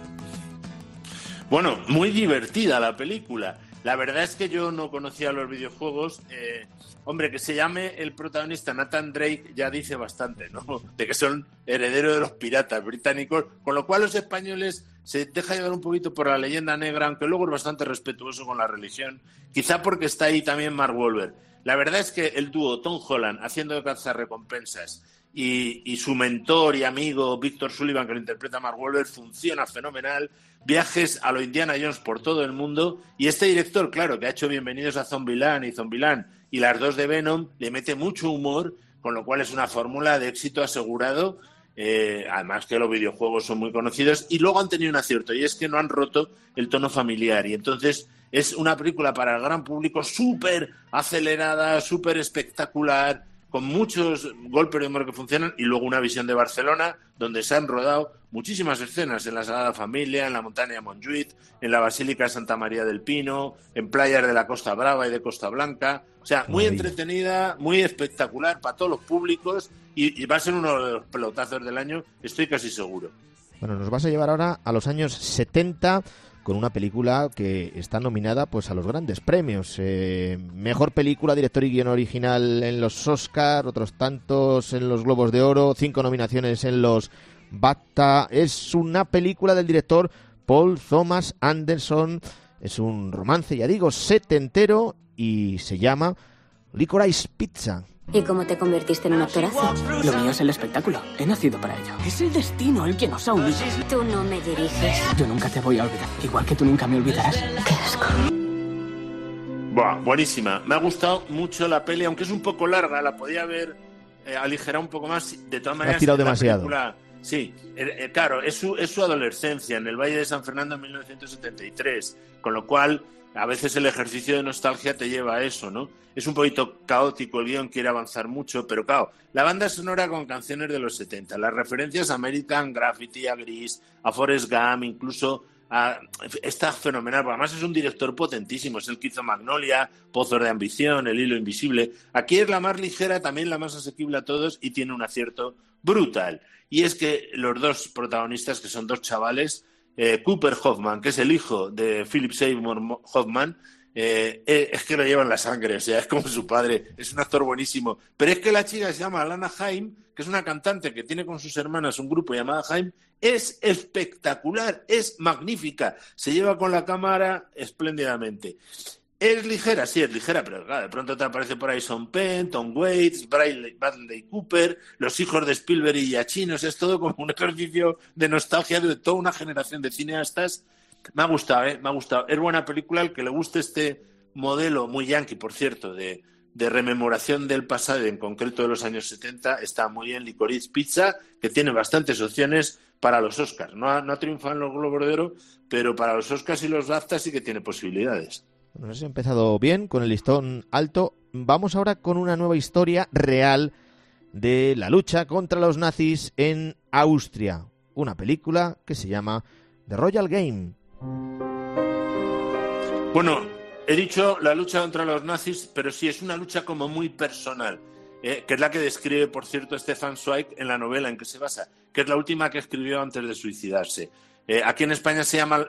Bueno, muy divertida la película. La verdad es que yo no conocía los videojuegos. Hombre, que se llame el protagonista Nathan Drake ya dice bastante, ¿no? De que son herederos de los piratas británicos, con lo cual los españoles se deja llevar un poquito por la leyenda negra, aunque luego es bastante respetuoso con la religión, quizá porque está ahí también Mark Wahlberg. La verdad es que el dúo Tom Holland haciendo de cazarrecompensas y su mentor y amigo Victor Sullivan, que lo interpreta Mark Wahlberg, funciona fenomenal. Viajes a lo Indiana Jones por todo el mundo, y este director, claro, que ha hecho Bienvenidos a Zombieland y las dos de Venom, le mete mucho humor, con lo cual es una fórmula de éxito asegurado. Además que los videojuegos son muy conocidos y luego han tenido un acierto, y es que no han roto el tono familiar, y entonces es una película para el gran público súper acelerada, súper espectacular, con muchos golpes de humor que funcionan, y luego una visión de Barcelona donde se han rodado muchísimas escenas en la Sagrada Familia, en la montaña de Montjuïc, en la Basílica de Santa María del Pino, en playas de la Costa Brava y de Costa Blanca. O sea, muy entretenida, muy espectacular para todos los públicos, y va a ser uno de los pelotazos del año, estoy casi seguro. Bueno, nos vas a llevar ahora a los años 70 con una película que está nominada pues a los grandes premios. Mejor película, director y guion original en los Oscar, otros tantos en los Globos de Oro, 5 nominaciones en los BAFTA. Es una película del director Paul Thomas Anderson. Es un romance, ya digo, setentero, y se llama Licorice Pizza. ¿Y cómo te convertiste en un actorazo? Lo mío es el espectáculo. He nacido para ello. Es el destino el que nos ha unido. Tú no me diriges. Yo nunca te voy a olvidar. Igual que tú nunca me olvidarás. Qué asco. Buah, buenísima. Me ha gustado mucho la peli, aunque es un poco larga, la podía haber aligerado un poco más. De todas maneras, has tirado demasiado. Película, sí, claro, es su adolescencia en el Valle de San Fernando en 1973, con lo cual a veces el ejercicio de nostalgia te lleva a eso, ¿no? Es un poquito caótico, el guión quiere avanzar mucho, pero claro, la banda sonora con canciones de los 70, las referencias a American Graffiti, a Grease, a Forrest Gump, incluso está fenomenal. Además es un director potentísimo, es el que hizo Magnolia, Pozos de Ambición, El Hilo Invisible. Aquí es la más ligera, también la más asequible a todos, y tiene un acierto brutal. Y es que los dos protagonistas, que son dos chavales, Cooper Hoffman, que es el hijo de Philip Seymour Hoffman, es que lo lleva en la sangre, o sea, es como su padre, es un actor buenísimo. Pero es que la chica se llama Alana Haim, que es una cantante que tiene con sus hermanas un grupo llamado Haim, es espectacular, es magnífica, se lleva con la cámara espléndidamente. ¿Es ligera? Sí, es ligera, pero claro, de pronto te aparece por ahí Sean Penn, Tom Waits, Bradley Cooper, los hijos de Spielberg y Giacchino. Es todo como un ejercicio de nostalgia de toda una generación de cineastas. Me ha gustado, me ha gustado. Es buena película. El que le guste este modelo, muy yankee, por cierto, de rememoración del pasado, en concreto de los años 70, está muy bien. Licorice Pizza, que tiene bastantes opciones para los Oscars. No ha triunfado en los Globos de Oro, pero para los Oscars y los BAFTA sí que tiene posibilidades. Bueno, nos ha empezado bien, con el listón alto. Vamos ahora con una nueva historia real de la lucha contra los nazis en Austria. Una película que se llama The Royal Game. Bueno, he dicho la lucha contra los nazis, pero sí, es una lucha como muy personal, que es la que describe, por cierto, Stefan Zweig en la novela en que se basa, que es la última que escribió antes de suicidarse. Aquí en España se llama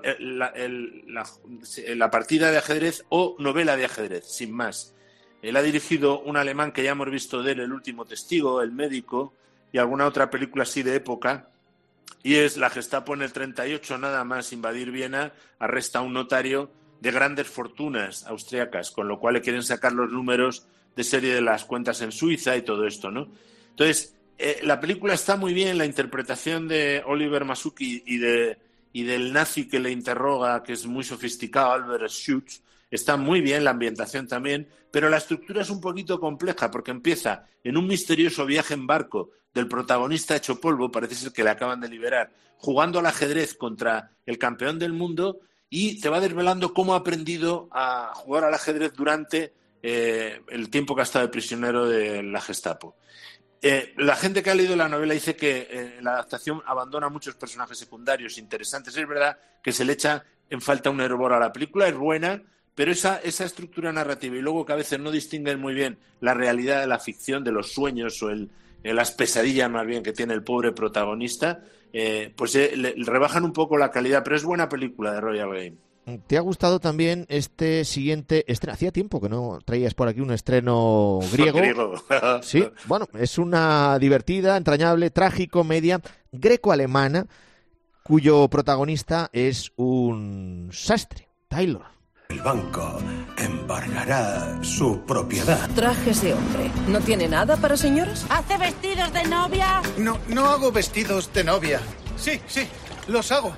la partida de ajedrez o novela de ajedrez, sin más. Él ha dirigido un alemán que ya hemos visto de él, El último testigo, El médico, y alguna otra película así de época. Y es la Gestapo en el 38, nada más invadir Viena, arresta a un notario de grandes fortunas austriacas, con lo cual le quieren sacar los números de serie de las cuentas en Suiza y todo esto, ¿no? Entonces, la película está muy bien, la interpretación de Oliver Masucci y del nazi que le interroga, que es muy sofisticado, Albert Schutz, está muy bien, la ambientación también, pero la estructura es un poquito compleja porque empieza en un misterioso viaje en barco del protagonista hecho polvo, parece ser que le acaban de liberar, jugando al ajedrez contra el campeón del mundo, y te va desvelando cómo ha aprendido a jugar al ajedrez durante el tiempo que ha estado de prisionero de la Gestapo. La gente que ha leído la novela dice que la adaptación abandona muchos personajes secundarios interesantes. Es verdad que se le echa en falta un hervor a la película, es buena, pero esa estructura narrativa y luego que a veces no distinguen muy bien la realidad de la ficción, de los sueños o las pesadillas más bien que tiene el pobre protagonista, pues le rebajan un poco la calidad, pero es buena película de Royal Game. ¿Te ha gustado también este siguiente estreno? Hacía tiempo que no traías por aquí un estreno griego. Sí, bueno, es una divertida, entrañable, tragicomedia greco-alemana cuyo protagonista es un sastre, Taylor. El banco embargará su propiedad. Trajes de hombre. ¿No tiene nada para señoras? ¿Hace vestidos de novia? No hago vestidos de novia. Sí, los hago.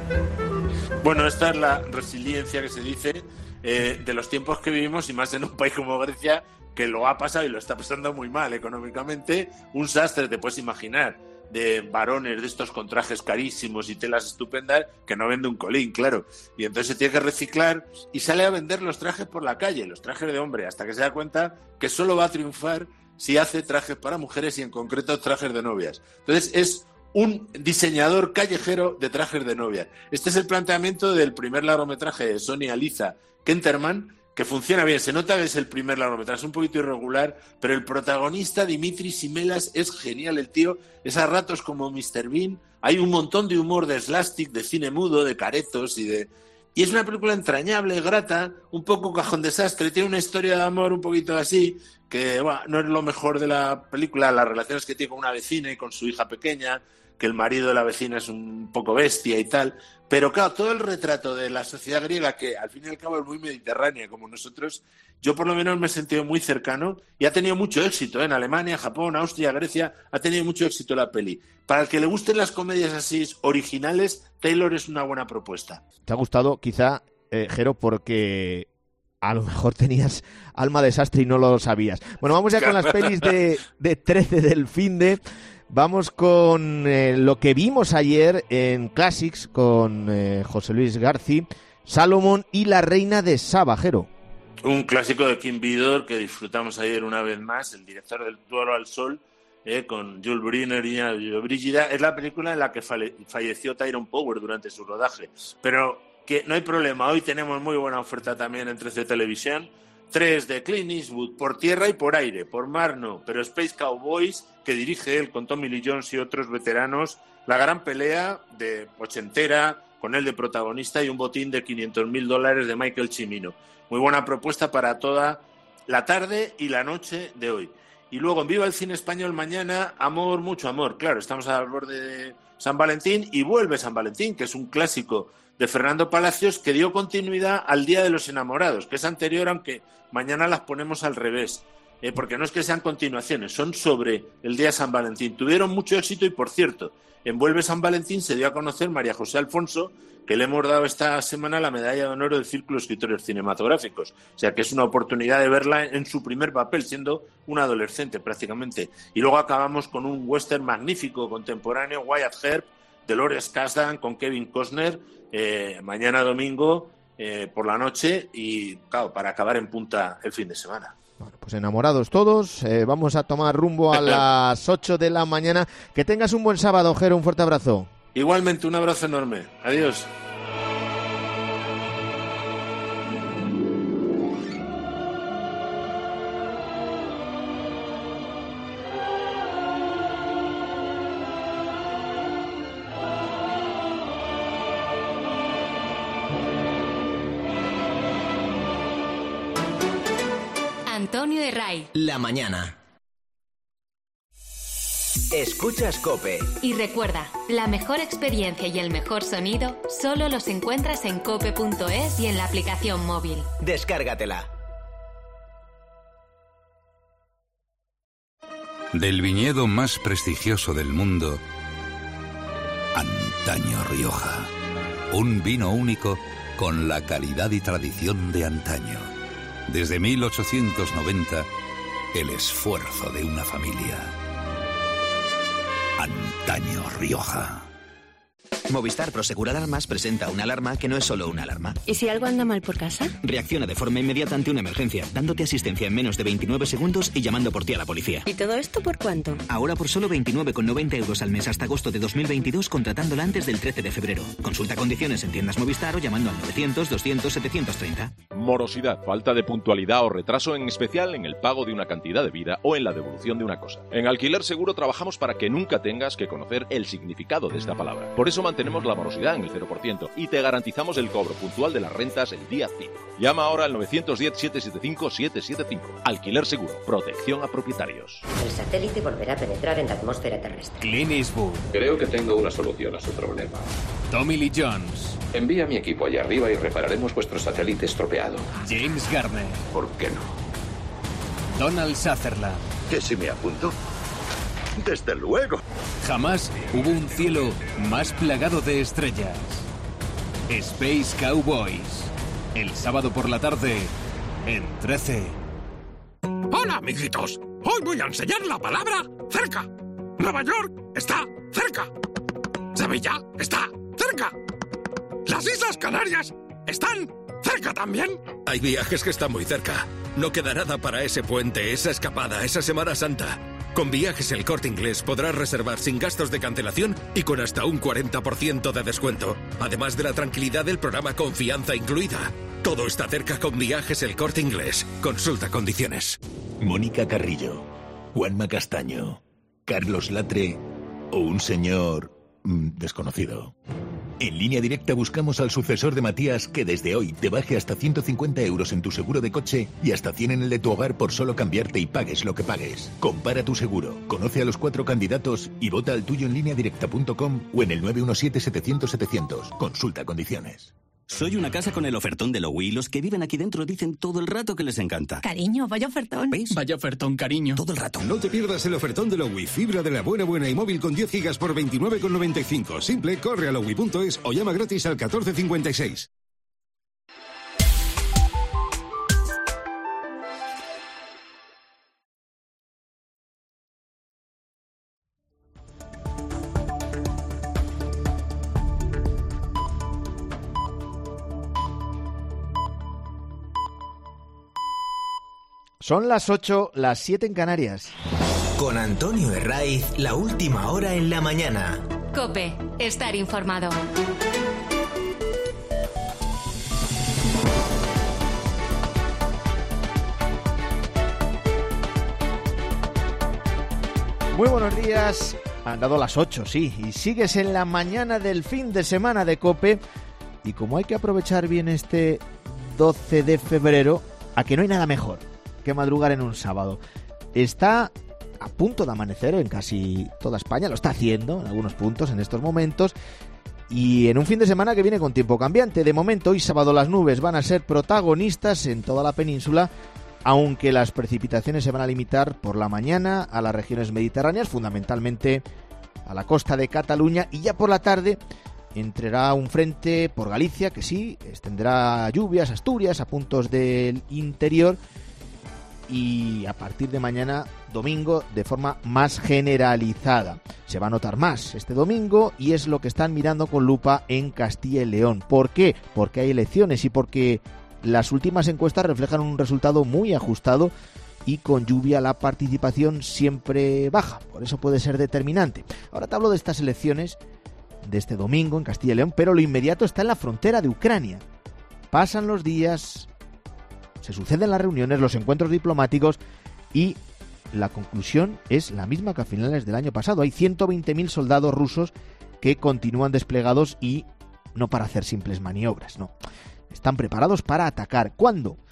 Bueno, esta es la resiliencia que se dice de los tiempos que vivimos y más en un país como Grecia que lo ha pasado y lo está pasando muy mal económicamente. Un sastre, te puedes imaginar, de varones de estos con trajes carísimos y telas estupendas que no vende un colín, claro. Y entonces se tiene que reciclar y sale a vender los trajes por la calle, los trajes de hombre, hasta que se da cuenta que solo va a triunfar si hace trajes para mujeres y en concreto trajes de novias. Entonces es un diseñador callejero de trajes de novia. Este es el planteamiento del primer largometraje de Sonia Liza Kenterman, que funciona bien. Se nota que es el primer largometraje, es un poquito irregular, pero el protagonista, Dimitris Simelas, es genial. El tío es a ratos como Mr. Bean. Hay un montón de humor de slapstick, de cine mudo, de caretos y es una película entrañable, grata, un poco cajón desastre. Tiene una historia de amor un poquito así, que bueno, no es lo mejor de la película, las relaciones que tiene con una vecina y con su hija pequeña, que el marido de la vecina es un poco bestia y tal, pero claro, todo el retrato de la sociedad griega, que al fin y al cabo es muy mediterránea como nosotros, yo por lo menos me he sentido muy cercano y ha tenido mucho éxito, en Alemania, Japón, Austria, Grecia, ha tenido mucho éxito la peli. Para el que le gusten las comedias así originales, Taylor es una buena propuesta. ¿Te ha gustado quizá, Jero, porque a lo mejor tenías alma de sastre y no lo sabías? Bueno, vamos ya con las pelis de 13 del finde. Vamos con lo que vimos ayer en Classics con José Luis García, Salomón y la reina de Saba, Jero. Un clásico de Kim Vidor que disfrutamos ayer una vez más, el director del Duelo al Sol, con Jules Brynner y Brígida. Es la película en la que falleció Tyrone Power durante su rodaje. Pero que no hay problema, hoy tenemos muy buena oferta también en 13 Televisión. 3 de Clint Eastwood, por tierra y por aire, por mar no, pero Space Cowboys, que dirige él con Tommy Lee Jones y otros veteranos, la gran pelea de ochentera, con él de protagonista y un botín de $500,000 de Michael Cimino. Muy buena propuesta para toda la tarde y la noche de hoy. Y luego en Viva el Cine Español mañana, amor, mucho amor. Claro, estamos al borde de San Valentín y vuelve San Valentín, que es un clásico de Fernando Palacios que dio continuidad al Día de los Enamorados, que es anterior, aunque mañana las ponemos al revés, porque no es que sean continuaciones, son sobre el Día de San Valentín. Tuvieron mucho éxito y, por cierto, en Vuelve San Valentín se dio a conocer María José Alfonso, que le hemos dado esta semana la medalla de honor del Círculo de Escritores Cinematográficos. O sea que es una oportunidad de verla en su primer papel, siendo una adolescente prácticamente. Y luego acabamos con un western magnífico contemporáneo, Wyatt Earp, Dolores Kasdan con Kevin Costner, mañana domingo por la noche y claro, para acabar en punta el fin de semana. Bueno, pues enamorados todos, vamos a tomar rumbo a las 8 de la mañana. Que tengas un buen sábado, Jero, un fuerte abrazo. Igualmente, un abrazo enorme. Adiós. Antonio de Ray. La mañana. Escuchas COPE. Y recuerda, la mejor experiencia y el mejor sonido solo los encuentras en cope.es y en la aplicación móvil. Descárgatela. Del viñedo más prestigioso del mundo, Antaño Rioja. Un vino único con la calidad y tradición de antaño. Desde 1890, el esfuerzo de una familia. Antaño Rioja. Movistar Prosegur Alarmas presenta una alarma que no es solo una alarma. ¿Y si algo anda mal por casa? Reacciona de forma inmediata ante una emergencia, dándote asistencia en menos de 29 segundos y llamando por ti a la policía. ¿Y todo esto por cuánto? Ahora por solo 29,90 euros al mes hasta agosto de 2022, contratándola antes del 13 de febrero. Consulta condiciones en tiendas Movistar o llamando al 900-200-730. Morosidad, falta de puntualidad o retraso, en especial en el pago de una cantidad de vida o en la devolución de una cosa. En Alquiler Seguro trabajamos para que nunca tengas que conocer el significado de esta palabra. Por eso mantenemos la morosidad en el 0% y te garantizamos el cobro puntual de las rentas el día 5. Llama ahora al 910-775-775. Alquiler Seguro, protección a propietarios. El satélite volverá a penetrar en la atmósfera terrestre. Clint Eastwood. Creo que tengo una solución a su problema. Tommy Lee Jones. Envía a mi equipo allá arriba y repararemos vuestro satélite estropeado. James Garner. ¿Por qué no? Donald Sutherland. ¿Que si me apunto? ¡Desde luego! Jamás hubo un cielo más plagado de estrellas. Space Cowboys. El sábado por la tarde, en 13. Hola, amiguitos. Hoy voy a enseñar la palabra cerca. Nueva York está cerca. Sevilla está cerca. Las Islas Canarias están cerca también. Hay viajes que están muy cerca. No queda nada para ese puente, esa escapada, esa Semana Santa. Con Viajes El Corte Inglés podrás reservar sin gastos de cancelación y con hasta un 40% de descuento. Además de la tranquilidad del programa Confianza incluida. Todo está cerca con Viajes El Corte Inglés. Consulta condiciones. Mónica Carrillo, Juanma Castaño, Carlos Latre o un señor desconocido. En Línea Directa buscamos al sucesor de Matías que desde hoy te baje hasta 150 euros en tu seguro de coche y hasta 100 en el de tu hogar por solo cambiarte y pagues lo que pagues. Compara tu seguro, conoce a los 4 candidatos y vota al tuyo en lineadirecta.com o en el 917-700-700. Consulta condiciones. Soy una casa con el ofertón de Lowy y los que viven aquí dentro dicen todo el rato que les encanta. Cariño, vaya ofertón. ¿Ves? Vaya ofertón, cariño. Todo el rato. No te pierdas el ofertón de Lowy. Fibra de la buena y móvil con 10 gigas por 29,95. Simple, corre a lowy.es o llama gratis al 1456. Son las 8, las 7 en Canarias. Con Antonio Herraiz, la última hora en la mañana. COPE, estar informado. Muy buenos días. Han dado las 8, sí, y sigues en la mañana del fin de semana de COPE. Y como hay que aprovechar bien este 12 de febrero, a que no hay nada mejor que madrugar en un sábado. Está a punto de amanecer en casi toda España, lo está haciendo en algunos puntos en estos momentos, y en un fin de semana que viene con tiempo cambiante. De momento, hoy sábado las nubes van a ser protagonistas en toda la península, aunque las precipitaciones se van a limitar por la mañana a las regiones mediterráneas, fundamentalmente a la costa de Cataluña, y ya por la tarde entrará un frente por Galicia que sí extenderá lluvias a Asturias, a puntos del interior, y a partir de mañana domingo de forma más generalizada. Se va a notar más este domingo y es lo que están mirando con lupa en Castilla y León. ¿Por qué? Porque hay elecciones y porque las últimas encuestas reflejan un resultado muy ajustado y con lluvia la participación siempre baja. Por eso puede ser determinante. Ahora te hablo de estas elecciones de este domingo en Castilla y León, pero lo inmediato está en la frontera de Ucrania. Pasan los días, se suceden las reuniones, los encuentros diplomáticos y la conclusión es la misma que a finales del año pasado. Hay 120.000 soldados rusos que continúan desplegados y no para hacer simples maniobras, no. Están preparados para atacar. ¿Cuándo?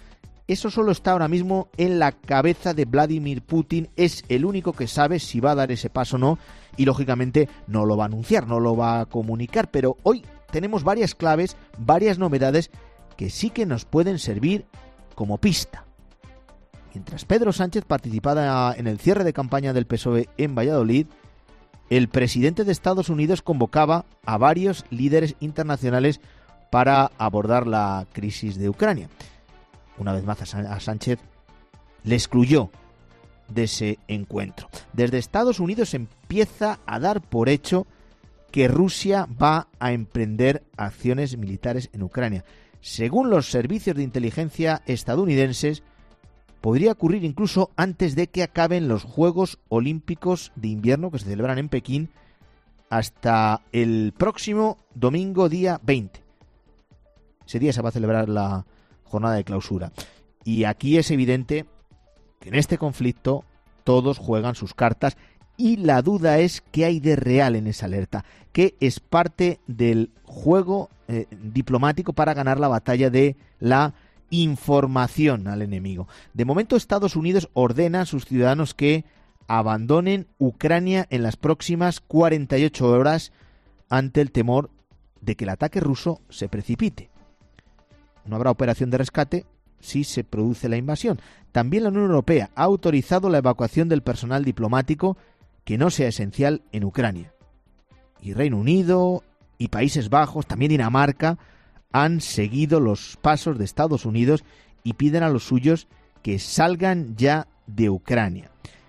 Eso solo está ahora mismo en la cabeza de Vladimir Putin. Es el único que sabe si va a dar ese paso o no, y lógicamente no lo va a anunciar, no lo va a comunicar. Pero hoy tenemos varias claves, varias novedades que sí que nos pueden servir como pista. Mientras Pedro Sánchez participaba en el cierre de campaña del PSOE en Valladolid, el presidente de Estados Unidos convocaba a varios líderes internacionales para abordar la crisis de Ucrania. Una vez más a Sánchez le excluyó de ese encuentro. Desde Estados Unidos empieza a dar por hecho que Rusia va a emprender acciones militares en Ucrania. Según los servicios de inteligencia estadounidenses, podría ocurrir incluso antes de que acaben los Juegos Olímpicos de Invierno que se celebran en Pekín hasta el próximo domingo día 20. Ese día se va a celebrar la jornada de clausura. Y aquí es evidente que en este conflicto todos juegan sus cartas y la duda es qué hay de real en esa alerta, que es parte del juego diplomático para ganar la batalla de la información al enemigo. De momento Estados Unidos ordena a sus ciudadanos que abandonen Ucrania en las próximas 48 horas ante el temor de que el ataque ruso se precipite. No habrá operación de rescate si se produce la invasión. También la Unión Europea ha autorizado la evacuación del personal diplomático que no sea esencial en Ucrania. Y Reino Unido y Países Bajos, también Dinamarca, han seguido los pasos de Estados Unidos y piden a los suyos que salgan ya de Ucrania.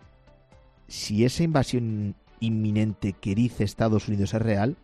Si esa invasión inminente que dice Estados Unidos es real,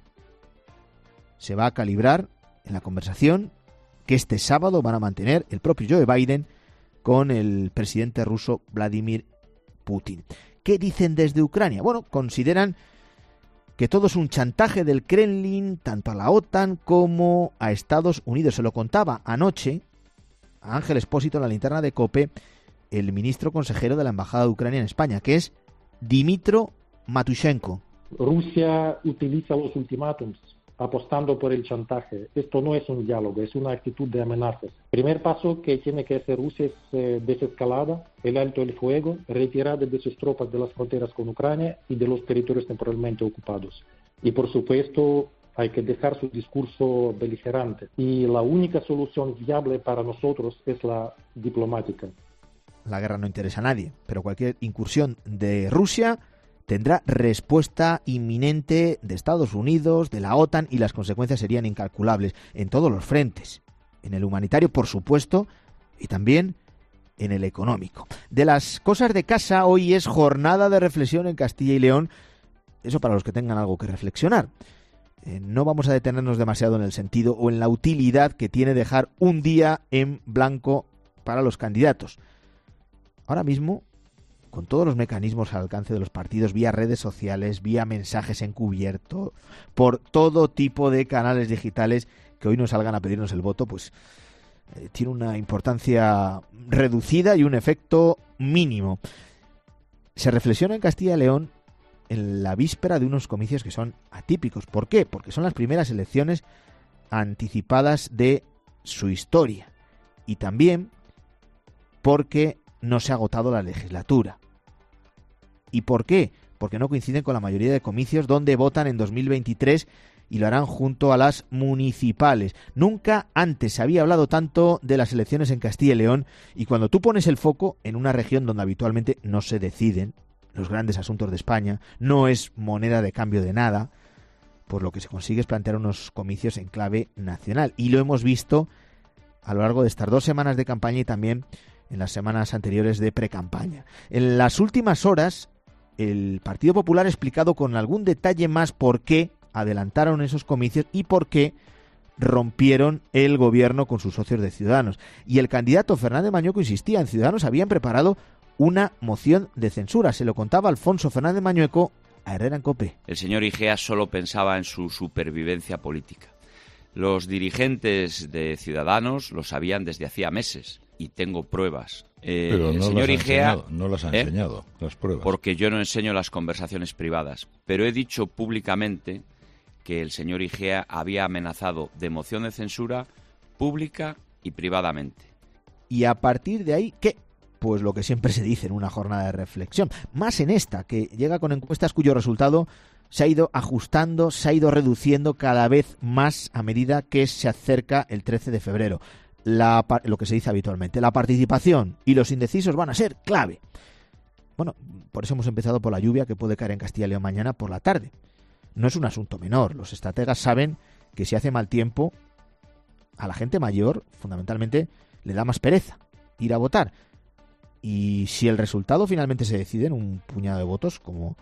se va a calibrar en la conversación que este sábado van a mantener el propio Joe Biden con el presidente ruso Vladimir Putin. ¿Qué dicen desde Ucrania? Bueno, consideran que todo es un chantaje del Kremlin, tanto a la OTAN como a Estados Unidos. Se lo contaba anoche a Ángel Expósito en la linterna de COPE el ministro consejero de la Embajada de Ucrania en España, que es Dmytro Matushenko. Rusia utiliza los ultimátums apostando por el chantaje. Esto no es un diálogo, es una actitud de amenazas. Primer paso que tiene que hacer Rusia es desescalada, el alto el fuego, retirada de sus tropas de las fronteras con Ucrania y de los territorios temporalmente ocupados. Y por supuesto hay que dejar su discurso beligerante. Y la única solución viable para nosotros es la diplomática. La guerra no interesa a nadie, pero cualquier incursión de Rusia tendrá respuesta inminente de Estados Unidos, de la OTAN, y las consecuencias serían incalculables en todos los frentes. En el humanitario, por supuesto, y también en el económico. De las cosas de casa, hoy es jornada de reflexión en Castilla y León. Eso para los que tengan algo que reflexionar. No vamos a detenernos demasiado en el sentido o en la utilidad que tiene dejar un día en blanco para los candidatos. Ahora mismo, con todos los mecanismos al alcance de los partidos, vía redes sociales, vía mensajes encubierto, por todo tipo de canales digitales, que hoy nos salgan a pedirnos el voto, pues tiene una importancia reducida y un efecto mínimo. Se reflexiona en Castilla y León en la víspera de unos comicios que son atípicos. ¿Por qué? Porque son las primeras elecciones anticipadas de su historia. Y también porque no se ha agotado la legislatura. ¿Y por qué? Porque no coinciden con la mayoría de comicios donde votan en 2023 y lo harán junto a las municipales. Nunca antes se había hablado tanto de las elecciones en Castilla y León, y cuando tú pones el foco en una región donde habitualmente no se deciden los grandes asuntos de España, no es moneda de cambio de nada, pues lo que se consigue es plantear unos comicios en clave nacional. Y lo hemos visto a lo largo de estas 2 semanas de campaña y también en las semanas anteriores de precampaña. En las últimas horas, el Partido Popular ha explicado con algún detalle más por qué adelantaron esos comicios y por qué rompieron el gobierno con sus socios de Ciudadanos. Y el candidato Fernández Mañueco insistía, en Ciudadanos habían preparado una moción de censura. Se lo contaba Alfonso Fernández Mañueco a Herrera en COPE. El señor Igea solo pensaba en su supervivencia política. Los dirigentes de Ciudadanos lo sabían desde hacía meses y tengo pruebas. Pero el no señor Igea no las ha enseñado, las pruebas. Porque yo no enseño las conversaciones privadas, pero he dicho públicamente que el señor Igea había amenazado de moción de censura pública y privadamente. Y a partir de ahí, ¿qué? Pues lo que siempre se dice en una jornada de reflexión. Más en esta, que llega con encuestas cuyo resultado se ha ido ajustando, se ha ido reduciendo cada vez más a medida que se acerca el 13 de febrero. Lo que se dice habitualmente, la participación y los indecisos van a ser clave. Bueno, por eso hemos empezado por la lluvia que puede caer en Castilla y León mañana por la tarde. No es un asunto menor. Los estrategas saben que si hace mal tiempo, a la gente mayor, fundamentalmente, le da más pereza ir a votar. Y si el resultado finalmente se decide en un puñado de votos, como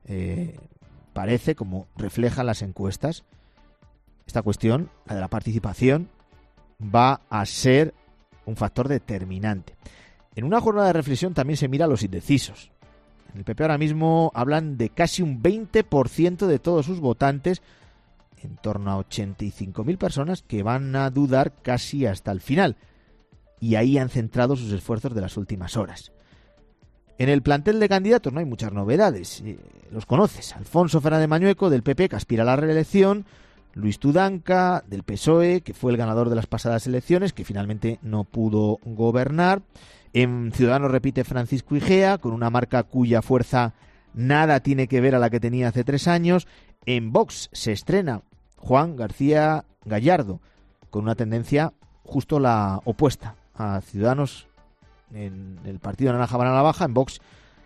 parece, como reflejan las encuestas, esta cuestión, la de la participación, va a ser un factor determinante. En una jornada de reflexión también se mira a los indecisos. En el PP ahora mismo hablan de casi un 20% de todos sus votantes, en torno a 85.000 personas que van a dudar casi hasta el final. Y ahí han centrado sus esfuerzos de las últimas horas. En el plantel de candidatos no hay muchas novedades. Los conoces. Alfonso Fernández Mañueco, del PP, que aspira a la reelección. Luis Tudanca, del PSOE, que fue el ganador de las pasadas elecciones, que finalmente no pudo gobernar. En Ciudadanos repite Francisco Igea, con una marca cuya fuerza nada tiene que ver a la que tenía hace 3 años. En Vox se estrena Juan García Gallardo, con una tendencia justo la opuesta a Ciudadanos en el partido Naranja Banana Baja, en Vox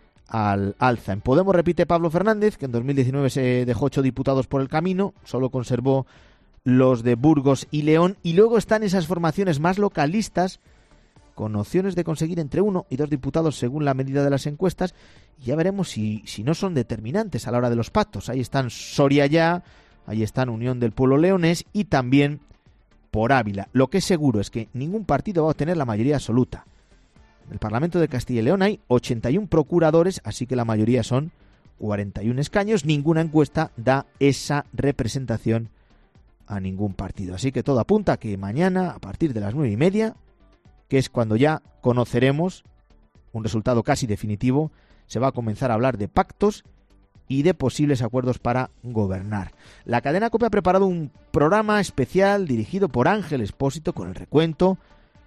al alza. En Podemos repite Pablo Fernández, que en 2019 se dejó 8 diputados por el camino, solo conservó los de Burgos y León, y luego están esas formaciones más localistas, con opciones de conseguir entre 1 y 2 diputados según la medida de las encuestas, y ya veremos si no son determinantes a la hora de los pactos. Ahí están Soria Ya, ahí están Unión del Pueblo Leonés y también por Ávila. Lo que es seguro es que ningún partido va a obtener la mayoría absoluta. En el Parlamento de Castilla y León hay 81 procuradores, así que la mayoría son 41 escaños. Ninguna encuesta da esa representación a ningún partido. Así que todo apunta a que mañana, a partir de las 9:30, que es cuando ya conoceremos un resultado casi definitivo, se va a comenzar a hablar de pactos y de posibles acuerdos para gobernar. La cadena COPE ha preparado un programa especial dirigido por Ángel Expósito, con el recuento,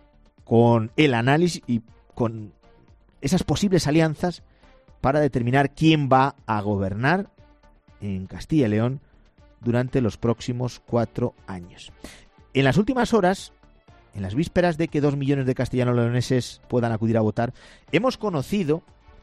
con el análisis y con esas posibles alianzas para determinar quién va a gobernar en Castilla y León durante los próximos 4 años. En las últimas horas, en las vísperas de que 2 millones de castellano-leoneses puedan acudir a votar, hemos conocido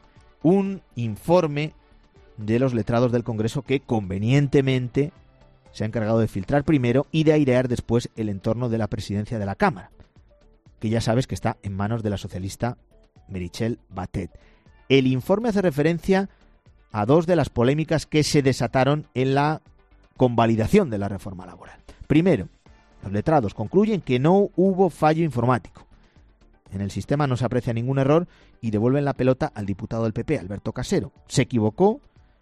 un informe de los letrados del Congreso que convenientemente se ha encargado de filtrar primero y de airear después el entorno de la presidencia de la Cámara, que ya sabes que está en manos de la socialista Meritxell Batet. El informe hace referencia a 2 de las polémicas que se desataron en la convalidación de la reforma laboral. Primero, los letrados concluyen que no hubo fallo informático. En el sistema no se aprecia ningún error y devuelven la pelota al diputado del PP, Alberto Casero. Se equivocó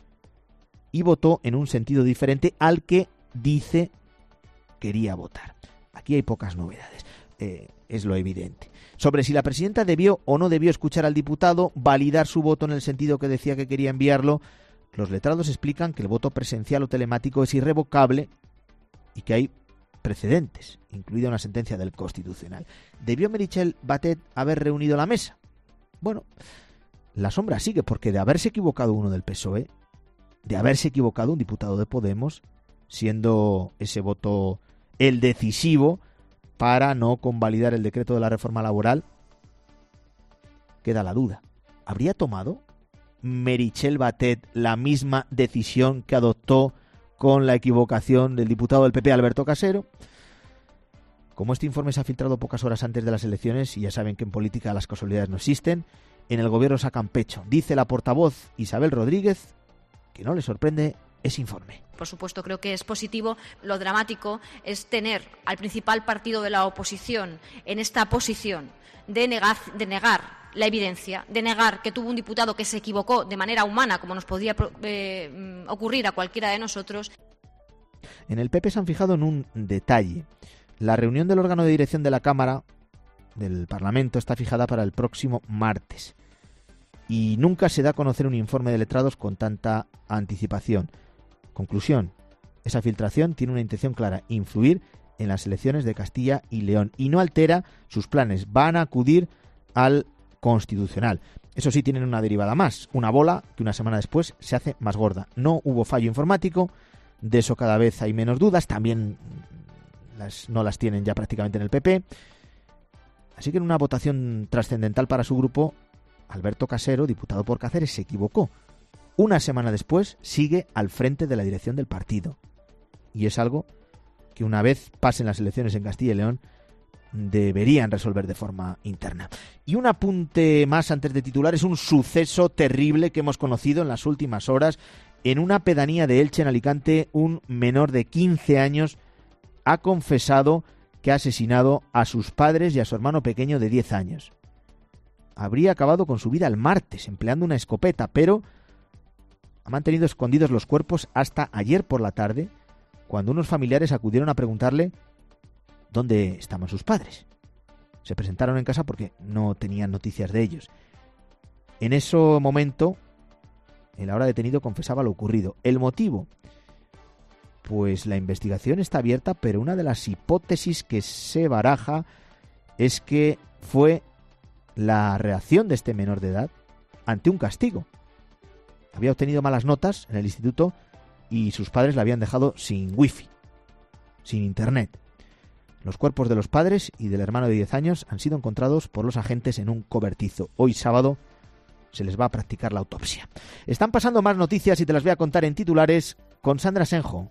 y votó en un sentido diferente al que dice quería votar. Aquí hay pocas novedades, es lo evidente. Sobre si la presidenta debió o no debió escuchar al diputado, validar su voto en el sentido que decía que quería enviarlo, los letrados explican que el voto presencial o telemático es irrevocable y que hay precedentes, incluida una sentencia del Constitucional. ¿Debió Meritxell Batet haber reunido la mesa? Bueno, la sombra sigue, porque de haberse equivocado uno del PSOE, de haberse equivocado un diputado de Podemos, siendo ese voto el decisivo para no convalidar el decreto de la reforma laboral, queda la duda. ¿Habría tomado Meritxell Batet la misma decisión que adoptó con la equivocación del diputado del PP, Alberto Casero? Como este informe se ha filtrado pocas horas antes de las elecciones, y ya saben que en política las casualidades no existen, en el gobierno sacan pecho. Dice la portavoz Isabel Rodríguez que no le sorprende ese informe. Por supuesto, creo que es positivo. Lo dramático es tener al principal partido de la oposición en esta posición de negar la evidencia, de negar que tuvo un diputado que se equivocó de manera humana, como nos podía ocurrir a cualquiera de nosotros. En el PP se han fijado en un detalle. La reunión del órgano de dirección de la Cámara del Parlamento está fijada para el próximo martes. Y nunca se da a conocer un informe de letrados con tanta anticipación. Conclusión, esa filtración tiene una intención clara: influir en las elecciones de Castilla y León, y no altera sus planes. Van a acudir al Constitucional. Eso sí, tienen una derivada más, una bola que una semana después se hace más gorda. No hubo fallo informático, de eso cada vez hay menos dudas, también no las tienen ya prácticamente en el PP. Así que en una votación trascendental para su grupo, Alberto Casero, diputado por Cáceres, se equivocó. Una semana después sigue al frente de la dirección del partido. Y es algo que una vez pasen las elecciones en Castilla y León deberían resolver de forma interna. Y un apunte más antes de titular, es un suceso terrible que hemos conocido en las últimas horas. En una pedanía de Elche, en Alicante, un menor de 15 años ha confesado que ha asesinado a sus padres y a su hermano pequeño de 10 años. Habría acabado con su vida el martes empleando una escopeta, pero ha mantenido escondidos los cuerpos hasta ayer por la tarde, cuando unos familiares acudieron a preguntarle dónde estaban sus padres. Se presentaron en casa porque no tenían noticias de ellos. En ese momento, el ahora detenido confesaba lo ocurrido. ¿El motivo? Pues la investigación está abierta, pero una de las hipótesis que se baraja es que fue la reacción de este menor de edad ante un castigo. Había obtenido malas notas en el instituto y sus padres le habían dejado sin wifi, sin internet. Los cuerpos de los padres y del hermano de 10 años han sido encontrados por los agentes en un cobertizo. Hoy sábado se les va a practicar la autopsia. Están pasando más noticias y te las voy a contar en titulares con Sandra Senjo.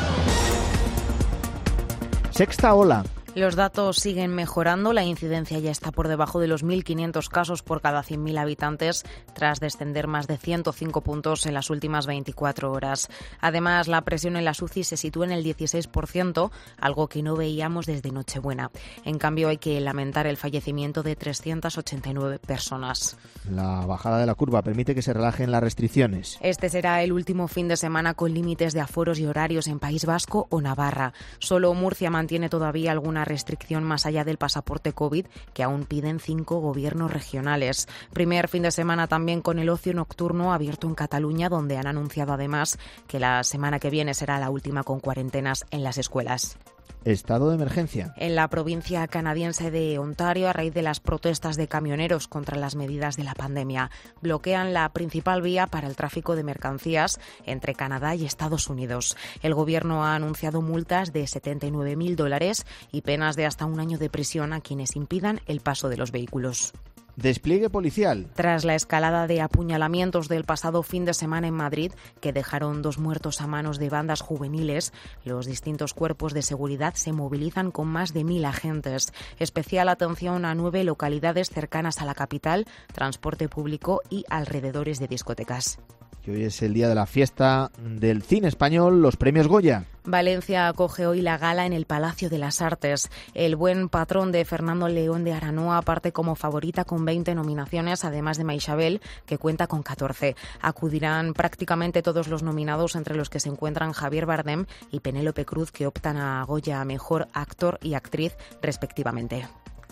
Sexta ola. Los datos siguen mejorando, la incidencia ya está por debajo de los 1.500 casos por cada 100.000 habitantes, tras descender más de 105 puntos en las últimas 24 horas. Además, la presión en las UCI se sitúa en el 16%, algo que no veíamos desde Nochebuena. En cambio, hay que lamentar el fallecimiento de 389 personas. La bajada de la curva permite que se relajen las restricciones. Este será el último fin de semana con límites de aforos y horarios en País Vasco o Navarra. Solo Murcia mantiene todavía alguna restricción más allá del pasaporte COVID que aún piden 5 gobiernos regionales. Primer fin de semana también con el ocio nocturno abierto en Cataluña, donde han anunciado además que la semana que viene será la última con cuarentenas en las escuelas. Estado de emergencia. En la provincia canadiense de Ontario, a raíz de las protestas de camioneros contra las medidas de la pandemia, bloquean la principal vía para el tráfico de mercancías entre Canadá y Estados Unidos. El gobierno ha anunciado multas de $79.000 y penas de hasta 1 año de prisión a quienes impidan el paso de los vehículos. Despliegue policial. Tras la escalada de apuñalamientos del pasado fin de semana en Madrid, que dejaron 2 muertos a manos de bandas juveniles, los distintos cuerpos de seguridad se movilizan con más de 1.000 agentes. Especial atención a 9 localidades cercanas a la capital, transporte público y alrededores de discotecas. Que hoy es el día de la fiesta del cine español, los premios Goya. Valencia acoge hoy la gala en el Palacio de las Artes. El buen patrón de Fernando León de Aranoa parte como favorita con 20 nominaciones, además de Maixabel, que cuenta con 14. Acudirán prácticamente todos los nominados, entre los que se encuentran Javier Bardem y Penélope Cruz, que optan a Goya a Mejor Actor y Actriz, respectivamente.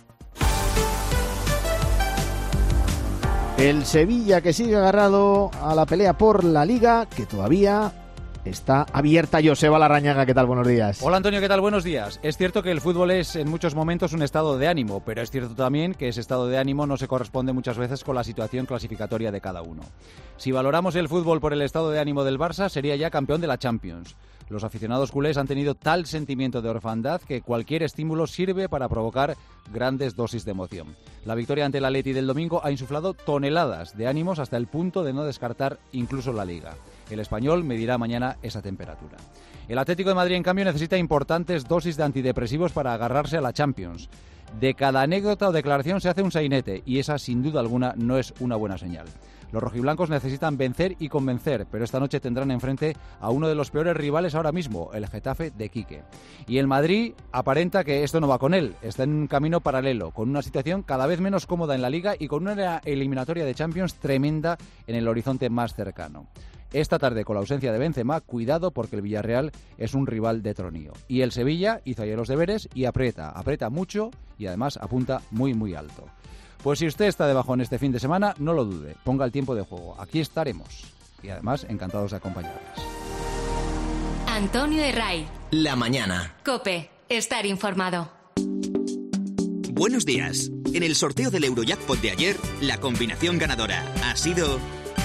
El Sevilla, que sigue agarrado a la pelea por la Liga, que todavía está abierta. Joseba Larrañaga, ¿qué tal? Buenos días. Hola Antonio, ¿qué tal? Buenos días. Es cierto que el fútbol es en muchos momentos un estado de ánimo, pero es cierto también que ese estado de ánimo no se corresponde muchas veces con la situación clasificatoria de cada uno. Si valoramos el fútbol por el estado de ánimo del Barça, sería ya campeón de la Champions. Los aficionados culés han tenido tal sentimiento de orfandad que cualquier estímulo sirve para provocar grandes dosis de emoción. La victoria ante el Atleti del domingo ha insuflado toneladas de ánimos hasta el punto de no descartar incluso la Liga. El Español medirá mañana esa temperatura. El Atlético de Madrid, en cambio, necesita importantes dosis de antidepresivos para agarrarse a la Champions. De cada anécdota o declaración se hace un sainete y esa, sin duda alguna, no es una buena señal. Los rojiblancos necesitan vencer y convencer, pero esta noche tendrán enfrente a uno de los peores rivales ahora mismo, el Getafe de Quique. Y el Madrid aparenta que esto no va con él, está en un camino paralelo, con una situación cada vez menos cómoda en la Liga y con una eliminatoria de Champions tremenda en el horizonte más cercano. Esta tarde, con la ausencia de Benzema, cuidado porque el Villarreal es un rival de tronío. Y el Sevilla hizo ayer los deberes y aprieta mucho y además apunta muy muy alto. Pues si usted está de bajón este fin de semana, no lo dude, ponga el tiempo de juego. Aquí estaremos. Y además, encantados de acompañarles. Antonio Herray. La mañana. COPE. Estar informado. Buenos días. En el sorteo del Eurojackpot de ayer, la combinación ganadora ha sido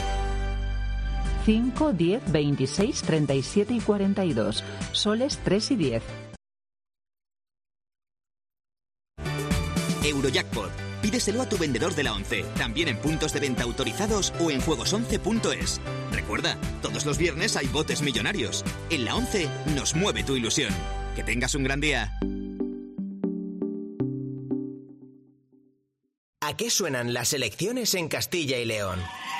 5, 10, 26, 37 y 42. Soles 3 y 10. Eurojackpot. Pídeselo a tu vendedor de la 11, también en puntos de venta autorizados o en juegos11.es. Recuerda, todos los viernes hay botes millonarios. En la 11 nos mueve tu ilusión. Que tengas un gran día. ¿A qué suenan las elecciones en Castilla y León?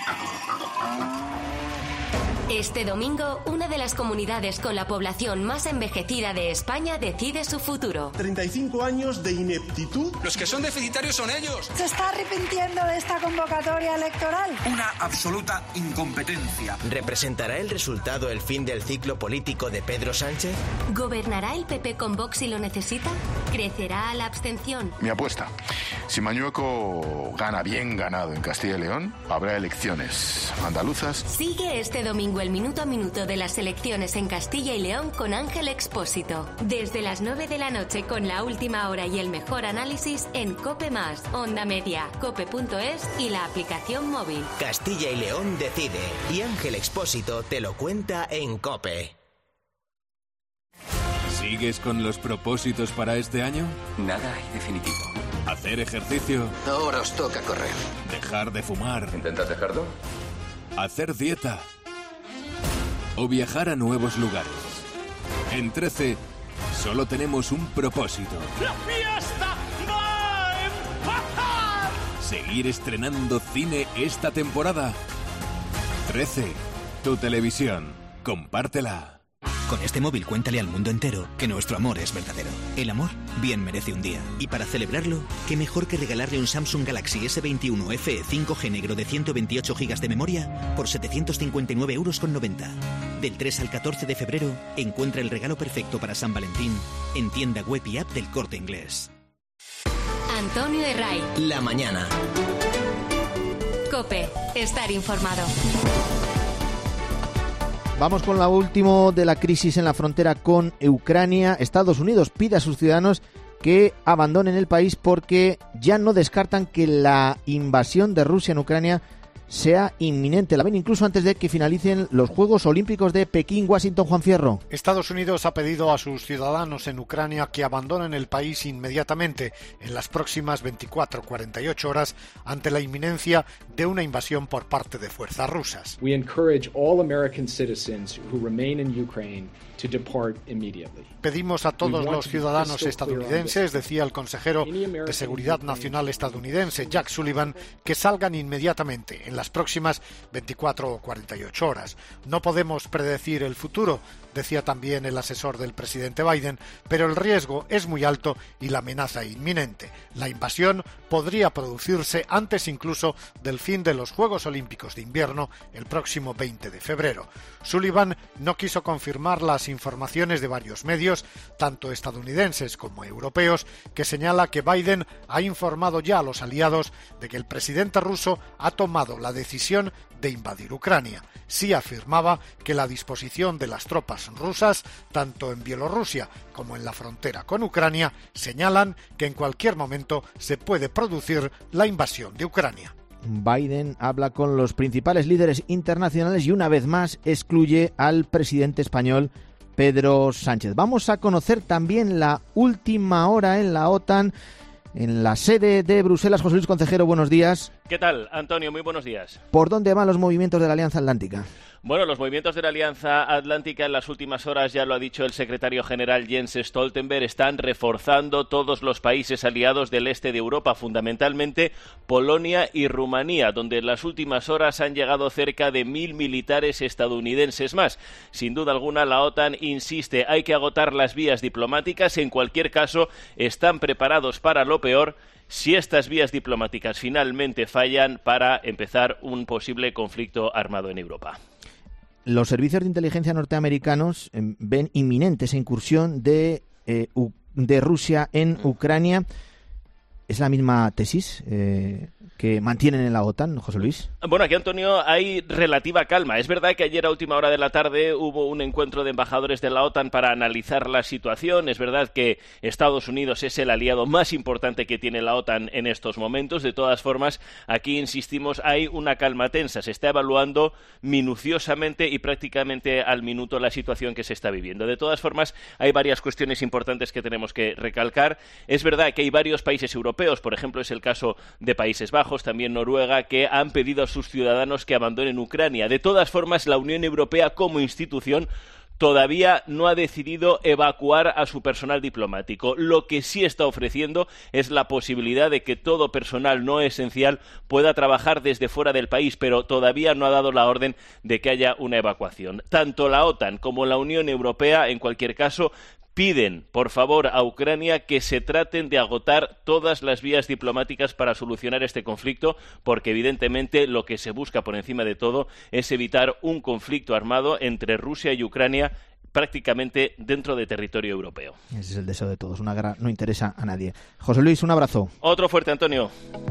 Este domingo, una de las comunidades con la población más envejecida de España decide su futuro. 35 años de ineptitud. Los que son deficitarios son ellos. ¿Se está arrepintiendo de esta convocatoria electoral? Una absoluta incompetencia. ¿Representará el resultado el fin del ciclo político de Pedro Sánchez? ¿Gobernará el PP con Vox si lo necesita? ¿Crecerá la abstención? Mi apuesta. Si Mañueco gana bien ganado en Castilla y León, habrá elecciones andaluzas. Sigue este domingo el minuto a minuto de las elecciones en Castilla y León con Ángel Expósito. Desde las 9 de la noche con la última hora y el mejor análisis en COPE+, Onda Media, cope.es y la aplicación móvil. Castilla y León decide y Ángel Expósito te lo cuenta en COPE. ¿Sigues con los propósitos para este año? Nada definitivo. ¿Hacer ejercicio? Ahora os toca correr. ¿Dejar de fumar? ¿Intentas dejarlo? ¿Hacer dieta? ¿O viajar a nuevos lugares? En 13, solo tenemos un propósito. ¡La fiesta va a empezar! Seguir estrenando cine esta temporada. 13, tu televisión. Compártela. Con este móvil cuéntale al mundo entero que nuestro amor es verdadero. El amor bien merece un día. Y para celebrarlo, qué mejor que regalarle un Samsung Galaxy S21 FE 5G negro de 128 GB de memoria por 759,90 €. Del 3 al 14 de febrero, encuentra el regalo perfecto para San Valentín en tienda web y app del Corte Inglés. Antonio Herray. La mañana. COPE. Estar informado. Vamos con la última de la crisis en la frontera con Ucrania. Estados Unidos pide a sus ciudadanos que abandonen el país porque ya no descartan que la invasión de Rusia en Ucrania sea inminente. La ven incluso antes de que finalicen los Juegos Olímpicos de Pekín. Washington, Juan Fierro. Estados Unidos ha pedido a sus ciudadanos en Ucrania que abandonen el país inmediatamente en las próximas 24-48 horas ante la inminencia de una invasión por parte de fuerzas rusas. We encourage all American citizens who remain in Ukraine to depart immediately. Pedimos a todos los ciudadanos estadounidenses, decía el consejero de Seguridad Nacional estadounidense Jack Sullivan, que salgan inmediatamente en las próximas 24 o 48 horas. No podemos predecir el futuro, decía también el asesor del presidente Biden, pero el riesgo es muy alto y la amenaza inminente. La invasión podría producirse antes incluso del fin de los Juegos Olímpicos de Invierno el próximo 20 de febrero. Sullivan no quiso confirmar las informaciones de varios medios, tanto estadounidenses como europeos, que señala que Biden ha informado ya a los aliados de que el presidente ruso ha tomado la decisión de invadir Ucrania. Sí afirmaba que la disposición de las tropas rusas, tanto en Bielorrusia como en la frontera con Ucrania, señalan que en cualquier momento se puede producir la invasión de Ucrania. Biden habla con los principales líderes internacionales y una vez más excluye al presidente español Pedro Sánchez. Vamos a conocer también la última hora en la OTAN, en la sede de Bruselas. José Luis Concejero, buenos días. ¿Qué tal, Antonio? Muy buenos días. ¿Por dónde van los movimientos de la Alianza Atlántica? Bueno, los movimientos de la Alianza Atlántica en las últimas horas, ya lo ha dicho el secretario general Jens Stoltenberg, están reforzando todos los países aliados del este de Europa, fundamentalmente Polonia y Rumanía, donde en las últimas horas han llegado cerca de 1.000 militares estadounidenses más. Sin duda alguna, la OTAN insiste, hay que agotar las vías diplomáticas. En cualquier caso, están preparados para lo peor si estas vías diplomáticas finalmente fallan para empezar un posible conflicto armado en Europa. Los servicios de inteligencia norteamericanos ven inminente esa incursión de Rusia en Ucrania. ¿Es la misma tesis que mantienen en la OTAN, José Luis? Bueno, aquí, Antonio, hay relativa calma. Es verdad que ayer a última hora de la tarde hubo un encuentro de embajadores de la OTAN para analizar la situación. Es verdad que Estados Unidos es el aliado más importante que tiene la OTAN en estos momentos. De todas formas, aquí insistimos, hay una calma tensa. Se está evaluando minuciosamente y prácticamente al minuto la situación que se está viviendo. De todas formas, hay varias cuestiones importantes que tenemos que recalcar. Es verdad que hay varios países europeos, por ejemplo, es el caso de Países Bajos, también Noruega, que han pedido a sus ciudadanos que abandonen Ucrania. De todas formas, la Unión Europea como institución todavía no ha decidido evacuar a su personal diplomático. Lo que sí está ofreciendo es la posibilidad de que todo personal no esencial pueda trabajar desde fuera del país, pero todavía no ha dado la orden de que haya una evacuación. Tanto la OTAN como la Unión Europea, en cualquier caso, piden, por favor, a Ucrania que se traten de agotar todas las vías diplomáticas para solucionar este conflicto, porque evidentemente lo que se busca por encima de todo es evitar un conflicto armado entre Rusia y Ucrania prácticamente dentro de territorio europeo. Ese es el deseo de todos. Una guerra no interesa a nadie. José Luis, un abrazo. Otro fuerte, Antonio.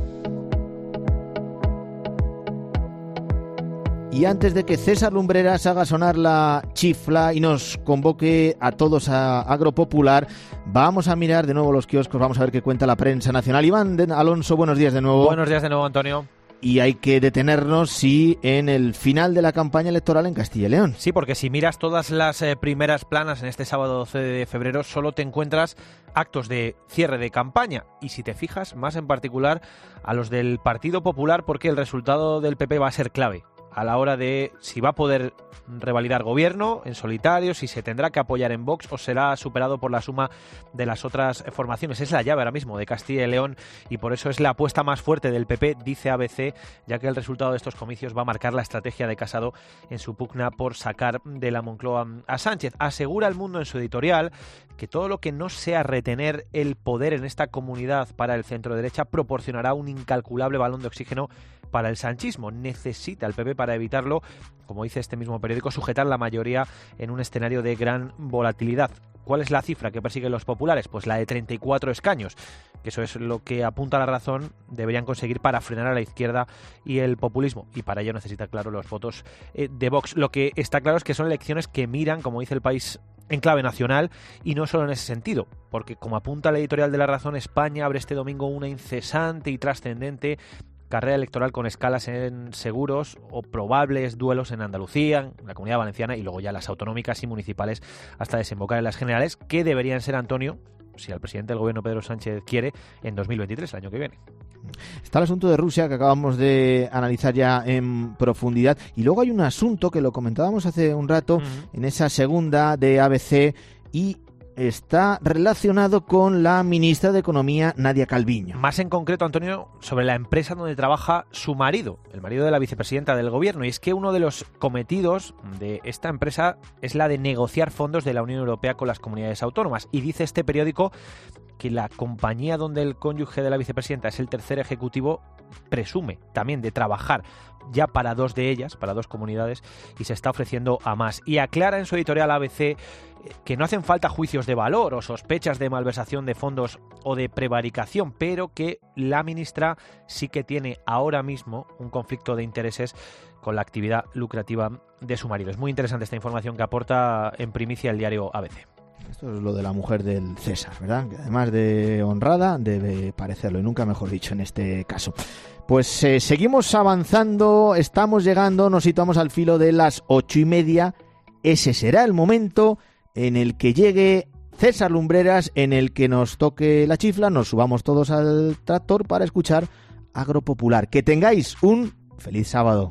Y antes de que César Lumbreras haga sonar la chifla y nos convoque a todos a Agropopular, vamos a mirar de nuevo los kioscos, vamos a ver qué cuenta la prensa nacional. Iván Alonso, buenos días de nuevo. Buenos días de nuevo, Antonio. Y hay que detenernos, sí, en el final de la campaña electoral en Castilla y León. Sí, porque si miras todas las primeras planas en este sábado 12 de febrero, solo te encuentras actos de cierre de campaña. Y si te fijas, más en particular a los del Partido Popular, porque el resultado del PP va a ser clave a la hora de si va a poder revalidar gobierno en solitario, si se tendrá que apoyar en Vox o será superado por la suma de las otras formaciones. Es la llave ahora mismo de Castilla y León y por eso es la apuesta más fuerte del PP, dice ABC, ya que el resultado de estos comicios va a marcar la estrategia de Casado en su pugna por sacar de la Moncloa a Sánchez. Asegura El Mundo en su editorial que todo lo que no sea retener el poder en esta comunidad para el centro derecha proporcionará un incalculable balón de oxígeno para el sanchismo. Necesita el PP para evitarlo, como dice este mismo periódico, sujetar la mayoría en un escenario de gran volatilidad. ¿Cuál es la cifra que persiguen los populares? Pues la de 34 escaños, que eso es lo que apunta a la razón deberían conseguir para frenar a la izquierda y el populismo, y para ello necesita, claro, los votos de Vox. Lo que está claro es que son elecciones que miran, como dice El País, en clave nacional, y no solo en ese sentido, porque como apunta la editorial de La Razón, España abre este domingo una incesante y trascendente carrera electoral con escalas en seguros o probables duelos en Andalucía, en la Comunidad Valenciana y luego ya las autonómicas y municipales hasta desembocar en las generales, que deberían ser, Antonio, si al presidente del gobierno Pedro Sánchez quiere, en 2023, el año que viene. Está el asunto de Rusia que acabamos de analizar ya en profundidad y luego hay un asunto que lo comentábamos hace un rato en esa segunda de ABC y está relacionado con la ministra de Economía, Nadia Calviño. Más en concreto, Antonio, sobre la empresa donde trabaja su marido, el marido de la vicepresidenta del gobierno. Y es que uno de los cometidos de esta empresa es la de negociar fondos de la Unión Europea con las comunidades autónomas. Y dice este periódico que la compañía donde el cónyuge de la vicepresidenta es el tercer ejecutivo presume también de trabajar ya para dos de ellas, para dos comunidades, y se está ofreciendo a más. Y aclara en su editorial ABC que no hacen falta juicios de valor o sospechas de malversación de fondos o de prevaricación, pero que la ministra sí que tiene ahora mismo un conflicto de intereses con la actividad lucrativa de su marido. Es muy interesante esta información que aporta en primicia el diario ABC. Esto es lo de la mujer del César, ¿verdad? Que además de honrada debe parecerlo, y nunca mejor dicho en este caso. Pues seguimos avanzando, estamos llegando, nos situamos al filo de las 8:30. Ese será el momento en el que llegue César Lumbreras, en el que nos toque la chifla, nos subamos todos al tractor para escuchar Agropopular. Que tengáis un feliz sábado.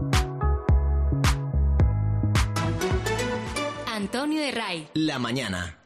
Antonio de Ray. La mañana.